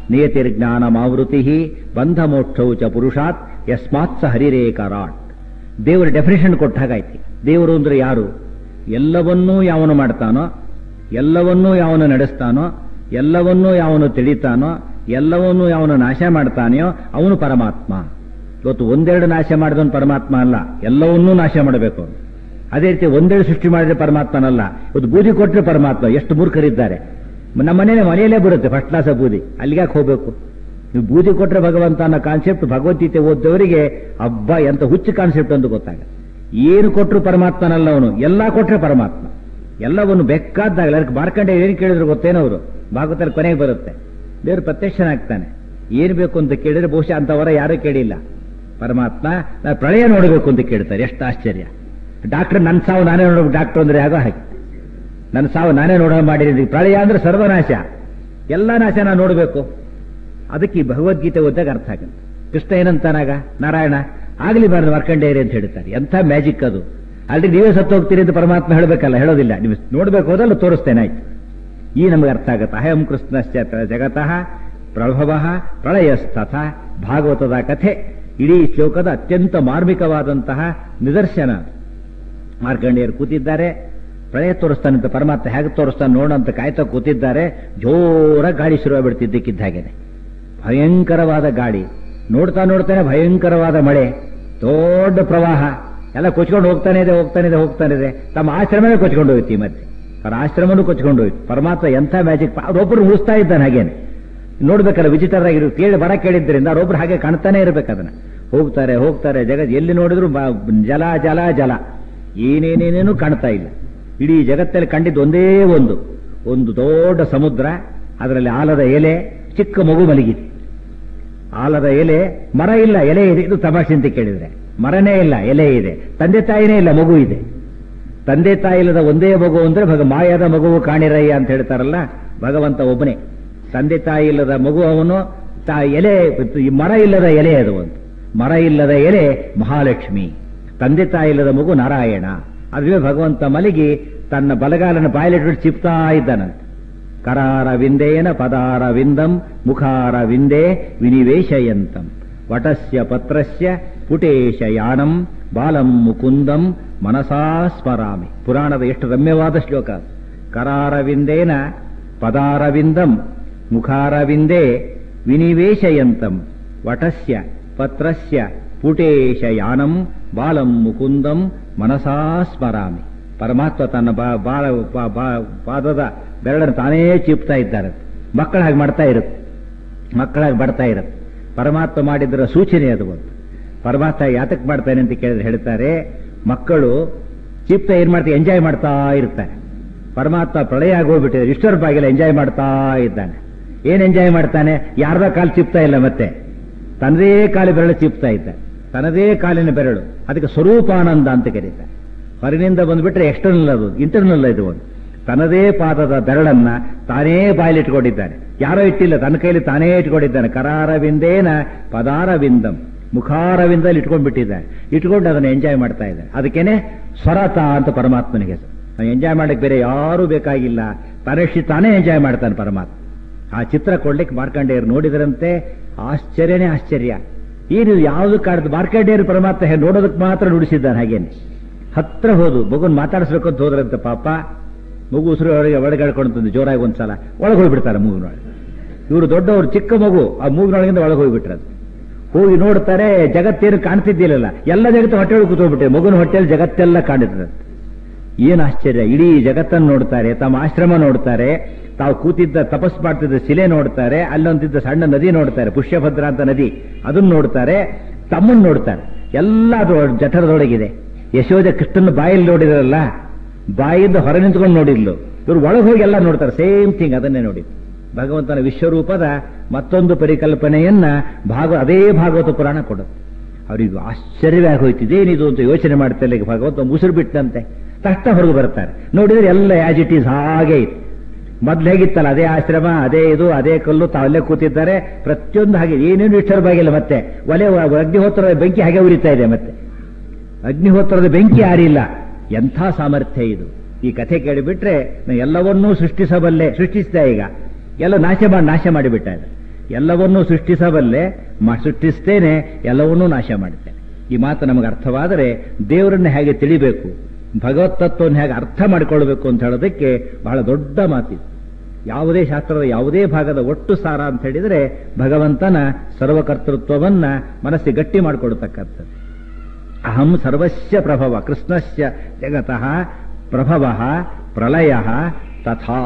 ನಿಯತಿರ್ಜ್ಞಾನಮಾವೃತಿ ಬಂಧ ಮೋಕ್ಷೌ ಚ ಪುರುಷಾತ್ ಯಸ್ಮಾತ್ ಸ ಹರಿರೇಕರಾಟ್. ದೇವರ ಡೆಫಿನೇಷನ್ ಕೊಟ್ಟ ಹಾಗಾಯ್ತು. ದೇವರು ಅಂದ್ರೆ ಯಾರು? ಎಲ್ಲವನ್ನೂ ಯಾವನು ಮಾಡ್ತಾನೋ, ಎಲ್ಲವನ್ನೂ ಯಾವನು ನಡೆಸ್ತಾನೋ, ಎಲ್ಲವನ್ನೂ ಯಾವನು ತಿಳಿತಾನೋ, ಎಲ್ಲವನ್ನೂ ಯಾವನು ನಾಶ ಮಾಡ್ತಾನೆಯೋ ಅವನು ಪರಮಾತ್ಮ. ಇವತ್ತು ಒಂದೆರಡು ನಾಶ ಮಾಡಿದವನು ಪರಮಾತ್ಮ ಅಲ್ಲ, ಎಲ್ಲವನ್ನೂ ನಾಶ ಮಾಡಬೇಕು. ಅದೇ ರೀತಿ ಒಂದೆರಡು ಸೃಷ್ಟಿ ಮಾಡಿದ್ರೆ ಪರಮಾತ್ಮನಲ್ಲ. ಇವತ್ತು ಬೂದಿ ಕೊಟ್ಟರೆ ಪರಮಾತ್ಮ. ಎಷ್ಟು ಮೂರ್ಖರಿದ್ದಾರೆ. ನಮ್ಮ ಮನೇಲೆ ಮನೆಯಲ್ಲೇ ಬರುತ್ತೆ ಫಸ್ಟ್ ಕ್ಲಾಸ್ ಬೂದಿ, ಅಲ್ಲಿಗ್ಯಾಕೆ ಹೋಗಬೇಕು? ನೀವು ಬೂದಿ ಕೊಟ್ಟರೆ ಭಗವಂತ ಅನ್ನೋ ಕಾನ್ಸೆಪ್ಟ್ ಭಗವದ್ಗೀತೆ ಓದ್ದವರಿಗೆ ಹಬ್ಬ ಎಂತ ಹುಚ್ಚು ಕಾನ್ಸೆಪ್ಟ್ ಅಂತ ಗೊತ್ತಾಗ. ಏನು ಕೊಟ್ಟರು ಪರಮಾತ್ಮನಲ್ಲ ಅವನು, ಎಲ್ಲ ಕೊಟ್ಟರೆ ಪರಮಾತ್ಮ. ಎಲ್ಲವನ್ನು ಬೇಕಾದಾಗ ಅದಕ್ಕೆ ಮಾರ್ಕಂಡೆ ಏನು ಕೇಳಿದ್ರು ಗೊತ್ತೇನೋ ಅವರು ಭಾಗವತಲ್ಲಿ ಕೊನೆಗೆ ಬರುತ್ತೆ. ದೇವರು ಪ್ರತ್ಯಕ್ಷನಾಗ್ತಾನೆ. ಏನು ಬೇಕು ಅಂತ ಕೇಳಿದ್ರೆ ಬಹುಶಃ ಅಂತವರ ಯಾರೂ ಕೇಳಿಲ್ಲ. ಪರಮಾತ್ಮ ನಾನು ಪ್ರಳಯ ನೋಡಬೇಕು ಅಂತ ಕೇಳ್ತಾರೆ. ಎಷ್ಟು ಆಶ್ಚರ್ಯ. ಡಾಕ್ಟರ್ ನನ್ನ ಸಾವು ನಾನೇ ನೋಡಬೇಕು ಡಾಕ್ಟರ್ ಅಂದ್ರೆ ಆಗೋ ಹಾಗೆ. ನನ್ನ ಸಾವು ನಾನೇ ನೋಡೋ ಮಾಡಿದ್ದೀನಿ. ಪ್ರಳಯ ಅಂದ್ರೆ ಸರ್ವನಾಶ, ಎಲ್ಲ ನಾಶ ನಾನು ನೋಡಬೇಕು. ಅದಕ್ಕೆ ಈ ಭಗವದ್ಗೀತೆ ಓದಿದಾಗ ಅರ್ಥ ಆಗುತ್ತೆ. ಕೃಷ್ಣ ಏನಂತಾನಾಗ ನಾರಾಯಣ ಆಗಲಿ ಬಾರದು ಮಾರ್ಕಂಡೇಯರಿ ಅಂತ ಹೇಳ್ತಾರೆ. ಎಂಥ ಮ್ಯಾಜಿಕ್ ಅದು. ಆಲ್ರೆಡಿ ನೀವೇ ಸತ್ತು ಹೋಗ್ತೀರಿ ಅಂತ ಪರಮಾತ್ಮ ಹೇಳಬೇಕಲ್ಲ, ಹೇಳೋದಿಲ್ಲ. ನೀವು ನೋಡ್ಬೇಕು ಹೋದಲ್ಲ ತೋರಿಸ್ತೇನೆ ಆಯ್ತು. ಈ ನಮಗೆ ಅರ್ಥ ಆಗುತ್ತೆ. ಅಹಂ ಕೃಷ್ಣಶ್ಚ ಜಗತಃ ಪ್ರಭವ ಪ್ರಳಯಸ್ತಥ. ಭಾಗವತದ ಕಥೆ ಇಡೀ ಶ್ಲೋಕದ ಅತ್ಯಂತ ಮಾರ್ಮಿಕವಾದಂತಹ ನಿದರ್ಶನ. ಮಾರ್ಕಂಡೇಯರು ಕೂತಿದ್ದಾರೆ, ಪ್ರಳಯ ತೋರಿಸ್ತಾನಂತ ಪರಮಾತ್ಮ ಹೇಗೆ ತೋರಿಸ್ತಾನೆ ನೋಡಂತ ಕಾಯ್ತಾ ಕೂತಿದ್ದಾರೆ. ಜೋರ ಗಾಳಿ ಶುರುವಾಗ್ಬಿಡ್ತಿದ್ದಕ್ಕಿದ್ದ ಹಾಗೇನೆ, ಭಯಂಕರವಾದ ಗಾಳಿ. ನೋಡ್ತಾ ನೋಡ್ತಾನೆ ಭಯಂಕರವಾದ ಮಳೆ, ದೊಡ್ಡ ಪ್ರವಾಹ, ಎಲ್ಲ ಕೊಚ್ಕೊಂಡು ಹೋಗ್ತಾನೆ ಇದೆ ಹೋಗ್ತಾನೆ ಇದೆ ಹೋಗ್ತಾನೆ ಇದೆ. ತಮ್ಮ ಆಶ್ರಮವೇ ಕೊಚ್ಕೊಂಡು ಹೋಯ್ತು. ಈ ಮಧ್ಯೆ ಅವರ ಆಶ್ರಮನೂ ಕೊಚ್ಕೊಂಡು ಹೋಯ್ತು. ಪರಮಾತ್ಮ ಎಂಥ ಮ್ಯಾಜಿಕ್. ಅವರೊಬ್ಬರು ಉಳಿಸ್ತಾ ಇದ್ದಾನೆ ಹಾಗೇನೆ. ನೋಡ್ಬೇಕಲ್ಲ ವಿಚಿತ್ರ ಆಗಿರು. ಕೇಳಿ ಬರ ಕೇಳಿದ್ದರಿಂದ ಅವರೊಬ್ರು ಹಾಗೆ ಕಾಣ್ತಾನೆ ಇರ್ಬೇಕು. ಅದನ್ನ ಹೋಗ್ತಾರೆ ಹೋಗ್ತಾರೆ ಜಗತ್ ಎಲ್ಲಿ ನೋಡಿದ್ರು ಜಲ ಜಲ ಜಲ, ಏನೇನೇನೇನು ಕಾಣ್ತಾ ಇಲ್ಲ. ಇಡೀ ಜಗತ್ತಲ್ಲಿ ಕಂಡಿದ್ದು ಒಂದೇ ಒಂದು ಒಂದು ದೊಡ್ಡ ಸಮುದ್ರ. ಅದರಲ್ಲಿ ಆಲದ ಎಲೆ, ಚಿಕ್ಕ ಮಗು ಮಲಗಿದೆ. ಆಲದ ಎಲೆ, ಮರ ಇಲ್ಲ, ಎಲೆ ಇದೆ. ಇದು ತಮಾಷೆ ಅಂತ ಕೇಳಿದ್ರೆ ಮರನೇ ಇಲ್ಲ, ಎಲೆ ಇದೆ. ತಂದೆ ತಾಯಿನೇ ಇಲ್ಲ, ಮಗು ಇದೆ. ತಂದೆ ತಾಯಿ ಇಲ್ಲದ ಒಂದೇ ಮಗು ಅಂದ್ರೆ ಭಗ ಮಾಯದ ಮಗುವು ಕಾಣಿರಯ್ಯ ಅಂತ ಹೇಳ್ತಾರಲ್ಲ, ಭಗವಂತ ಒಬ್ಬನೇ. ತಂದೆ ತಾಯಿ ಇಲ್ಲದ ಮಗು ಅವನು. ತಾ ಎಲೆ, ಮರ ಇಲ್ಲದ ಎಲೆ ಅದು ಒಂದು. ಮರ ಇಲ್ಲದ ಎಲೆ ಮಹಾಲಕ್ಷ್ಮಿ. ತಂದೆ ತಾಯಿ ಇಲ್ಲದ ಮಗು ನಾರಾಯಣ. ಅದುವೇ ಭಗವಂತ ಮಲಗಿ ತನ್ನ ಬಲಗಾಲನ ಬಾಯಲಿಟ್ಟು ಚಿಪ್ತಾ ಇದ್ದಾನಂತೆ. ಕರಾರ ವಿಂದೇನ ಪದಾರ ವಿಂದಂ ಮುಖಾರ ವಿಂದೇ ವಿನಿವೇಶಯಂತಂ ವಟಸ್ಯ ಪತ್ರಸ್ಯ ಪುಟೇಶ ಯಾನಂ ಬಾಲಂ ಮುಕುಂದಂ ಮನಸಾ ಸ್ಮರಾಮಿ. ಪುರಾಣದ ಎಷ್ಟು ರಮ್ಯವಾದ ಶ್ಲೋಕ. ಕರಾರವಿಂದೇನ ಪದಾರವಿಂದಂ ಮುಖಾರವಿಂದೇ ವಿನಿವೇಶಯಂತಂ ವಟಸ್ಯ ಪತ್ರಸ್ಯ ಪುಟೇಶ ಯಾನಂ ಬಾಲಂ ಮುಕುಂದಂ ಮನಸಾ ಸ್ಮರಾಮಿ. ಪರಮಾತ್ಮ ತನ್ನ ಪಾದದ ಬೆರಳನ್ನು ತಾನೇ ಚಿಪ್ತಾ ಇದ್ದಾರೆ. ಮಕ್ಕಳಾಗಿ ಮಾಡ್ತಾ ಇರುತ್ತೆ, ಮಕ್ಕಳಾಗಿ ಬರ್ತಾ ಇರುತ್ತೆ. ಪರಮಾತ್ಮ ಮಾಡಿದ್ದರ ಸೂಚನೆ ಅದು ಒಂದು. ಪರಮಾತ್ಮ ಯಾತಕ್ಕೆ ಮಾಡ್ತಾನೆ ಅಂತ ಕೇಳಿದ್ರೆ ಹೇಳ್ತಾರೆ, ಮಕ್ಕಳು ಚಿಪ್ತ ಏನ್ ಮಾಡ್ತಾರೆ, ಎಂಜಾಯ್ ಮಾಡ್ತಾ ಇರ್ತಾರೆ. ಪರಮಾತ್ಮ ಪ್ರಳಯ ಆಗೋಗ್ಬಿಟ್ಟಿದೆ, ಡಿಸ್ಟರ್ಬ್ ಆಗಿಲ್ಲ, ಎಂಜಾಯ್ ಮಾಡ್ತಾ ಇದ್ದಾನೆ. ಏನ್ ಎಂಜಾಯ್ ಮಾಡ್ತಾನೆ? ಯಾರ್ದ ಕಾಲು ಚಿಪ್ತಾ ಇಲ್ಲ, ಮತ್ತೆ ತನ್ನದೇ ಕಾಲಿ ಬೆರಳು ಚಿಪ್ತಾ ಇದ್ದ. ತನ್ನದೇ ಕಾಲಿನ ಬೆರಳು, ಅದಕ್ಕೆ ಸ್ವರೂಪಾನಂದ ಅಂತ ಕರೀತಾರೆ. ಹೊರಗಿನಿಂದ ಬಂದ್ಬಿಟ್ರೆ ಎಕ್ಸ್ಟರ್ನಲ್, ಅದು ಇಂಟರ್ನಲ್. ಇದು ಒಂದು ತನ್ನದೇ ಪಾದದ ಬೆರಳನ್ನ ತಾನೇ ಬಾಯಲ್ಲಿಟ್ಕೊಂಡಿದ್ದಾನೆ. ಯಾರೋ ಇಟ್ಟಿಲ್ಲ, ತನ್ನ ಕೈಲಿ ತಾನೇ ಇಟ್ಕೊಂಡಿದ್ದಾನೆ. ಕರಾರವಿಂದೇನ ಪದಾರವಿಂದಂ ಮುಖಾರವಿಂದಲ್ಲಿ ಇಟ್ಕೊಂಡ್ಬಿಟ್ಟಿದ್ದಾನೆ. ಇಟ್ಕೊಂಡು ಅದನ್ನು ಎಂಜಾಯ್ ಮಾಡ್ತಾ ಇದ್ದಾನೆ. ಅದಕ್ಕೇನೆ ಸ್ವರತ ಅಂತ ಪರಮಾತ್ಮನಿಗೆ ಹೆಸರು. ಎಂಜಾಯ್ ಮಾಡಕ್ಕೆ ಬೇರೆ ಯಾರೂ ಬೇಕಾಗಿಲ್ಲ, ತನ್ನಷ್ಟು ತಾನೇ ಎಂಜಾಯ್ ಮಾಡ್ತಾನೆ ಪರಮಾತ್ಮ. ಆ ಚಿತ್ರ ಕೊಡ್ಲಿಕ್ಕೆ ಮಾರ್ಕಂಡೇಯರು ನೋಡಿದ್ರಂತೆ. ಆಶ್ಚರ್ಯನೇ ಆಶ್ಚರ್ಯ. ಏನು ಯಾವುದು ಕಾಡ್ದು ಮಾರ್ಕಂಡೇಯರು ಪರಮಾತ್ಮ ನೋಡೋದಕ್ಕೆ ಮಾತ್ರ ನುಡಿಸಿದ್ದಾನೆ. ಹಾಗೇನೆ ಹತ್ರ ಹೋದು ಮಗುನ್ ಮಾತಾಡಿಸ್ಬೇಕು ಅಂತ ಹೋದ್ರಂತೆ. ಪಾಪ ಮಗು ಉಸಿರು ಒಳಗೆ ಒಳಗಾಡ್ಕೊಂಡು ಜೋರಾಗಿ ಒಂದ್ಸಲ ಒಳಗೆ ಹೋಗ್ಬಿಡ್ತಾರೆ ಮೂಗಿನೊಳಗೆ. ಇವರು ದೊಡ್ಡವರು, ಚಿಕ್ಕ ಮಗು ಆ ಮೂಗಿನೊಳಗಿಂದ ಒಳಗೆ ಹೋಗ್ಬಿಟ್ರದು. ಹೋಗಿ ನೋಡ್ತಾರೆ, ಜಗತ್ತೇನು ಕಾಣ್ತಿದ್ದಿಲ್ಲ, ಎಲ್ಲ ಜಗತ್ತು ಹೊಟ್ಟೆಯೊಳಗೆ ಕೂತ್ಕೊಂಡ್ಬಿಟ್ಟೆ. ಮಗುನ ಹೊಟ್ಟೆಯಲ್ಲಿ ಜಗತ್ತೆಲ್ಲ ಕಾಣಿರ್ತದೆ. ಏನು ಆಶ್ಚರ್ಯ. ಇಡೀ ಜಗತ್ತನ್ನು ನೋಡ್ತಾರೆ, ತಮ್ಮ ಆಶ್ರಮ ನೋಡ್ತಾರೆ, ತಾವು ಕೂತಿದ್ದ ತಪಸ್ ಮಾಡ್ತಿದ್ದ ಶಿಲೆ ನೋಡ್ತಾರೆ, ಅಲ್ಲೊಂದಿದ್ದ ಸಣ್ಣ ನದಿ ನೋಡ್ತಾರೆ, ಪುಷ್ಯಭದ್ರ ಅಂತ ನದಿ, ಅದನ್ನು ನೋಡ್ತಾರೆ, ತಮ್ಮನ್ನು ನೋಡ್ತಾರೆ. ಎಲ್ಲ ಅದು ಜಠರದೊಳಗಿದೆ. ಯಶೋಧ ಕೃಷ್ಣನ ಬಾಯಲ್ಲಿ ನೋಡಿದ್ರಲ್ಲ, ಬಾಯಿಂದ ಹೊರ ನಿಂತ್ಕೊಂಡು ನೋಡಿದ್ಲು. ಇವರು ಒಳಗೆ ಹೋಗಿ ಎಲ್ಲ ನೋಡ್ತಾರೆ, ಸೇಮ್ ಥಿಂಗ್ ಅದನ್ನೇ ನೋಡಿದ್ರು. ಭಗವಂತನ ವಿಶ್ವರೂಪದ ಮತ್ತೊಂದು ಪರಿಕಲ್ಪನೆಯನ್ನ ಭಾಗ ಅದೇ ಭಾಗವತ ಪುರಾಣ ಕೊಡುತ್ತೆ. ಅವರಿಗೂ ಆಶ್ಚರ್ಯವೇ ಆಗೋಯ್ತಿದೆ, ಏನಿದು ಅಂತ ಯೋಚನೆ ಮಾಡ್ತಾರೆ. ಭಗವಂತ ಮುಸುರು ಬಿಟ್ಟಂತೆ ತಕ್ಷಣ ಹೊರಗೆ ಬರ್ತಾರೆ. ನೋಡಿದ್ರೆ ಎಲ್ಲ ಆಸ್ ಇಟ್ ಈಸ್ ಹಾಗೆ ಇತ್ತು. ಮೊದ್ಲು ಹೇಗಿತ್ತಲ್ಲ ಅದೇ ಆಶ್ರಮ, ಅದೇ ಇದು, ಅದೇ ಕಲ್ಲು, ತಾವಲ್ಲೇ ಕೂತಿದ್ದಾರೆ. ಪ್ರತಿಯೊಂದು ಹಾಗೆ, ಏನೇನು ಡಿಸ್ಟರ್ಬ್ ಆಗಿಲ್ಲ. ಮತ್ತೆ ಒಲೆ ಅಗ್ನಿಹೋತ್ರದ ಬೆಂಕಿ ಹಾಗೆ ಉರಿತಾ ಇದೆ. ಮತ್ತೆ ಅಗ್ನಿಹೋತ್ರದ ಬೆಂಕಿ ಆರಿಲ್ಲ. ಎಂಥ ಸಾಮರ್ಥ್ಯ ಇದು. ಈ ಕಥೆ ಕೇಳಿಬಿಟ್ರೆ ಎಲ್ಲವನ್ನೂ ಸೃಷ್ಟಿಸಬಲ್ಲೆ, ಸೃಷ್ಟಿಸಿದ ಈಗ ಎಲ್ಲ ನಾಶ ಮಾಡಿ ನಾಶ ಮಾಡಿಬಿಟ್ಟ. ಎಲ್ಲವನ್ನೂ ಸೃಷ್ಟಿಸಬಲ್ಲೆ, ಸೃಷ್ಟಿಸ್ತೇನೆ, ಎಲ್ಲವನ್ನೂ ನಾಶ ಮಾಡ್ತೇನೆ. ಈ ಮಾತು ನಮಗೆ ಅರ್ಥವಾದರೆ ದೇವರನ್ನ ಹೇಗೆ ತಿಳಿಬೇಕು, ಭಗವತ್ ತತ್ವವನ್ನು ಹೇಗೆ ಅರ್ಥ ಮಾಡಿಕೊಳ್ಬೇಕು ಅಂತ ಹೇಳೋದಕ್ಕೆ ಬಹಳ ದೊಡ್ಡ ಮಾತಿದೆ. ಯಾವುದೇ ಶಾಸ್ತ್ರದ ಯಾವುದೇ ಭಾಗದ ಒಟ್ಟು ಸಾರ ಅಂತ ಹೇಳಿದರೆ ಭಗವಂತನ ಸರ್ವಕರ್ತೃತ್ವವನ್ನ ಮನಸ್ಸಿಗೆ ಗಟ್ಟಿ ಮಾಡಿಕೊಡ್ತಕ್ಕಂಥದ್ದು. ಅಹಂ ಸರ್ವಸ್ಯ ಪ್ರಭವ, ಕೃಷ್ಣಸ್ಯ ಜಗತಃ ಪ್ರಭವ ಪ್ರಳಯ ತಥಾ.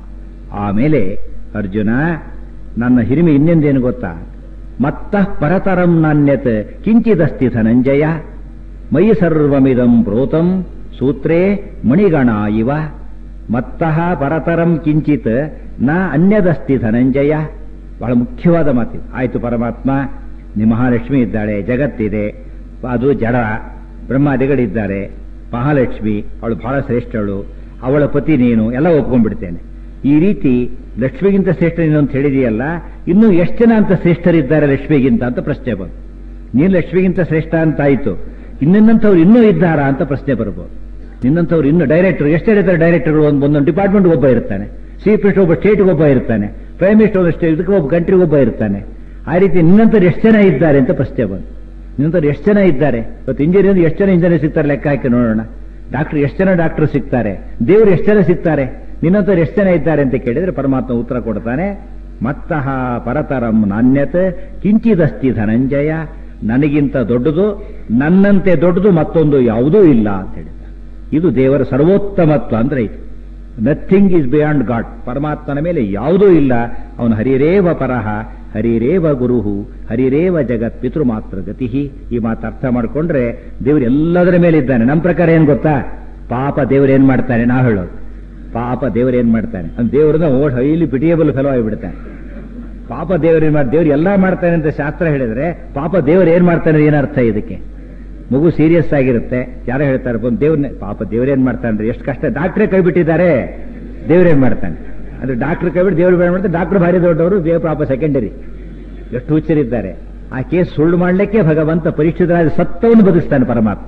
ಆಮೇಲೆ ಅರ್ಜುನ, ನನ್ನ ಹಿರಿಮೆ ಇನ್ನೊಂದೇನು ಗೊತ್ತಾ? ಮತ್ತಃ ಪರತರಂ ನಾನ್ಯತ್ ಕಿಂಚಿದಸ್ತಿ ಧನಂಜಯ, ಮಯಿ ಸರ್ವಮಿದಂ ಪ್ರೋತಂ ಸೂತ್ರೇ ಮಣಿಗಣ ಇವ. ಮತ್ತಃ ಪರತರಂ ಕಿಂಚಿತ್ ನ ಅನ್ಯದಸ್ತಿ ಧನಂಜಯ. ಬಹಳ ಮುಖ್ಯವಾದ ಮಾತಿದೆ. ಆಯಿತು, ಪರಮಾತ್ಮ ನಿಮ್ಮ ಮಹಾಲಕ್ಷ್ಮಿ ಇದ್ದಾಳೆ, ಜಗತ್ತಿದೆ, ಅದು ಜಡ, ಬ್ರಹ್ಮಾದಿಗಳಿದ್ದಾರೆ, ಮಹಾಲಕ್ಷ್ಮಿ ಅವಳು ಬಹಳ ಶ್ರೇಷ್ಠಳು, ಅವಳ ಪತಿ ನೀನು, ಎಲ್ಲ ಒಪ್ಕೊಂಡ್ಬಿಡ್ತೇನೆ. ಈ ರೀತಿ ಲಕ್ಷ್ಮಿಗಿಂತ ಶ್ರೇಷ್ಠ ನೀನು ಅಂತ ಹೇಳಿದೆಯಲ್ಲ, ಇನ್ನೂ ಎಷ್ಟು ಜನ ಅಂತ ಶ್ರೇಷ್ಠರಿದ್ದಾರೆ ಲಕ್ಷ್ಮಿಗಿಂತ ಅಂತ ಪ್ರಶ್ನೆ ಬಂತು. ನೀನು ಲಕ್ಷ್ಮಿಗಿಂತ ಶ್ರೇಷ್ಠ ಅಂತಾಯಿತು, ಇನ್ನಿನ್ನಂಥವ್ರು ಇನ್ನೂ ಇದ್ದಾರಾ ಅಂತ ಪ್ರಶ್ನೆ ಬರ್ಬೋದು. ನಿನ್ನಂಥವ್ರು ಇನ್ನು ಡೈರೆಕ್ಟರ್ ಎಷ್ಟೇ ಇರ್ತಾರೆ, ಡೈರೆಕ್ಟರ್ಗಳು ಒಂದು ಒಂದೊಂದು ಡಿಪಾರ್ಟ್ಮೆಂಟ್ ಒಬ್ಬ ಇರ್ತಾನೆ, ಚೀಫ್ ಮಿನಿಸ್ಟರ್ ಒಬ್ಬ ಸ್ಟೇಟ್ಗೆ ಒಬ್ಬ ಇರ್ತಾನೆ, ಪ್ರೈಮ್ ಮಿನಿಸ್ಟರ್ ಒಬ್ಬ ಸ್ಟೇಟ್ ಇದಕ್ಕೆ ಒಬ್ಬ ಕಂಟ್ರಿಗೆ ಒಬ್ಬ ಇರ್ತಾನೆ. ಆ ರೀತಿ ನಿನ್ನಂಥವ್ರು ಎಷ್ಟು ಜನ ಇದ್ದಾರೆ ಅಂತ ಪ್ರಶ್ನೆ ಬಂತು. ನಿನ್ನಂಥವ್ರು ಎಷ್ಟು ಜನ ಇದ್ದಾರೆ? ಇವತ್ತು ಇಂಜಿನಿಯರ್ ಎಷ್ಟು ಜನ ಇಂಜಿನಿಯರ್ ಸಿಗ್ತಾರೆ ಲೆಕ್ಕ ಹಾಕಿ ನೋಡೋಣ. ಡಾಕ್ಟರ್ ಎಷ್ಟು ಜನ ಡಾಕ್ಟರ್ ಸಿಗ್ತಾರೆ? ದೇವರು ಎಷ್ಟು ಜನ ಸಿಗ್ತಾರೆ? ನಿನ್ನಂಥವ್ರು ಎಷ್ಟು ಜನ ಇದ್ದಾರೆ ಅಂತ ಕೇಳಿದ್ರೆ ಪರಮಾತ್ಮ ಉತ್ತರ ಕೊಡ್ತಾನೆ, ಮತ್ತಃ ಪರತರಂ ನಾನ್ಯತ್ ಕಿಂಚಿದಸ್ತಿ ಧನಂಜಯ. ನನಗಿಂತ ದೊಡ್ಡದು, ನನ್ನಂತೆ ದೊಡ್ಡದು ಮತ್ತೊಂದು ಯಾವುದೂ ಇಲ್ಲ ಅಂತ ಹೇಳಿದ. ಇದು ದೇವರ ಸರ್ವೋತ್ತಮತ್ವ ಅಂದ್ರೆ ಇದು. Nothing is beyond God. ಪರಮಾತ್ಮನ ಮೇಲೆ ಯಾವುದೂ ಇಲ್ಲ. ಅವನು ಹರಿರೇವ ಪರಹ ಹರಿರೇವ ಗುರುಹು ಹರಿರೇವ ಜಗತ್ ಪಿತೃಮಾತ್ರ ಗತಿ. ಈ ಮಾತು ಅರ್ಥ ಮಾಡಿಕೊಂಡ್ರೆ ದೇವರು ಎಲ್ಲದರ ಮೇಲೆ ಇದ್ದಾನೆ. ನಮ್ಮ ಪ್ರಕಾರ ಏನ್ ಗೊತ್ತಾ? ಪಾಪ ದೇವರೇನ್ ಮಾಡ್ತಾನೆ ನಾವು ಹೇಳೋದು. ಪಾಪ ದೇವರೇನ್ ಮಾಡ್ತಾನೆ ಅಂದ್ರೆ ದೇವರನ್ನ ಓಡ್ ಹೈಲಿ ಪಿಟಿಯಬಲ್ ಫೆಲೋ ಆಗಿಬಿಡ್ತಾನೆ. ಪಾಪ ದೇವರೇನ್ ಮಾಡಿ ದೇವ್ರು ಎಲ್ಲಾ ಮಾಡ್ತಾನೆ ಅಂತ ಶಾಸ್ತ್ರ ಹೇಳಿದ್ರೆ ಪಾಪ ದೇವರು ಏನ್ ಮಾಡ್ತಾನೆ ಏನರ್ಥ ಇದಕ್ಕೆ? ಮಗು ಸೀರಿಯಸ್ ಆಗಿರುತ್ತೆ, ಯಾರೋ ಹೇಳ್ತಾರೆ ಬಂದು ದೇವ್ರನ್ನೇ ಪಾಪ ದೇವರೇನ್ ಮಾಡ್ತಾನೆ, ಎಷ್ಟು ಕಷ್ಟ. ಡಾಕ್ಟ್ರೇ ಕೈ ಬಿಟ್ಟಿದ್ದಾರೆ, ದೇವರೇನ್ ಮಾಡ್ತಾನೆ ಅಂದ್ರೆ ಡಾಕ್ಟರ್ ಕೈ ಬಿಟ್ಟು ದೇವ್ರು ಬೇಡ ಮಾಡ್ತಾರೆ. ಡಾಕ್ಟರ್ ಭಾರಿ ದೊಡ್ಡವರು, ದೇವ್ರ ಪಾಪ ಸೆಕೆಂಡರಿ. ಎಷ್ಟು ಹುಚ್ಚರಿದ್ದಾರೆ. ಆ ಕೇಸ್ ಸುಳ್ಳು ಮಾಡಲಿಕ್ಕೆ ಭಗವಂತ ಪರೀಕ್ಷಿತರಾದ ಸತ್ತವನ್ನು ಬದುಕಿಸ್ತಾನೆ ಪರಮಾತ್ಮ.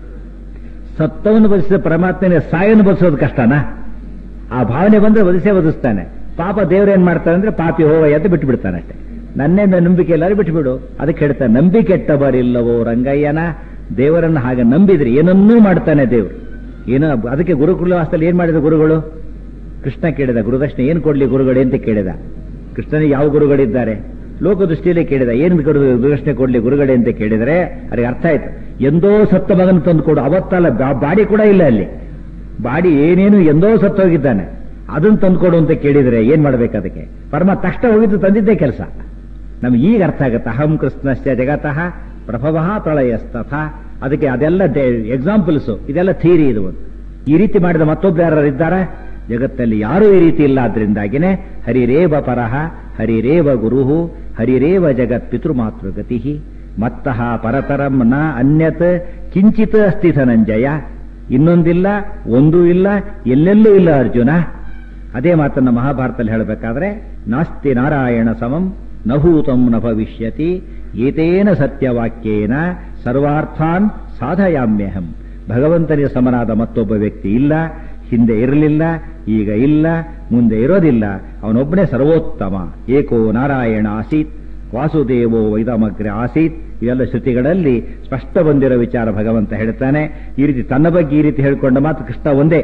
ಸತ್ತವನ್ನು ಬದುಕಿಸಿದ ಪರಮಾತ್ಮನೇ ಸಾಯನ್ನು ಬದುಸೋದು ಕಷ್ಟನಾ? ಆ ಭಾವನೆ ಬಂದ್ರೆ ಬದುಸೇ ಬದುಸ್ತಾನೆ. ಪಾಪ ದೇವರೇನ್ ಮಾಡ್ತಾನೆ ಅಂದ್ರೆ ಪಾಪಿ ಹೋವಯ್ಯ ಅಂತ ಬಿಟ್ಟು ಬಿಡ್ತಾನೆ ಅಷ್ಟೇ. ನನ್ನೇ ನಂಬಿಕೆ ಎಲ್ಲರೂ ಬಿಟ್ಟುಬಿಡು. ಅದಕ್ಕೆ ಹೇಳ್ತಾನೆ, ನಂಬಿಕೆಟ್ಟವರಿಲ್ಲವೋ ರಂಗಯ್ಯನ. ದೇವರನ್ನು ಹಾಗೆ ನಂಬಿದ್ರೆ ಏನನ್ನೂ ಮಾಡ್ತಾನೆ ದೇವರು. ಏನೋ ಅದಕ್ಕೆ ಗುರುಕುಲ ವಾಸ್ತಲ್ಲಿ ಏನ್ ಮಾಡಿದ ಗುರುಗಳು? ಕೃಷ್ಣ ಕೇಳಿದ, ಗುರುದಕ್ಷಿಣೆ ಏನ್ ಕೊಡ್ಲಿ ಗುರುಗಳೇ ಅಂತ ಕೇಳಿದ. ಕೃಷ್ಣನಿಗೆ ಯಾವ ಗುರುಗಳಿದ್ದಾರೆ? ಲೋಕದೃಷ್ಟಿಯಲ್ಲೇ ಕೇಳಿದ, ಏನ್ ಗುರುದಕ್ಷಿಣೆ ಕೊಡ್ಲಿ ಗುರುಗಳೇ ಅಂತ ಕೇಳಿದರೆ ಅದಕ್ಕೆ ಅರ್ಥ ಆಯ್ತು. ಎಂದೋ ಸತ್ತ ಮಗನ ತಂದು ಕೊಡು. ಅವತ್ತಲ್ಲ, ಬಾಡಿ ಕೂಡ ಇಲ್ಲ ಅಲ್ಲಿ. ಬಾಡಿ ಏನೇನು ಎಂದೋ ಸತ್ತೋಗಿದ್ದಾನೆ, ಅದನ್ನು ತಂದುಕೊಡು ಅಂತ ಕೇಳಿದರೆ ಏನ್ ಮಾಡ್ಬೇಕು? ಅದಕ್ಕೆ ಪರಮಾತ್ಮ ತಕ್ಷಣ ಹೋಗಿದ್ದು ತಂದಿದ್ದೇ ಕೆಲಸ. ನಮ್ಗೆ ಈಗ ಅರ್ಥ ಆಗುತ್ತೆ. ಅಹಂ ಕೃಷ್ಣಸ್ಯ ಜಗತಃ ಪ್ರಭವ ಪ್ರಳಯಸ್ತಥ. ಅದಕ್ಕೆ ಅದೆಲ್ಲ ಎಕ್ಸಾಂಪಲ್ಸು, ಇದೆಲ್ಲ ಥಿಯರಿ. ಇದು ಒಂದು ಈ ರೀತಿ ಮಾಡಿದ ಮತ್ತೊಬ್ರು ಯಾರು ಇದ್ದಾರ ಜಗತ್ತಲ್ಲಿ? ಯಾರೂ ಈ ರೀತಿ ಇಲ್ಲ. ಆದ್ರಿಂದಾಗಿನೇ ಹರಿರೇವ ಪರಹ ಹರಿರೇವ ಗುರುಹು ಹರಿರೇವ ಜಗತ್ ಪಿತೃಮಾತೃಗತಿ. ಮತ್ತಃ ಪರತರಂ ನ ಅನ್ಯತ್ ಕಿಂಚಿತ್ ಅಸ್ತಿ ಧನಂಜಯ. ಇನ್ನೊಂದಿಲ್ಲ, ಒಂದೂ ಇಲ್ಲ, ಎಲ್ಲೆಲ್ಲೂ ಇಲ್ಲ ಅರ್ಜುನ. ಅದೇ ಮಾತನ್ನ ಮಹಾಭಾರತದಲ್ಲಿ ಹೇಳಬೇಕಾದ್ರೆ, ನಾಸ್ತಿ ನಾರಾಯಣ ಸಮಂ ನಭೂತಂ ನ ಭವಿಷ್ಯತಿ ಏತೇನ ಸತ್ಯವಾಕ್ಯೇನ ಸರ್ವಾರ್ಥಾನ್ ಸಾಧಯಾಮ್ಯಹಂ. ಭಗವಂತನಿಗೆ ಸಮನಾದ ಮತ್ತೊಬ್ಬ ವ್ಯಕ್ತಿ ಇಲ್ಲ, ಹಿಂದೆ ಇರಲಿಲ್ಲ, ಈಗ ಇಲ್ಲ, ಮುಂದೆ ಇರೋದಿಲ್ಲ. ಅವನೊಬ್ಬನೇ ಸರ್ವೋತ್ತಮ. ಏಕೋ ನಾರಾಯಣ ಆಸೀತ್ ವಾಸುದೇವೋ ವೈದಮಗ್ರ ಆಸೀತ್. ಇವೆಲ್ಲ ಶ್ರುತಿಗಳಲ್ಲಿ ಸ್ಪಷ್ಟ ಬಂದಿರೋ ವಿಚಾರ ಭಗವಂತ ಹೇಳ್ತಾನೆ. ಈ ರೀತಿ ತನ್ನ ಬಗ್ಗೆ ಈ ರೀತಿ ಹೇಳ್ಕೊಂಡ ಮಾತು ಕೃಷ್ಣ ಒಂದೇ,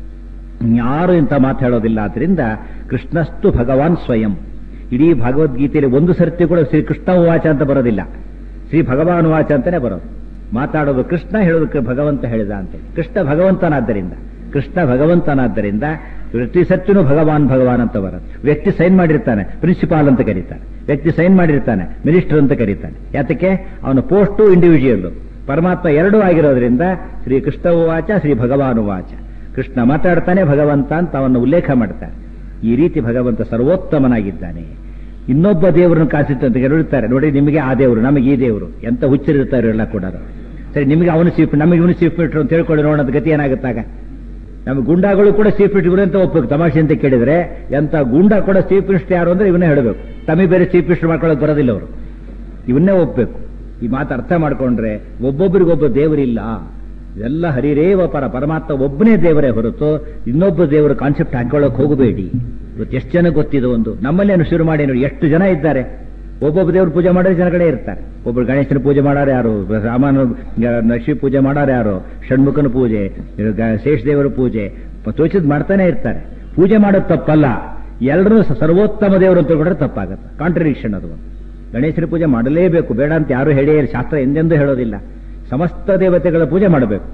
ಯಾರು ಇಂಥ ಮಾತು ಹೇಳೋದಿಲ್ಲ. ಆದ್ರಿಂದ ಕೃಷ್ಣಸ್ತು ಭಗವಾನ್ ಸ್ವಯಂ. ಇಡೀ ಭಗವದ್ಗೀತೆಯಲ್ಲಿ ಒಂದು ಸರ್ತಿ ಕೂಡ ಶ್ರೀ ಕೃಷ್ಣ ವಾಚ ಅಂತ ಬರೋದಿಲ್ಲ, ಶ್ರೀ ಭಗವಾನ್ ವಾಚ ಅಂತಾನೆ ಬರೋದು. ಮಾತಾಡೋದು ಕೃಷ್ಣ, ಹೇಳೋದಕ್ಕೆ ಭಗವಂತ ಹೇಳಿದ ಅಂತ. ಕೃಷ್ಣ ಭಗವಂತನಾದ್ದರಿಂದ ಕೃಷ್ಣ ಭಗವಂತನಾದ್ದರಿಂದ ವ್ಯಕ್ತಿ ಸತ್ಯನು ಭಗವಾನ್ ಭಗವಾನ್ ಅಂತ ಬರುತ್ತೆ. ವ್ಯಕ್ತಿ ಸೈನ್ ಮಾಡಿರ್ತಾನೆ, ಪ್ರಿನ್ಸಿಪಾಲ್ ಅಂತ ಕರೀತಾನೆ. ವ್ಯಕ್ತಿ ಸೈನ್ ಮಾಡಿರ್ತಾನೆ, ಮಿನಿಸ್ಟರ್ ಅಂತ ಕರೀತಾನೆ. ಯಾತಕ್ಕೆ? ಅವನ ಪೋಸ್ಟು ಇಂಡಿವಿಜುವಲ್. ಪರಮಾತ್ಮ ಎರಡೂ ಆಗಿರೋದ್ರಿಂದ ಶ್ರೀ ಕೃಷ್ಣ ವಾಚ ಶ್ರೀ ಭಗವಾನು ವಾಚ. ಕೃಷ್ಣ ಮಾತಾಡ್ತಾನೆ, ಭಗವಂತ ಅಂತ ಅವನ್ನ ಉಲ್ಲೇಖ ಮಾಡ್ತಾನೆ. ಈ ರೀತಿ ಭಗವಂತ ಸರ್ವೋತ್ತಮನಾಗಿದ್ದಾನೆ. ಇನ್ನೊಬ್ಬ ದೇವರನ್ನು ಕಾಸಿತ್ತಂತ ಹೇಳುತ್ತಾರೆ, ನೋಡಿ ನಿಮಗೆ ಆ ದೇವರು, ನಮಗೆ ಈ ದೇವರು. ಎಂತ ಹುಚ್ಚರಿರ್ತಾರೆ ಎಲ್ಲ ಕೂಡ. ಸರಿ, ನಿಮಗೆ ಅವನು ಚೀಫ್, ನಮಗೆ ಇವನು ಚೀಫ್ ಮಿನಿಸ್ಟರ್ ಅಂತ ಹೇಳ್ಕೊಳ್ಳಿ ನೋಡೋದು ಗತಿ ಏನಾಗುತ್ತಾಗ? ನಮ್ಮ ಗುಂಡಾಗಳು ಕೂಡ ಚೀಫ್ ಮಿನಿಸ್ಟರ್ ಅಂತ ಒಪ್ಪಬೇಕು. ತಮಾಷೆ ಅಂತ ಕೇಳಿದ್ರೆ ಎಂತ ಗುಂಡಾ ಕೂಡ ಚೀಫ್ ಮಿನಿಸ್ಟರ್ ಯಾರು ಅಂದ್ರೆ ಇವನ್ನೇ ಹೇಳಬೇಕು. ತಮಗೆ ಬೇರೆ ಚೀಫ್ ಮಿನಿಸ್ಟರ್ ಮಾಡ್ಕೊಳ್ಳೋಕೆ ಬರೋದಿಲ್ಲ ಅವರು, ಇವನ್ನೇ ಒಪ್ಪಬೇಕು. ಈ ಮಾತು ಅರ್ಥ ಮಾಡ್ಕೊಂಡ್ರೆ ಒಬ್ಬೊಬ್ಬರಿಗೊಬ್ಬ ದೇವರಿಲ್ಲ. ಇದೆಲ್ಲ ಹರಿರೇವ ಪರ. ಪರಮಾತ್ಮ ಒಬ್ಬನೇ ದೇವರೇ ಹೊರತು ಇನ್ನೊಬ್ಬ ದೇವರ ಕಾನ್ಸೆಪ್ಟ್ ಹಾಕೊಳ್ಳೋಕೆ ಹೋಗಬೇಡಿ. ಇವತ್ತು ಎಷ್ಟು ಜನ ಗೊತ್ತಿದೆ ಒಂದು ನಮ್ಮಲ್ಲೇನು ಶುರು ಮಾಡಿ ನೋಡಿ ಎಷ್ಟು ಜನ ಇದ್ದಾರೆ. ಒಬ್ಬೊಬ್ಬ ದೇವ್ರ ಪೂಜೆ ಮಾಡೋ ಜನಗಳೇ ಇರ್ತಾರೆ. ಒಬ್ಬರು ಗಣೇಶನ ಪೂಜೆ ಮಾಡಾರ ಯಾರು, ರಾಮನ ಲಕ್ಷ್ಮೀ ಪೂಜೆ ಮಾಡಾರ ಯಾರು, ಷಣ್ಮುಖನ ಪೂಜೆ, ಶೇಷದೇವರ ಪೂಜೆ ತೋಚಿದ್ ಮಾಡ್ತಾನೆ ಇರ್ತಾರೆ. ಪೂಜೆ ಮಾಡೋದು ತಪ್ಪಲ್ಲ, ಎಲ್ಲರೂ ಸರ್ವೋತ್ತಮ ದೇವರು ಅಂತ ತಿಳ್ಕೊಂಡ್ರೆ ತಪ್ಪಾಗತ್ತೆ. ಕಾಂಟ್ರಡಿಕ್ಷನ್ ಅದು. ಗಣೇಶನ ಪೂಜೆ ಮಾಡಲೇಬೇಕು, ಬೇಡ ಅಂತ ಯಾರು ಹೇಳೇ ಶಾಸ್ತ್ರ ಎಂದೆಂದೂ ಹೇಳೋದಿಲ್ಲ. ಸಮಸ್ತ ದೇವತೆಗಳ ಪೂಜೆ ಮಾಡಬೇಕು,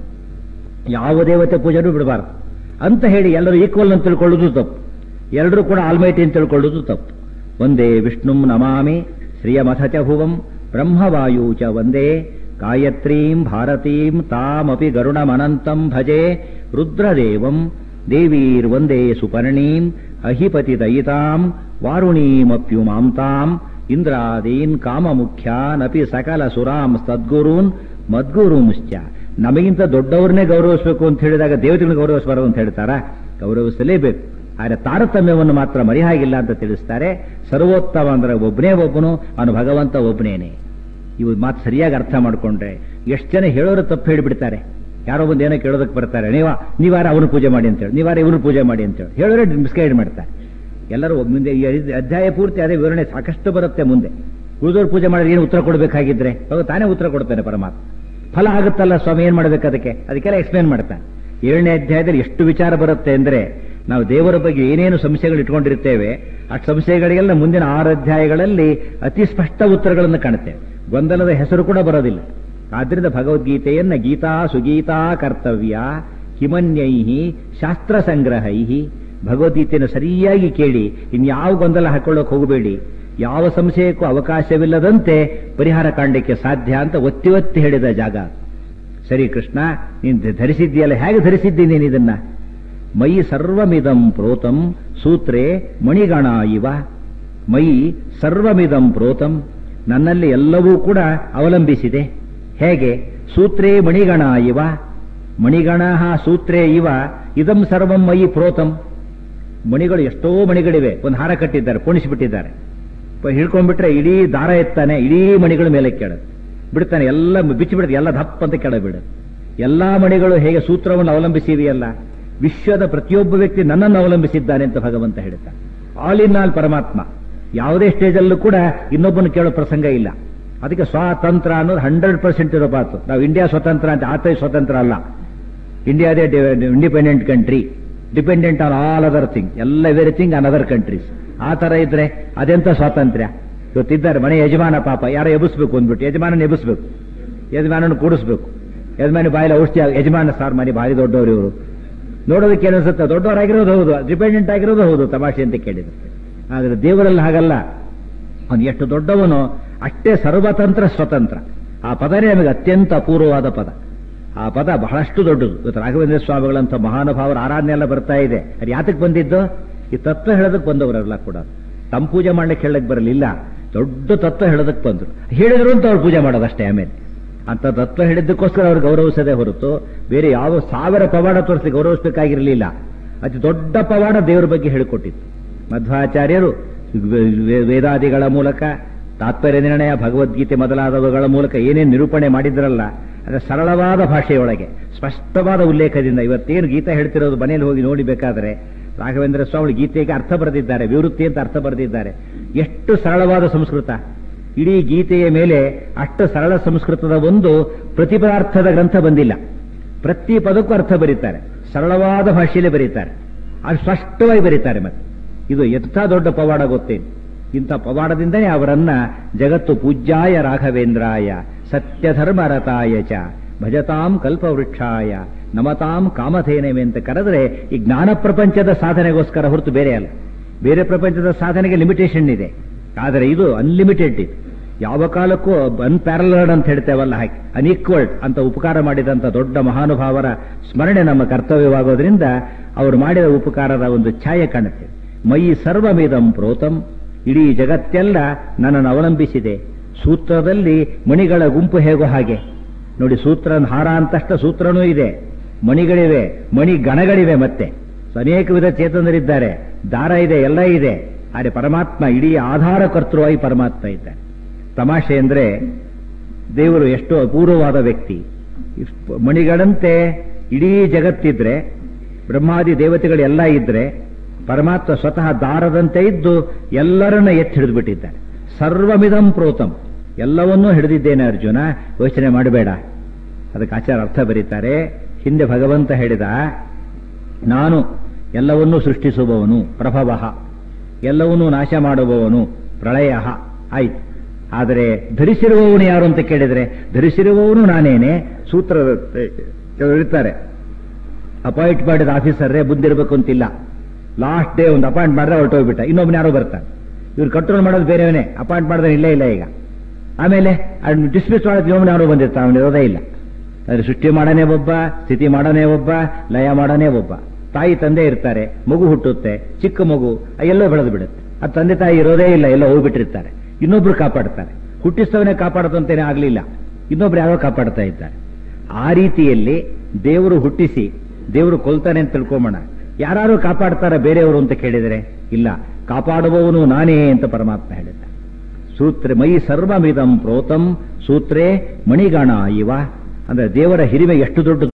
ಯಾವ ದೇವತೆ ಪೂಜೆನೂ ಬಿಡಬಾರದು ಅಂತ ಹೇಳಿ ಎಲ್ಲರೂ ಈಕ್ವಲ್ ಅಂತ ತಿಳ್ಕೊಳ್ಳೋದು ತಪ್ಪು. ಎಲ್ಲರೂ ಕೂಡ ಆಲ್ಮೈಟಿ ಅಂತ ತಿಳ್ಕೊಳ್ಳೋದು ತಪ್ಪು. ಒಂದೇ ವಿಷ್ಣುಂ ನಮಾಮಿ ಶ್ರಿಯಮಥ ಭುವಂ ಬ್ರಹ್ಮವಾಯೂ ಚ ಒಂದೇ ಗಾಯತ್ರೀಂ ಭಾರತೀಂ ತಾಮಪಿ ಗರುಡಮನಂತಂ ಭಜೆ ರುದ್ರದೇವಂ ದೇವೀರ್ವಂದೇ ಸುಪರ್ಣೀಂ ಅಹಿಪತಿ ದಯಿತಾಂ ವಾರುಣೀಮಪ್ಯುಮಾಂತಾಂ ಇಂದ್ರಾದೀನ್ ಕಾಮಮುಖ್ಯಾನಪಿ ಸಕಲ ಸುರಾಂ ಸದ್ಗುರೂನ್ ಮದ್ಗುರುಂಶ್ಚ. ನಮಗಿಂತ ದೊಡ್ಡವ್ರನ್ನೇ ಗೌರವಿಸಬೇಕು ಅಂತ ಹೇಳಿದಾಗ ದೇವತೆಗಳನ್ನ ಗೌರವಿಸಬಾರದು ಅಂತ ಹೇಳ್ತಾರಾ? ಗೌರವಿಸಲೇಬೇಕು. ಆದರೆ ತಾರತಮ್ಯವನ್ನು ಮಾತ್ರ ಮರೆಯಾಗಿಲ್ಲ ಅಂತ ತಿಳಿಸ್ತಾರೆ. ಸರ್ವೋತ್ತಮ ಅಂದ್ರೆ ಒಬ್ಬನೇ ಒಬ್ಬನು, ಅವನು ಭಗವಂತ ಒಬ್ಬನೇನೆ. ಇವು ಮಾತು ಸರಿಯಾಗಿ ಅರ್ಥ ಮಾಡಿಕೊಂಡ್ರೆ ಎಷ್ಟು ಜನ ಹೇಳೋರು ತಪ್ಪು ಹೇಳಿಬಿಡ್ತಾರೆ. ಯಾರೋ ಒಂದು ಏನೋ ಕೇಳೋದಕ್ಕೆ ಬರ್ತಾರೆ, ನೀವ ನೀವಾರ ಅವನು ಪೂಜೆ ಮಾಡಿ ಅಂತೇಳಿ, ನೀವಾರ ಇವನು ಪೂಜೆ ಮಾಡಿ ಅಂತೇಳಿ ಹೇಳೋರೆ ಮಿಸ್ಗೈಡ್ ಮಾಡ್ತಾರೆ. ಎಲ್ಲರೂ ಮುಂದೆ ಅಧ್ಯಾಯ ಪೂರ್ತಿ ಅದೇ ವಿವರಣೆ ಸಾಕಷ್ಟು ಬರುತ್ತೆ. ಮುಂದೆ ಉಳಿದವ್ರು ಪೂಜೆ ಮಾಡಿದ್ರೆ ಏನು ಉತ್ತರ ಕೊಡಬೇಕಾಗಿದ್ರೆ ಅವಾಗ ತಾನೇ ಉತ್ತರ ಕೊಡ್ತಾನೆ ಪರಮಾತ್ಮ. ಫಲ ಆಗುತ್ತಲ್ಲ ಸ್ವಾಮಿ, ಏನ್ ಮಾಡ್ಬೇಕು ಅದಕ್ಕೆ, ಅದಕ್ಕೆಲ್ಲ ಎಕ್ಸ್ಪ್ಲೇನ್ ಮಾಡ್ತಾನೆ. ಏಳನೇ ಅಧ್ಯಾಯದಲ್ಲಿ ಎಷ್ಟು ವಿಚಾರ ಬರುತ್ತೆ ಅಂದ್ರೆ, ನಾವು ದೇವರ ಬಗ್ಗೆ ಏನೇನು ಸಂಶಯಗಳು ಇಟ್ಕೊಂಡಿರ್ತೇವೆ ಅಷ್ಟು ಸಂಶಯಗಳಿಗೆಲ್ಲ ಮುಂದಿನ ಆರು ಅಧ್ಯಾಯಗಳಲ್ಲಿ ಅತಿ ಸ್ಪಷ್ಟ ಉತ್ತರಗಳನ್ನು ಕಾಣುತ್ತೇವೆ. ಗೊಂದಲದ ಹೆಸರು ಕೂಡ ಬರೋದಿಲ್ಲ. ಆದ್ರಿಂದ ಭಗವದ್ಗೀತೆಯನ್ನ ಗೀತಾ ಸುಗೀತಾ ಕರ್ತವ್ಯ ಕಿಮನ್ಯೈಹಿ ಶಾಸ್ತ್ರ ಸಂಗ್ರಹೈಹಿ. ಭಗವದ್ಗೀತೆಯನ್ನು ಸರಿಯಾಗಿ ಕೇಳಿ, ಇನ್ಯಾವ ಗೊಂದಲ ಹಾಕೊಳ್ಳೋಕೆ ಹೋಗಬೇಡಿ. ಯಾವ ಸಂಶಯಕ್ಕೂ ಅವಕಾಶವಿಲ್ಲದಂತೆ ಪರಿಹಾರ ಕಾಣಲಿಕ್ಕೆ ಸಾಧ್ಯ ಅಂತ ಒತ್ತಿ ಒತ್ತಿ ಹೇಳಿದ ಜಾಗ. ಸರಿ ಕೃಷ್ಣ, ನೀನು ಧರಿಸಿದ್ದೀಯಲ್ಲ, ಹೇಗೆ ಧರಿಸಿದ್ದೀನಿ ನೀನು ಇದನ್ನ? ಮಯಿ ಸರ್ವಮಿದಂ ಪ್ರೋತಂ ಸೂತ್ರೇ ಮಣಿಗಣ ಇವ. ಮಯಿ ಸರ್ವಮಿದಂ ಪ್ರೋತಂ, ನನ್ನಲ್ಲಿ ಎಲ್ಲವೂ ಕೂಡ ಅವಲಂಬಿಸಿದೆ. ಹೇಗೆ? ಸೂತ್ರೇ ಮಣಿಗಣ ಇವ. ಮಣಿಗಣ ಸೂತ್ರೇ ಇವ ಇದಂ ಸರ್ವಂ ಮಯಿ ಪ್ರೋತಂ. ಮಣಿಗಳು ಎಷ್ಟೋ ಮಣಿಗಳಿವೆ. ಒಂದು ಹಾರ ಕಟ್ಟಿದ್ದಾರೆ, ಪೋಣಿಸಿಬಿಟ್ಟಿದ್ದಾರೆ. ಹಿಡ್ಕೊಂಡ್ಬಿಟ್ರೆ ಇಡೀ ದಾರ ಎತ್ತಾನೆ, ಇಡೀ ಮಣಿಗಳು ಮೇಲೆ ಕೆಡುತ್ತೆ, ಬಿಡ್ತಾನೆ, ಎಲ್ಲ ಬಿಚ್ಚಿಬಿಡುತ್ತೆ, ಎಲ್ಲ ದಪ್ಪ ಅಂತ ಕೆಳಬಿಡುತ್ತೆ. ಎಲ್ಲಾ ಮಣಿಗಳು ಹೇಗೆ ಸೂತ್ರವನ್ನು ಅವಲಂಬಿಸಿದೆಯಲ್ಲ, ವಿಶ್ವದ ಪ್ರತಿಯೊಬ್ಬ ವ್ಯಕ್ತಿ ನನ್ನನ್ನು ಅವಲಂಬಿಸಿದ್ದಾನೆ ಅಂತ ಭಗವಂತ ಹೇಳ್ತಾನೆ. ಆಲ್ ಇನ್ ಆಲ್ ಪರಮಾತ್ಮ. ಯಾವುದೇ ಸ್ಟೇಜಲ್ಲೂ ಕೂಡ ಇನ್ನೊಬ್ಬನು ಕೇಳೋ ಪ್ರಸಂಗ ಇಲ್ಲ. ಅದಕ್ಕೆ ಸ್ವಾತಂತ್ರ ಅನ್ನೋದು ಹಂಡ್ರೆಡ್ ಪರ್ಸೆಂಟ್ ಇರೋ ಮಾತು. ನಾವು ಇಂಡಿಯಾ ಸ್ವತಂತ್ರ ಅಂತ ಆತ ಸ್ವತಂತ್ರ ಅಲ್ಲ. ಇಂಡಿಯಾದೇ independent country, dependent on all other thing, ಎಲ್ಲ ಎವ್ರಿಥಿಂಗ್ ಆನ್ ಅದರ್ ಕಂಟ್ರೀಸ್. ಆ ತರ ಇದ್ರೆ ಅದೆಂತ ಸ್ವಾತಂತ್ರ್ಯ? ಇವತ್ತಿದ್ದಾರೆ ಮನೆ ಯಜಮಾನ, ಪಾಪ ಯಾರೋ ಎಬ್ಬಿಸ್ಬೇಕು ಅಂದ್ಬಿಟ್ಟು ಯಜಮಾನನ ಎಬ್ಬಿಸ್ಬೇಕು, ಯಜಮಾನನ ಕೂಡಿಸ್ಬೇಕು. ಯಜಮಾನಿ ಬಾಯಿಲ ಔಷಧಿ, ಯಜಮಾನ ಸಾರ್ ಮನೆ ಭಾರಿ ದೊಡ್ಡವರು ಇವರು. ನೋಡೋದಕ್ಕೆ ಏನಿಸುತ್ತೆ, ದೊಡ್ಡವರಾಗಿರೋದು ಹೌದು, ಡಿಪೆಂಡೆಂಟ್ ಆಗಿರೋದು ಹೌದು, ತಮಾಷೆ ಅಂತ ಕೇಳಿದ್ರು. ಆದರೆ ದೇವರಲ್ಲಿ ಹಾಗಲ್ಲ. ಅವನು ಎಷ್ಟು ದೊಡ್ಡವನು ಅಷ್ಟೇ ಸರ್ವತಂತ್ರ ಸ್ವತಂತ್ರ. ಆ ಪದನೇ ನಮಗೆ ಅತ್ಯಂತ ಅಪೂರ್ವವಾದ ಪದ. ಆ ಪದ ಬಹಳಷ್ಟು ದೊಡ್ಡದು. ಇವತ್ತು ರಾಘವೇಂದ್ರ ಸ್ವಾಮಿಗಳಂತ ಮಹಾನುಭಾವರ ಆರಾಧನೆ ಎಲ್ಲ ಬರ್ತಾ ಇದೆ. ಅದು ಯಾತಕ್ಕೆ ಬಂದಿದ್ದು? ಈ ತತ್ವ ಹೇಳೋದಕ್ಕೆ ಬಂದವರೆಲ್ಲ ಕೂಡ. ತಮ್ಮ ಪೂಜೆ ಮಾಡ್ಲಿಕ್ಕೆ ಹೇಳಕ್ ಬರಲಿಲ್ಲ, ದೊಡ್ಡ ತತ್ವ ಹೇಳೋದಕ್ಕೆ ಬಂದ್ರು. ಹೇಳಿದ್ರು ಅಂತ ಅವ್ರು ಪೂಜೆ ಮಾಡೋದಷ್ಟೇ. ಆಮೇಲೆ ಅಂತ ತತ್ವ ಹೇಳಿದ್ದಕ್ಕೋಸ್ಕರ ಅವ್ರು ಗೌರವಿಸದೆ ಹೊರತು ಬೇರೆ ಯಾವ ಸಾವಿರ ಪವಾಡ ತೋರಿಸಿ ಗೌರವಿಸಬೇಕಾಗಿರಲಿಲ್ಲ. ಅತಿ ದೊಡ್ಡ ಪವಾಡ ದೇವರ ಬಗ್ಗೆ ಹೇಳಿಕೊಟ್ಟಿತ್ತು. ಮಧ್ವಾಚಾರ್ಯರು ವೇದಾದಿಗಳ ಮೂಲಕ, ತಾತ್ಪರ್ಯ ನಿರ್ಣಯ, ಭಗವದ್ಗೀತೆ ಮೊದಲಾದವುಗಳ ಮೂಲಕ ಏನೇನು ನಿರೂಪಣೆ ಮಾಡಿದ್ರಲ್ಲ, ಅದರ ಸರಳವಾದ ಭಾಷೆಯೊಳಗೆ ಸ್ಪಷ್ಟವಾದ ಉಲ್ಲೇಖದಿಂದ ಇವತ್ತೇನು ಗೀತೆ ಹೇಳ್ತಿರೋದು ಮನೆಯಲ್ಲಿ ಹೋಗಿ ನೋಡಿಬೇಕಾದ್ರೆ ರಾಘವೇಂದ್ರ ಸ್ವಾಮಿ ಗೀತೆಗೆ ಅರ್ಥ ಬರೆದಿದ್ದಾರೆ, ವಿವೃತ್ತಿ ಅಂತ ಅರ್ಥ ಬರೆದಿದ್ದಾರೆ. ಎಷ್ಟು ಸರಳವಾದ ಸಂಸ್ಕೃತ! ಇಡೀ ಗೀತೆಯ ಮೇಲೆ ಅಷ್ಟು ಸರಳ ಸಂಸ್ಕೃತದ ಒಂದು ಪ್ರತಿಪದಾರ್ಥದ ಗ್ರಂಥ ಬಂದಿಲ್ಲ. ಪ್ರತಿ ಪದಕ್ಕೂ ಅರ್ಥ ಬರೀತಾರೆ, ಸರಳವಾದ ಭಾಷೆಯಲ್ಲೇ ಬರೀತಾರೆ, ಅದು ಸ್ಪಷ್ಟವಾಗಿ ಬರೀತಾರೆ. ಮತ್ತೆ ಇದು ಎಂಥ ದೊಡ್ಡ ಪವಾಡ ಗೊತ್ತೇನು? ಇಂಥ ಪವಾಡದಿಂದನೇ ಅವರನ್ನ ಜಗತ್ತು ಪೂಜ್ಯಾಯ ರಾಘವೇಂದ್ರಾಯ ಸತ್ಯಧರ್ಮ ರತಾಯ ಚ ಭಜತಾಂ ಕಲ್ಪವೃಕ್ಷಾಯ ನಮತಾಂ ಕಾಮಧೇನವೇ ಅಂತ ಕರೆದ್ರೆ ಈ ಜ್ಞಾನ ಪ್ರಪಂಚದ ಸಾಧನೆಗೋಸ್ಕರ ಹೊರತು ಬೇರೆ ಅಲ್ಲ. ಬೇರೆ ಪ್ರಪಂಚದ ಸಾಧನೆಗೆ ಲಿಮಿಟೇಷನ್ ಇದೆ, ಆದರೆ ಇದು ಅನ್ಲಿಮಿಟೆಡ್. ಇದು ಯಾವ ಕಾಲಕ್ಕೂ ಅನ್ಪ್ಯಾರಲರ್ಡ್ ಅಂತ ಹೇಳ್ತೇವಲ್ಲ, ಹಾಗೆ ಅನ್ಈಕ್ವಲ್ಡ್ ಅಂತ ಉಪಕಾರ ಮಾಡಿದಂಥ ದೊಡ್ಡ ಮಹಾನುಭಾವರ ಸ್ಮರಣೆ ನಮ್ಮ ಕರ್ತವ್ಯವಾಗೋದ್ರಿಂದ ಅವರು ಮಾಡಿದ ಉಪಕಾರದ ಒಂದು ಛಾಯೆ ಕಾಣುತ್ತೆ. ಮೈ ಸರ್ವಮಿದಂ ಪ್ರೋತಂ, ಇಡೀ ಜಗತ್ತೆಲ್ಲ ನನ್ನನ್ನು ಅವಲಂಬಿಸಿದೆ. ಸೂತ್ರದಲ್ಲಿ ಮಣಿಗಳ ಗುಂಪು ಹೇಗೋ ಹಾಗೆ ನೋಡಿ. ಸೂತ್ರ ಹಾರ ಅಂತಷ್ಟ ಸೂತ್ರನೂ ಇದೆ, ಮಣಿಗಳಿವೆ, ಮಣಿ ಗಣಗಳಿವೆ, ಮತ್ತೆ ಅನೇಕ ವಿಧ ಚೇತನರಿದ್ದಾರೆ, ದಾರ ಇದೆ, ಎಲ್ಲ ಇದೆ. ಆದರೆ ಪರಮಾತ್ಮ ಇಡೀ ಆಧಾರ ಕರ್ತೃವಾಗಿ ಪರಮಾತ್ಮ ಇದ್ದಾರೆ. ತಮಾಷೆ ಅಂದ್ರೆ ದೇವರು ಎಷ್ಟು ಅಪೂರ್ವವಾದ ವ್ಯಕ್ತಿ. ಮಣಿಗಳಂತೆ ಇಡೀ ಜಗತ್ತಿದ್ರೆ, ಬ್ರಹ್ಮಾದಿ ದೇವತೆಗಳೆಲ್ಲ ಇದ್ರೆ, ಪರಮಾತ್ಮ ಸ್ವತಃ ದಾರದಂತೆ ಇದ್ದು ಎಲ್ಲರನ್ನ ಎತ್ತಿ ಹಿಡಿದು ಬಿಟ್ಟಿದ್ದಾರೆ. ಸರ್ವಮಿದಂ ಪ್ರೋತಂ, ಎಲ್ಲವನ್ನೂ ಹಿಡಿದಿದ್ದೇನೆ ಅರ್ಜುನ, ಯೋಚನೆ ಮಾಡಬೇಡ. ಅದಕ್ಕೆ ಆಚಾರ ಅರ್ಥ ಬರೀತಾರೆ. ಹಿಂದೆ ಭಗವಂತ ಹೇಳಿದ, ನಾನು ಎಲ್ಲವನ್ನೂ ಸೃಷ್ಟಿಸುವವನು ಪ್ರಭವ, ಎಲ್ಲವನ್ನೂ ನಾಶ ಮಾಡುವವನು ಪ್ರಳಯ ಆಯ್ತು. ಆದರೆ ಧರಿಸಿರುವವನು ಯಾರು ಅಂತ ಕೇಳಿದರೆ ಧರಿಸಿರುವವನು ನಾನೇನೆ. ಸೂತ್ರ ಇರ್ತಾರೆ, ಅಪಾಯಿಂಟ್ ಮಾಡಿದ ಆಫೀಸರ್ರೇ ಬುದ್ಧಿರ್ಬೇಕು ಅಂತಿಲ್ಲ. ಲಾಸ್ಟ್ ಡೇ ಒಂದು ಅಪಾಯಿಂಟ್ ಮಾಡಿದ್ರೆ ಹೊರಟೋಗ್ಬಿಟ್ಟ, ಇನ್ನೊಬ್ಬನ ಯಾರೋ ಬರ್ತಾನೆ. ಇವ್ರು ಕಂಟ್ರೋಲ್ ಮಾಡೋದು ಬೇರೆಯವನೇ, ಅಪಾಯಿಂಟ್ ಮಾಡಿದ್ರೆ ಇಲ್ಲೇ ಇಲ್ಲ. ಈಗ ಆಮೇಲೆ ಅದನ್ನು ಡಿಸ್ಮಿಸ್ ಮಾಡೋದು ಇನ್ನೊಬ್ಬನ ಯಾರೋ ಬಂದಿರ್ತಾನೆ, ಅವನು ಇರೋದೇ ಇಲ್ಲ. ಆದರೆ ಸೃಷ್ಟಿ ಮಾಡನೇ ಒಬ್ಬ, ಸ್ಥಿತಿ ಮಾಡನೇ ಒಬ್ಬ, ಲಯ ಮಾಡನೇ ಒಬ್ಬ. ತಾಯಿ ತಂದೆ ಇರ್ತಾರೆ, ಮಗು ಹುಟ್ಟುತ್ತೆ, ಚಿಕ್ಕ ಮಗು ಎಲ್ಲೋ ಬೆಳೆದು ಬಿಡುತ್ತೆ. ಅದು ತಂದೆ ತಾಯಿ ಇರೋದೇ ಇಲ್ಲ, ಎಲ್ಲೋ ಹೋಗ್ಬಿಟ್ಟಿರ್ತಾರೆ. ಇನ್ನೊಬ್ರು ಕಾಪಾಡ್ತಾರೆ. ಹುಟ್ಟಿಸ್ತವನೇ ಕಾಪಾಡುತ್ತಂತೇನೆ ಆಗಲಿಲ್ಲ, ಇನ್ನೊಬ್ರು ಯಾರೋ ಕಾಪಾಡ್ತಾ ಇದ್ದಾರೆ. ಆ ರೀತಿಯಲ್ಲಿ ದೇವರು ಹುಟ್ಟಿಸಿ ದೇವರು ಕೊಲ್ತಾನೆ ಅಂತ ತಿಳ್ಕೊಂಬೋಣ. ಯಾರು ಕಾಪಾಡ್ತಾರ ಬೇರೆಯವರು ಅಂತ ಕೇಳಿದರೆ ಇಲ್ಲ, ಕಾಪಾಡುವವನು ನಾನೇ ಅಂತ ಪರಮಾತ್ಮ ಹೇಳಿದ್ದ. ಸೂತ್ರ ಮೈ ಸರ್ವಮಿದಂ ಪ್ರೋತಂ ಸೂತ್ರೇ ಮಣಿಗಣ ಇವ. ಅಂದ್ರೆ ದೇವರ ಹಿರಿಮೆ ಎಷ್ಟು ದೊಡ್ಡ